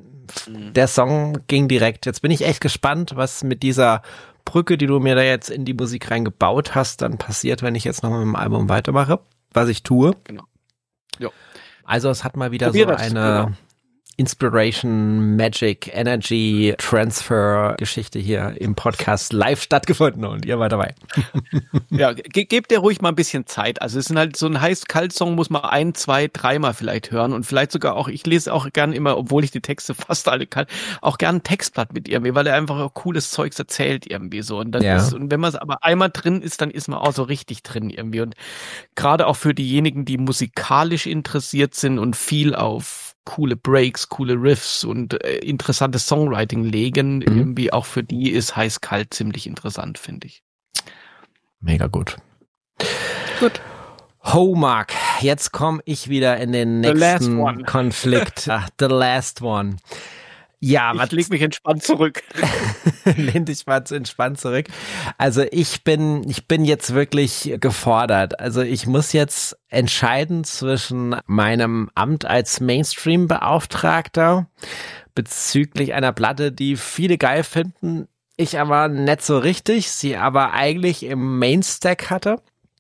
der Song ging direkt. Jetzt bin ich echt gespannt, was mit dieser Brücke, die du mir da jetzt in die Musik reingebaut hast, dann passiert, wenn ich jetzt noch mit dem Album weitermache, was ich tue. Genau. Jo. Also es hat mal wieder Probier so das, eine genau. Inspiration, Magic, Energy, Transfer Geschichte hier im Podcast live stattgefunden und ihr war dabei. Ja, ge- gebt dir ruhig mal ein bisschen Zeit. Also es sind halt so ein heiß-kalt-Song, muss man ein, zwei, dreimal vielleicht hören und vielleicht sogar auch, ich lese auch gern immer, obwohl ich die Texte fast alle kann, auch gern ein Textblatt mit irgendwie, weil er einfach auch cooles Zeugs erzählt irgendwie so. Und dann Ja. ist, und wenn man es aber einmal drin ist, dann ist man auch so richtig drin irgendwie. Und gerade auch für diejenigen, die musikalisch interessiert sind und viel auf coole Breaks, coole Riffs und äh, interessantes Songwriting legen, Mhm. irgendwie auch für die ist heiß-kalt ziemlich interessant, finde ich. Mega gut. Gut. Ho, Mark, jetzt komme ich wieder in den The last nächsten one. Konflikt. Ach, the last one. Ja, was Ich leg mich entspannt zurück. lehn dich mal zu entspannt zurück. Also ich bin, ich bin jetzt wirklich gefordert. Also ich muss jetzt entscheiden zwischen meinem Amt als Mainstream-Beauftragter bezüglich einer Platte, die viele geil finden, ich aber nicht so richtig, sie aber eigentlich im Mainstack hatte.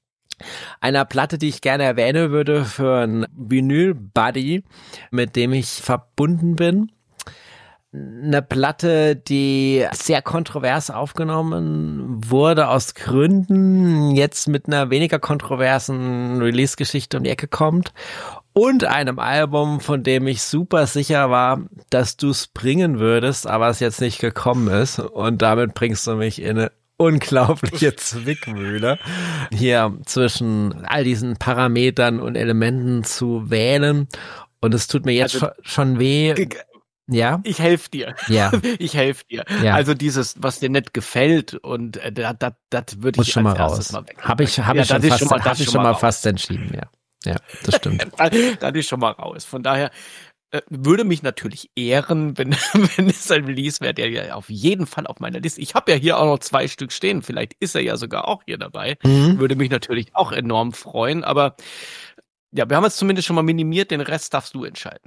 Einer Platte, die ich gerne erwähnen würde für ein Vinyl-Buddy, mit dem ich verbunden bin. Eine Platte, die sehr kontrovers aufgenommen wurde aus Gründen, jetzt mit einer weniger kontroversen Release-Geschichte um die Ecke kommt und einem Album, von dem ich super sicher war, dass du es bringen würdest, aber es jetzt nicht gekommen ist und damit bringst du mich in eine unglaubliche Zwickmühle, hier zwischen all diesen Parametern und Elementen zu wählen und es tut mir jetzt Also, schon, schon weh. Ja? Ich helfe dir. Ja. Ich helfe dir. Ja. Also dieses, was dir nicht gefällt und äh, das, das, das würde Muss ich schon mal als erstes raus. mal weg. Habe ich, hab Ja, ich schon das ist fast, schon mal- das hab ist ich schon schon mal mal raus. fast entschieden, ja. Ja, das stimmt. Dann ist schon mal raus. Von daher äh, würde mich natürlich ehren, wenn, wenn es ein Release wäre, der ja auf jeden Fall auf meiner Liste. Ich habe ja hier auch noch zwei Stück stehen. Vielleicht ist er ja sogar auch hier dabei. Mhm. Würde mich natürlich auch enorm freuen. Aber ja, wir haben es zumindest schon mal minimiert. Den Rest darfst du entscheiden.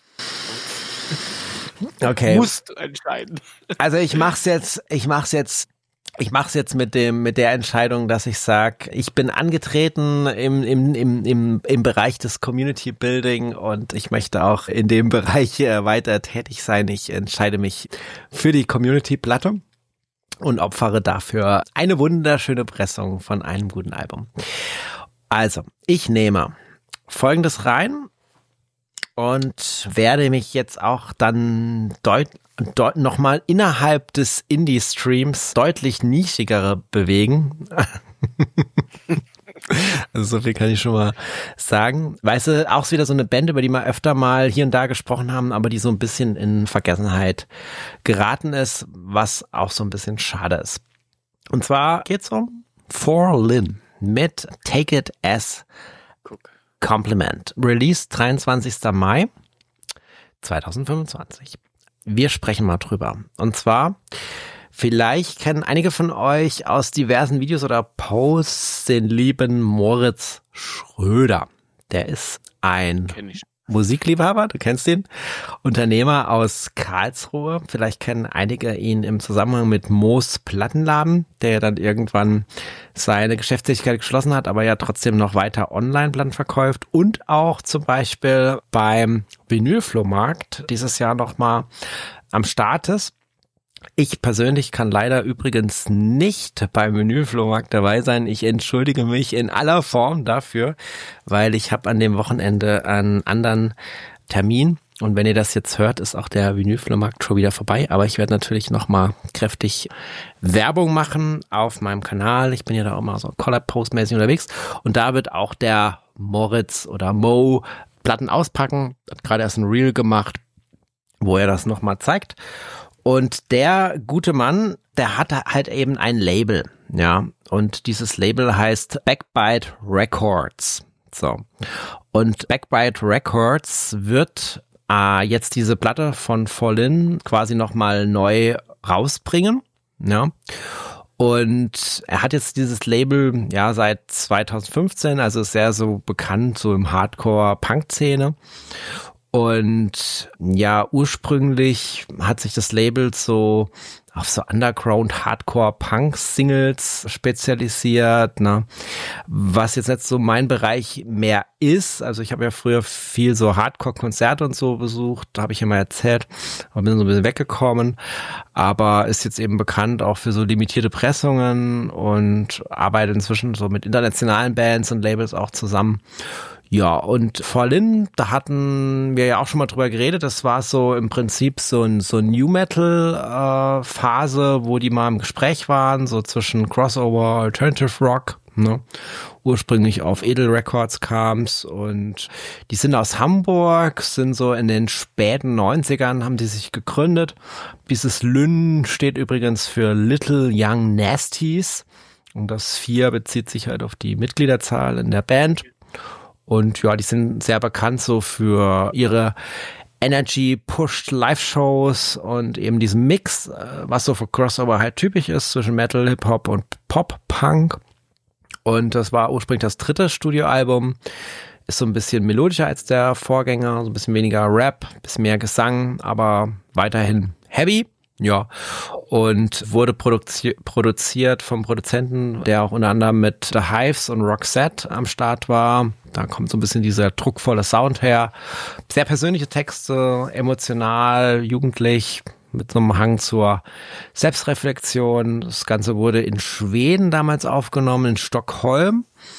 Okay. Musst du entscheiden. Also ich mach's jetzt, ich mach's jetzt, ich mach's jetzt mit dem, mit der Entscheidung, dass ich sag, ich bin angetreten im, im, im, im, im Bereich des Community Building und ich möchte auch in dem Bereich äh, weiter tätig sein. Ich entscheide mich für die Community Platte und opfere dafür eine wunderschöne Pressung von einem guten Album. Also, ich nehme Folgendes rein und werde mich jetzt auch dann deut deut nochmal innerhalb des Indie-Streams deutlich nischigere bewegen. Also so viel kann ich schon mal sagen. Weißt du, auch wieder so eine Band, über die wir öfter mal hier und da gesprochen haben, aber die so ein bisschen in Vergessenheit geraten ist, was auch so ein bisschen schade ist. Und zwar geht's um For Lin mit Take It As Compliment. Release dreiundzwanzigster Mai zweitausendfünfundzwanzig. Wir sprechen mal drüber. Und zwar, vielleicht kennen einige von euch aus diversen Videos oder Posts den lieben Moritz Schröder. Der ist ein Kenn ich. Musikliebhaber, du kennst ihn, Unternehmer aus Karlsruhe. Vielleicht kennen einige ihn im Zusammenhang mit Moos Plattenladen, der ja dann irgendwann seine Geschäftstätigkeit geschlossen hat, aber ja trotzdem noch weiter Online-Platten verkauft und auch zum Beispiel beim Vinylflohmarkt dieses Jahr nochmal am Start ist. Ich persönlich kann leider übrigens nicht beim Vinylflohmarkt dabei sein. Ich entschuldige mich in aller Form dafür, weil ich habe an dem Wochenende einen anderen Termin. Und wenn ihr das jetzt hört, ist auch der Vinylflohmarkt schon wieder vorbei. Aber ich werde natürlich nochmal kräftig Werbung machen auf meinem Kanal. Ich bin ja da auch mal so Collab-Post-mäßig unterwegs. Und da wird auch der Moritz oder Mo Platten auspacken. Hat gerade erst ein Reel gemacht. wo er das nochmal zeigt. Und der gute Mann, der hat halt eben ein Label, ja. Und dieses Label heißt Backbite Records. So. Und Backbite Records wird äh, jetzt diese Platte von Fall In quasi nochmal neu rausbringen, ja. Und er hat jetzt dieses Label ja seit zwanzig fünfzehn, also ist sehr so bekannt so im Hardcore-Punk-Szene. Und ja, ursprünglich hat sich das Label so auf so Underground-Hardcore-Punk-Singles spezialisiert, ne? Was jetzt nicht so mein Bereich mehr ist. Also ich habe ja früher viel so Hardcore-Konzerte und so besucht, da habe ich ja mal erzählt, aber bin so ein bisschen weggekommen. Aber ist jetzt eben bekannt auch für so limitierte Pressungen und arbeitet inzwischen so mit internationalen Bands und Labels auch zusammen. Ja, und Fall In, da hatten wir ja auch schon mal drüber geredet, das war so im Prinzip so ein so New Metal äh, Phase, wo die mal im Gespräch waren, so zwischen Crossover, Alternative Rock, ne? Ursprünglich auf Edel Records kam's und die sind aus Hamburg, sind so in den späten neunzigern, haben die sich gegründet. Dieses Lynn steht übrigens für Little Young Nasties und das vier bezieht sich halt auf die Mitgliederzahl in der Band. Und ja, die sind sehr bekannt so für ihre Energy-Pushed Live-Shows und eben diesen Mix, was so für Crossover halt typisch ist zwischen Metal, Hip-Hop und Pop-Punk. Und das war ursprünglich das dritte Studioalbum. Ist so ein bisschen melodischer als der Vorgänger, so ein bisschen weniger Rap, ein bisschen mehr Gesang, aber weiterhin heavy. Ja, und wurde produzi- produziert vom Produzenten, der auch unter anderem mit The Hives und Roxette am Start war. Da kommt so ein bisschen dieser druckvolle Sound her. Sehr persönliche Texte, emotional, jugendlich, mit so einem Hang zur Selbstreflexion. Das Ganze wurde in Schweden damals aufgenommen, in Stockholm.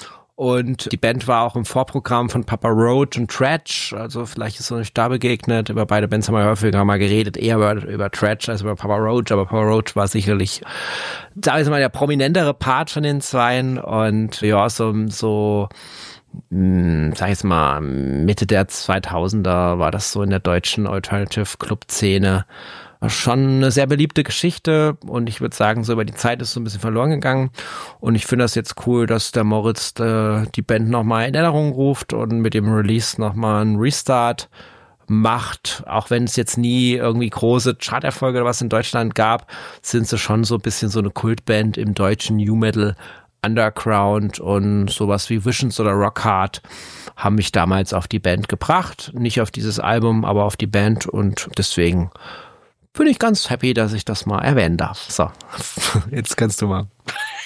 Und die Band war auch im Vorprogramm von Papa Roach und Trash, also vielleicht ist es euch da begegnet. Über beide Bands haben wir häufiger mal geredet, eher über, über Trash als über Papa Roach, aber Papa Roach war sicherlich, da ist mal der prominentere Part von den Zweien und ja, so, so, mh, sag ich jetzt mal, Mitte der zweitausender war das so in der deutschen Alternative Club Szene. Schon eine sehr beliebte Geschichte und ich würde sagen, so über die Zeit ist so ein bisschen verloren gegangen und ich finde das jetzt cool, dass der Moritz äh, die Band nochmal in Erinnerung ruft und mit dem Release nochmal einen Restart macht, auch wenn es jetzt nie irgendwie große Charterfolge oder was in Deutschland gab, sind sie schon so ein bisschen so eine Kultband im deutschen New Metal Underground und sowas wie Visions oder Rockhard haben mich damals auf die Band gebracht, nicht auf dieses Album, aber auf die Band und deswegen bin ich ganz happy, dass ich das mal erwähnen darf. So, jetzt kannst du mal.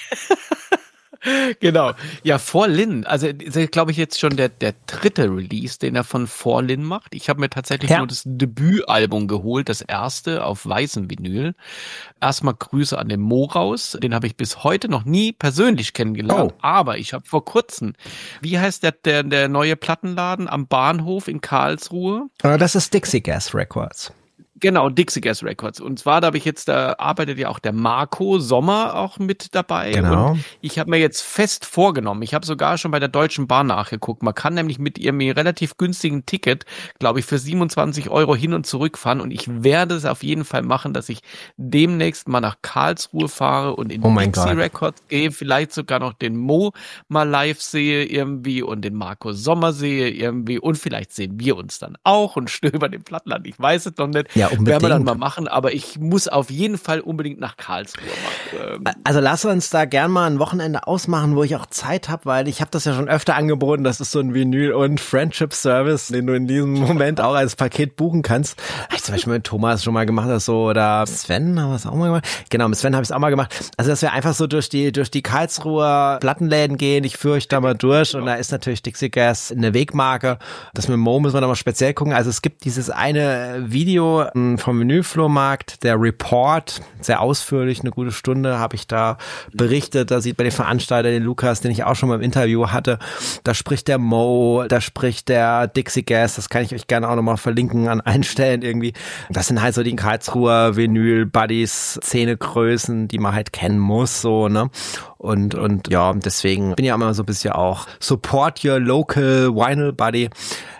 Genau. Ja, Fall In, also glaube ich jetzt schon der der dritte Release, den er von Fall In macht. Ich habe mir tatsächlich ja. nur das Debütalbum geholt, das erste auf weißem Vinyl. Erstmal Grüße an den Mo raus, den habe ich bis heute noch nie persönlich kennengelernt, oh. aber ich habe vor kurzem, wie heißt der, der der neue Plattenladen am Bahnhof in Karlsruhe? Das ist Dixie Gas Records. Genau, Dixie Gas Records. Und zwar, da habe ich jetzt, da arbeitet ja auch der Marco Sommer auch mit dabei. Genau. Und ich habe mir jetzt fest vorgenommen, ich habe sogar schon bei der Deutschen Bahn nachgeguckt, man kann nämlich mit ihrem relativ günstigen Ticket, glaube ich, für siebenundzwanzig Euro hin und zurück fahren. Und ich werde es auf jeden Fall machen, dass ich demnächst mal nach Karlsruhe fahre und in oh Dixie God. Records gehe, vielleicht sogar noch den Mo mal live sehe irgendwie und den Marco Sommer sehe irgendwie und vielleicht sehen wir uns dann auch und stöbern im Plattenland. Ich weiß es noch nicht. Ja, unbedingt. Werden wir dann mal machen, aber ich muss auf jeden Fall unbedingt nach Karlsruhe machen. Also lass uns da gern mal ein Wochenende ausmachen, wo ich auch Zeit habe, weil ich habe das ja schon öfter angeboten, das ist so ein Vinyl- und Friendship-Service, den du in diesem Moment auch als Paket buchen kannst. Habe ich zum Beispiel mit Thomas schon mal gemacht, das so, oder Sven haben wir es auch mal gemacht. Genau, mit Sven habe ich es auch mal gemacht. Also dass wir einfach so durch die durch die Karlsruher Plattenläden gehen, ich führe euch da mal durch und da ist natürlich Dixie Gas eine Wegmarke. Das mit Mo müssen wir da mal speziell gucken. Also es gibt dieses eine Video vom Vinylflohmarkt, der Report, sehr ausführlich, eine gute Stunde habe ich da berichtet, da sieht man den Veranstalter, den Lukas, den ich auch schon mal im Interview hatte, da spricht der Mo, da spricht der Dixie Gas, das kann ich euch gerne auch nochmal verlinken an allen Stellen irgendwie. Das sind halt so die Karlsruher Vinyl-Buddies, Szenegrößen, die man halt kennen muss, so, ne? Und, und ja, deswegen bin ich ja immer so ein bisschen auch Support your local Vinyl Buddy.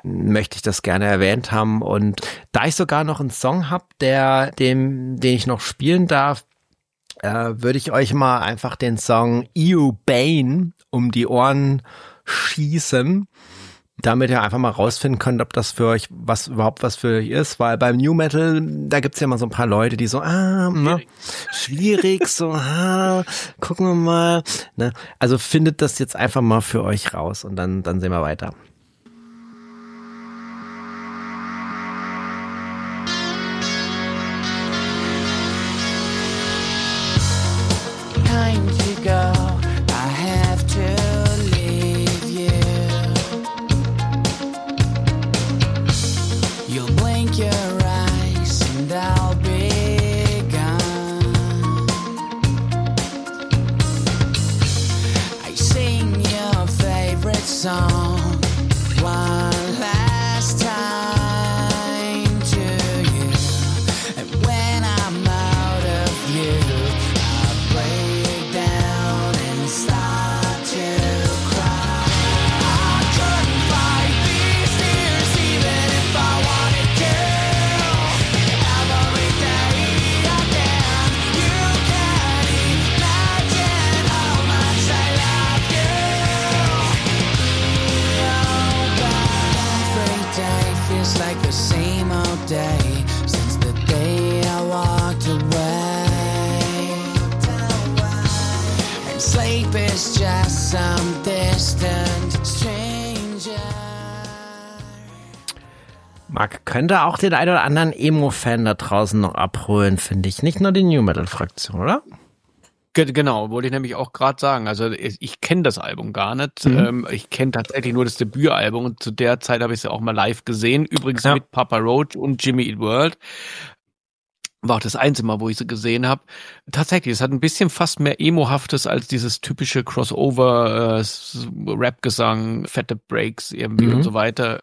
möchte ich das gerne erwähnt haben. Und da ich sogar noch einen Song habe, der, dem, den ich noch spielen darf, äh, würde ich euch mal einfach den Song E U Bane um die Ohren schießen, damit ihr einfach mal rausfinden könnt, ob das für euch was überhaupt was für euch ist, weil beim New Metal, da gibt's ja immer so ein paar Leute, die so, ah, ne, schwierig, so, ah, gucken wir mal, ne, also findet das jetzt einfach mal für euch raus und dann, dann sehen wir weiter. Time to go, I have to leave you. You'll blink your eyes and I'll be gone. I sing your favorite song one last time to you. And when I'm out of you, I break down and start to cry. I couldn't fight these tears even if I wanted to. Every day again, you can't imagine how much I love you. Every day feels like the same old day since the day I walked away. And sleep is just some distant stranger. Marc, könnte auch den einen oder anderen Emo-Fan da draußen noch abholen, finde ich. Nicht nur die New Metal-Fraktion, oder? Ge- Genau, wollte ich nämlich auch gerade sagen. Also ich, ich kenne das Album gar nicht. Mhm. Ähm, ich kenne tatsächlich nur das Debütalbum und zu der Zeit habe ich es ja auch mal live gesehen. Übrigens Ja. mit Papa Roach und Jimmy Eat World. War auch das einzige Mal, wo ich sie gesehen habe. Tatsächlich, es hat ein bisschen fast mehr Emo-haftes als dieses typische Crossover, äh, S- Rap-Gesang, fette Breaks irgendwie Mhm. und so weiter.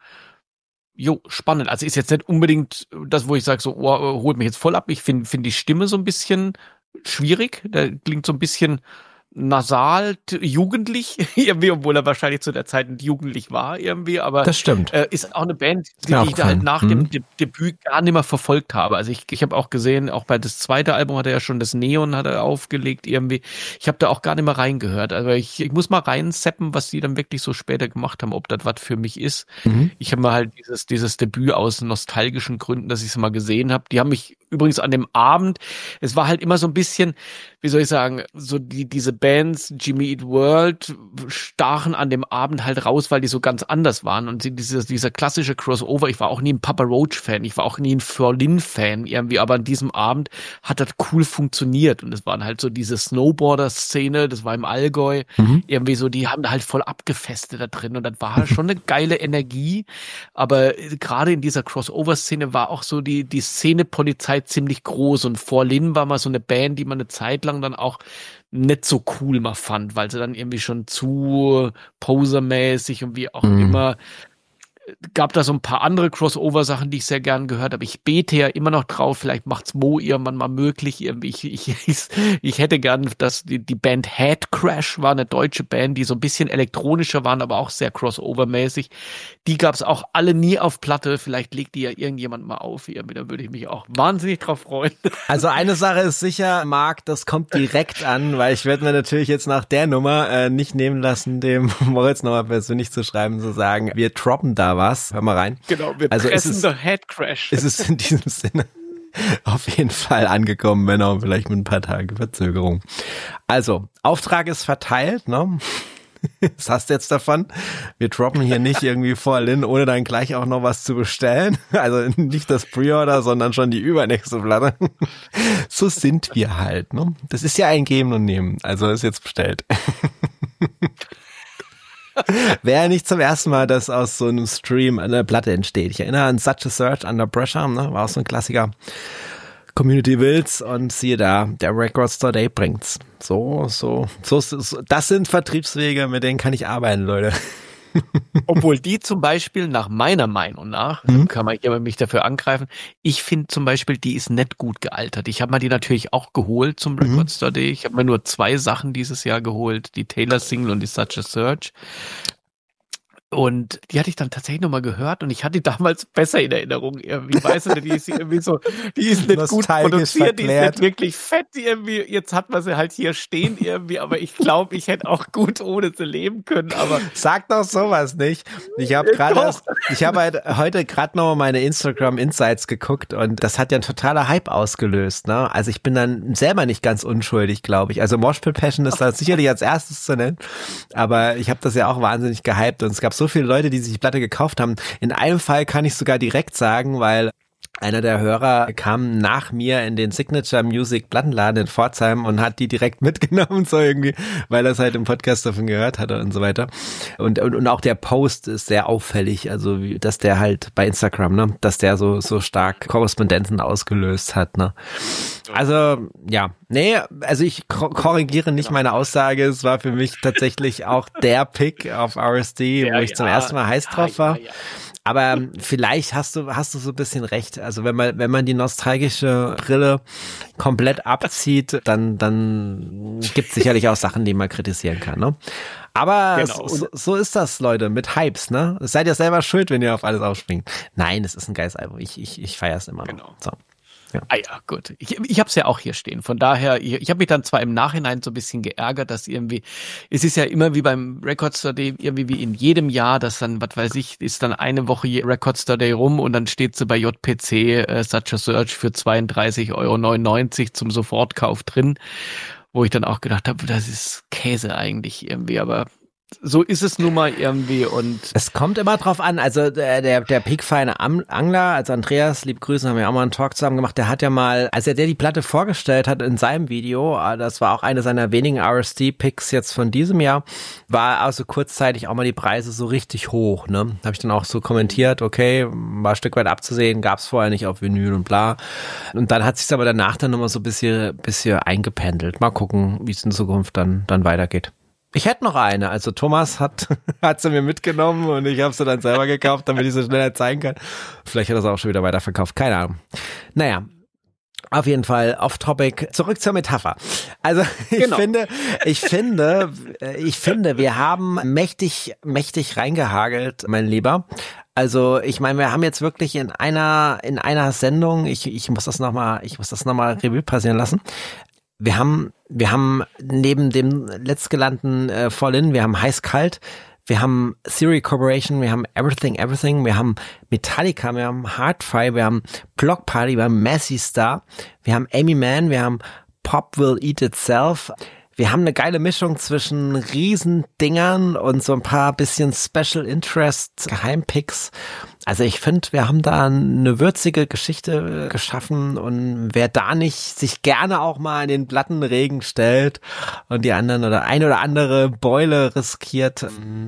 Jo, spannend. Also ist jetzt nicht unbedingt das, wo ich sage, so, oh, holt mich jetzt voll ab. Ich finde find die Stimme so ein bisschen schwierig. Der klingt so ein bisschen nasal, t- jugendlich, irgendwie, obwohl er wahrscheinlich zu der Zeit nicht jugendlich war, irgendwie, aber Das stimmt. äh, ist auch eine Band, die mir ich da halt aufgefallen. nach Mhm. dem De Debüt gar nicht mehr verfolgt habe. Also ich, ich habe auch gesehen, auch bei das zweite Album hat er ja schon das Neon hat er aufgelegt irgendwie. Ich habe da auch gar nicht mehr reingehört. Also ich, ich muss mal reinseppen, was die dann wirklich so später gemacht haben, ob das was für mich ist. Mhm. Ich habe mal halt dieses dieses Debüt aus nostalgischen Gründen, dass ich es mal gesehen habe. Die haben mich übrigens an dem Abend, es war halt immer so ein bisschen, wie soll ich sagen, so die diese Bands, Jimmy Eat World, stachen an dem Abend halt raus, weil die so ganz anders waren. Und sie- dieser, dieser klassische Crossover, ich war auch nie ein Papa Roach-Fan, ich war auch nie ein Ferlin-Fan irgendwie, aber an diesem Abend hat das cool funktioniert. Und es waren halt so diese Snowboarder-Szene, das war im Allgäu, Mhm. irgendwie so, die haben da halt voll abgefestet da drin und das war halt schon eine geile Energie, aber äh, gerade in dieser Crossover-Szene war auch so die die Szene-Polizei ziemlich groß und vor Lin war mal so eine Band, die man eine Zeit lang dann auch nicht so cool mal fand, weil sie dann irgendwie schon zu posermäßig und wie auch Mhm. immer. Gab da so ein paar andere Crossover-Sachen, die ich sehr gern gehört habe. Ich bete ja immer noch drauf, vielleicht macht's Mo irgendwann mal möglich. Irgendwie, Ich, ich, ich, ich hätte gern, dass die, die Band Head Crash war eine deutsche Band, die so ein bisschen elektronischer waren, aber auch sehr Crossover-mäßig. Die gab's auch alle nie auf Platte. Vielleicht legt die ja irgendjemand mal auf. Irgendwie, da würde ich mich auch wahnsinnig drauf freuen. Also eine Sache ist sicher, Marc, das kommt direkt an, weil ich werde mir natürlich jetzt nach der Nummer äh, nicht nehmen lassen, dem Moritz nochmal persönlich zu schreiben, zu sagen, wir droppen da was. Hör mal rein. Genau, wir Also pressen ist es- der Head Crash. Ist es in diesem Sinne auf jeden Fall angekommen, wenn auch vielleicht mit ein paar Tagen Verzögerung. Also, Auftrag ist verteilt, ne? Was hast du jetzt davon? Wir droppen hier nicht irgendwie vor Lin, ohne dann gleich auch noch was zu bestellen. Also nicht das Pre-Order, sondern schon die übernächste Platte. So sind wir halt, ne? Das ist ja ein Geben und Nehmen. Also ist jetzt bestellt. Wäre ja nicht zum ersten Mal, dass aus so einem Stream eine Platte entsteht. Ich erinnere an Such a Search Under Pressure, ne? War auch so ein Klassiker. Community Wills und siehe da, der Record Store Day bringt's. So, so, so, so, das sind Vertriebswege, mit denen kann ich arbeiten, Leute. Obwohl die zum Beispiel nach meiner Meinung nach, Mhm. kann man hier mich dafür angreifen, ich finde zum Beispiel, die ist nicht gut gealtert. Ich habe mir die natürlich auch geholt zum Record Store Day. Ich habe mir nur zwei Sachen dieses Jahr geholt, die Taylor Single und die Such a Search. Und die hatte ich dann tatsächlich nochmal gehört und ich hatte die damals besser in Erinnerung irgendwie. Weißt du, die ist irgendwie so, die ist nicht gut produziert, die ist nicht wirklich fett irgendwie. Jetzt hat man sie halt hier stehen irgendwie, aber ich glaube, ich hätte auch gut ohne sie leben können. Aber sag doch sowas nicht. Ich habe gerade, ich habe halt heute gerade noch meine Instagram Insights geguckt und das hat ja ein totaler Hype ausgelöst. Ne? Also ich bin dann selber nicht ganz unschuldig, glaube ich. Also Moshpit Passion ist da sicherlich als erstes zu nennen, aber ich habe das ja auch wahnsinnig gehypt und es gab so viele Leute, die sich die Platte gekauft haben. In einem Fall kann ich sogar direkt sagen, weil einer der Hörer kam nach mir in den Signature Music Plattenladen in Pforzheim und hat die direkt mitgenommen, so irgendwie, weil er es halt im Podcast davon gehört hatte und so weiter. Und, und, und auch der Post ist sehr auffällig, also wie, dass der halt bei Instagram, ne, dass der so, so stark Korrespondenzen ausgelöst hat, ne. Also, ja, nee, also ich korrigiere nicht meine Aussage, es war für mich tatsächlich auch der Pick auf R S D, ja, wo ich ja, zum ersten Mal heiß drauf war. Ja, ja. Aber vielleicht hast du hast du so ein bisschen recht. Also wenn man wenn man die nostalgische Brille komplett abzieht, dann dann gibt's sicherlich auch Sachen, die man kritisieren kann. Ne? Aber genau. so, so ist das, Leute, mit Hypes. Ne, seid ihr selber schuld, wenn ihr auf alles aufspringt. Nein, es ist ein geiles Album. Ich ich ich feier's immer noch. Genau. So. Ja. Ah ja, gut. Ich, ich habe es ja auch hier stehen. Von daher, ich, ich habe mich dann zwar im Nachhinein so ein bisschen geärgert, dass irgendwie, es ist ja immer wie beim Record Store Day, irgendwie wie in jedem Jahr, dass dann, was weiß ich, ist dann eine Woche Record Store Day rum und dann steht sie bei J P C äh, Such a Search für zweiunddreißig Euro neunundneunzig zum Sofortkauf drin, wo ich dann auch gedacht habe, das ist Käse eigentlich irgendwie, aber so ist es nun mal irgendwie und es kommt immer drauf an, also der der, der pickfeine Angler, also Andreas, lieb Grüße, haben wir auch mal einen Talk zusammen gemacht, der hat ja mal, als er der die Platte vorgestellt hat in seinem Video, das war auch eine seiner wenigen R S D-Picks jetzt von diesem Jahr, war also kurzzeitig auch mal die Preise so richtig hoch, ne, habe ich dann auch so kommentiert, okay, war ein Stück weit abzusehen, gab's vorher nicht auf Vinyl und bla, und dann hat sich's aber danach dann nochmal so ein bisschen, bisschen eingependelt, mal gucken, wie es in Zukunft dann, dann weitergeht. Ich hätte noch eine, also Thomas hat hat sie mir mitgenommen und ich habe sie dann selber gekauft, damit ich sie schneller zeigen kann. Vielleicht hat er sie auch schon wieder weiterverkauft, keine Ahnung. Naja, auf jeden Fall off-topic. Zurück zur Metapher. Also ich genau. finde, ich finde, ich finde, wir haben mächtig, mächtig reingehagelt, mein Lieber. Also ich meine, wir haben jetzt wirklich in einer in einer Sendung, ich ich muss das noch mal, ich muss das noch mal Revue passieren lassen. Wir haben, wir haben neben dem letztgenannten äh, Fall-In, wir haben Heiß-Kalt, wir haben Theory Corporation, wir haben Everything Everything, wir haben Metallica, wir haben Hardfire, wir haben Block Party, wir haben Massey Star, wir haben Amy Mann, wir haben Pop Will Eat Itself. Wir haben eine geile Mischung zwischen Riesendingern und so ein paar bisschen Special Interest Geheimpicks. Also ich finde, wir haben da eine würzige Geschichte geschaffen und wer da nicht sich gerne auch mal in den Plattenregen stellt und die anderen oder ein oder andere Beule riskiert,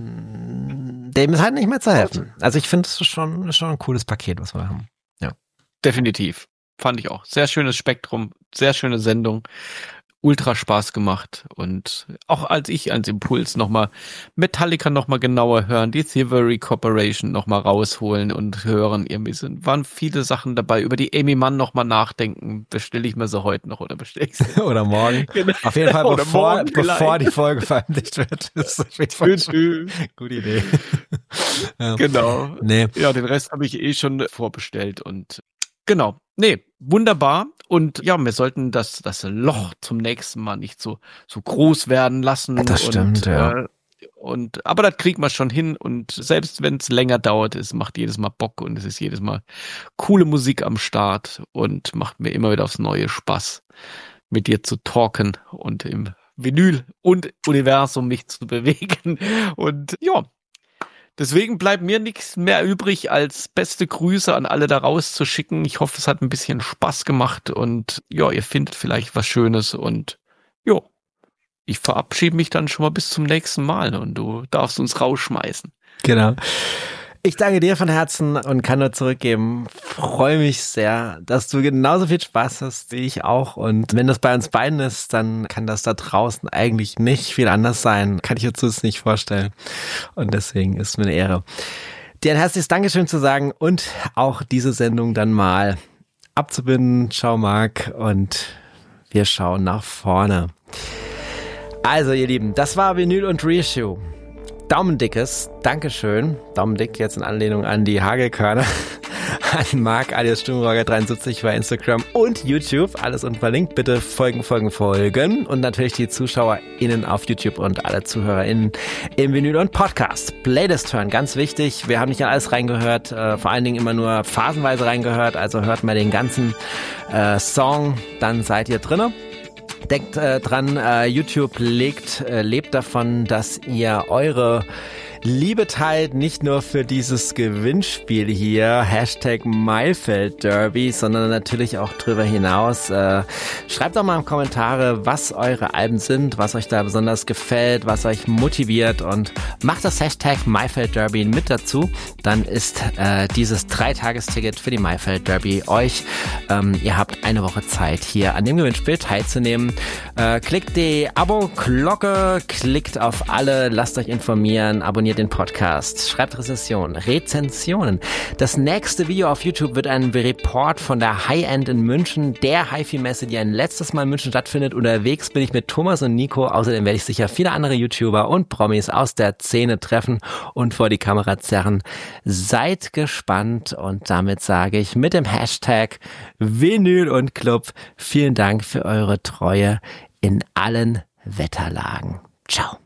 dem ist halt nicht mehr zu helfen. Also ich finde, es ist schon, schon ein cooles Paket, was wir haben. Ja. Definitiv. Fand ich auch. Sehr schönes Spektrum, sehr schöne Sendung. Ultra Spaß gemacht und auch als ich als Impuls nochmal Metallica nochmal genauer hören, die Theory Corporation nochmal rausholen und hören, irgendwie sind, waren viele Sachen dabei, über die Amy Mann nochmal nachdenken, bestelle ich mir sie heute noch oder bestelle ich sie oder morgen. Genau. Auf jeden Fall, bevor, bevor die Folge veröffentlicht wird. Das ist auf jeden Fall schon gute Idee. Ja. Genau. Nee. Ja, den Rest habe ich eh schon vorbestellt und genau. Nee, wunderbar. Und ja, wir sollten das, das Loch zum nächsten Mal nicht so, so groß werden lassen. Das stimmt, und, ja. Äh, und, aber das kriegt man schon hin. Und selbst wenn es länger dauert, es macht jedes Mal Bock und es ist jedes Mal coole Musik am Start und macht mir immer wieder aufs Neue Spaß, mit dir zu talken und im Vinyl und Universum mich zu bewegen. Und ja, deswegen bleibt mir nichts mehr übrig, als beste Grüße an alle da rauszuschicken. Ich hoffe, es hat ein bisschen Spaß gemacht und ja, ihr findet vielleicht was Schönes und ja, ich verabschiede mich dann schon mal bis zum nächsten Mal und du darfst uns rausschmeißen. Genau. Ich danke dir von Herzen und kann nur zurückgeben. Freue mich sehr, dass du genauso viel Spaß hast wie ich auch. Und wenn das bei uns beiden ist, dann kann das da draußen eigentlich nicht viel anders sein. Kann ich jetzt das nicht vorstellen. Und deswegen ist es mir eine Ehre, dir ein herzliches Dankeschön zu sagen und auch diese Sendung dann mal abzubinden. Ciao, Marc. Und wir schauen nach vorne. Also, ihr Lieben, das war Vinyl und Reissue. Daumendickes Dankeschön. Daumendick jetzt in Anlehnung an die Hagelkörner. An Marc alias Sturmroger dreiundsiebzig bei Instagram und YouTube. Alles unverlinkt. Bitte folgen, folgen, folgen. Und natürlich die ZuschauerInnen auf YouTube und alle ZuhörerInnen im Vinyl und Podcast. Playlist hören, ganz wichtig. Wir haben nicht an alles reingehört. Äh, vor allen Dingen immer nur phasenweise reingehört. Also hört mal den ganzen äh, Song, dann seid ihr drinne. Denkt äh, dran, äh, YouTube legt, äh, lebt davon, dass ihr eure Liebe teilt, nicht nur für dieses Gewinnspiel hier, Hashtag MaifeldDerby, sondern natürlich auch drüber hinaus. Äh, schreibt doch mal in Kommentare, was eure Alben sind, was euch da besonders gefällt, was euch motiviert und macht das Hashtag MaifeldDerby mit dazu. Dann ist äh, dieses Dreitagesticket für die MaifeldDerby euch. Ähm, ihr habt eine Woche Zeit, hier an dem Gewinnspiel teilzunehmen. Äh, klickt die Abo-Glocke, klickt auf alle, lasst euch informieren, abonniert den Podcast, schreibt Rezensionen, Rezensionen. Das nächste Video auf YouTube wird ein Report von der High-End in München, der Hi-Fi-Messe, die ein letztes Mal in München stattfindet. Unterwegs bin ich mit Thomas und Nico. Außerdem werde ich sicher viele andere YouTuber und Promis aus der Szene treffen und vor die Kamera zerren. Seid gespannt und damit sage ich mit dem Hashtag Vinyl und Club vielen Dank für eure Treue in allen Wetterlagen. Ciao.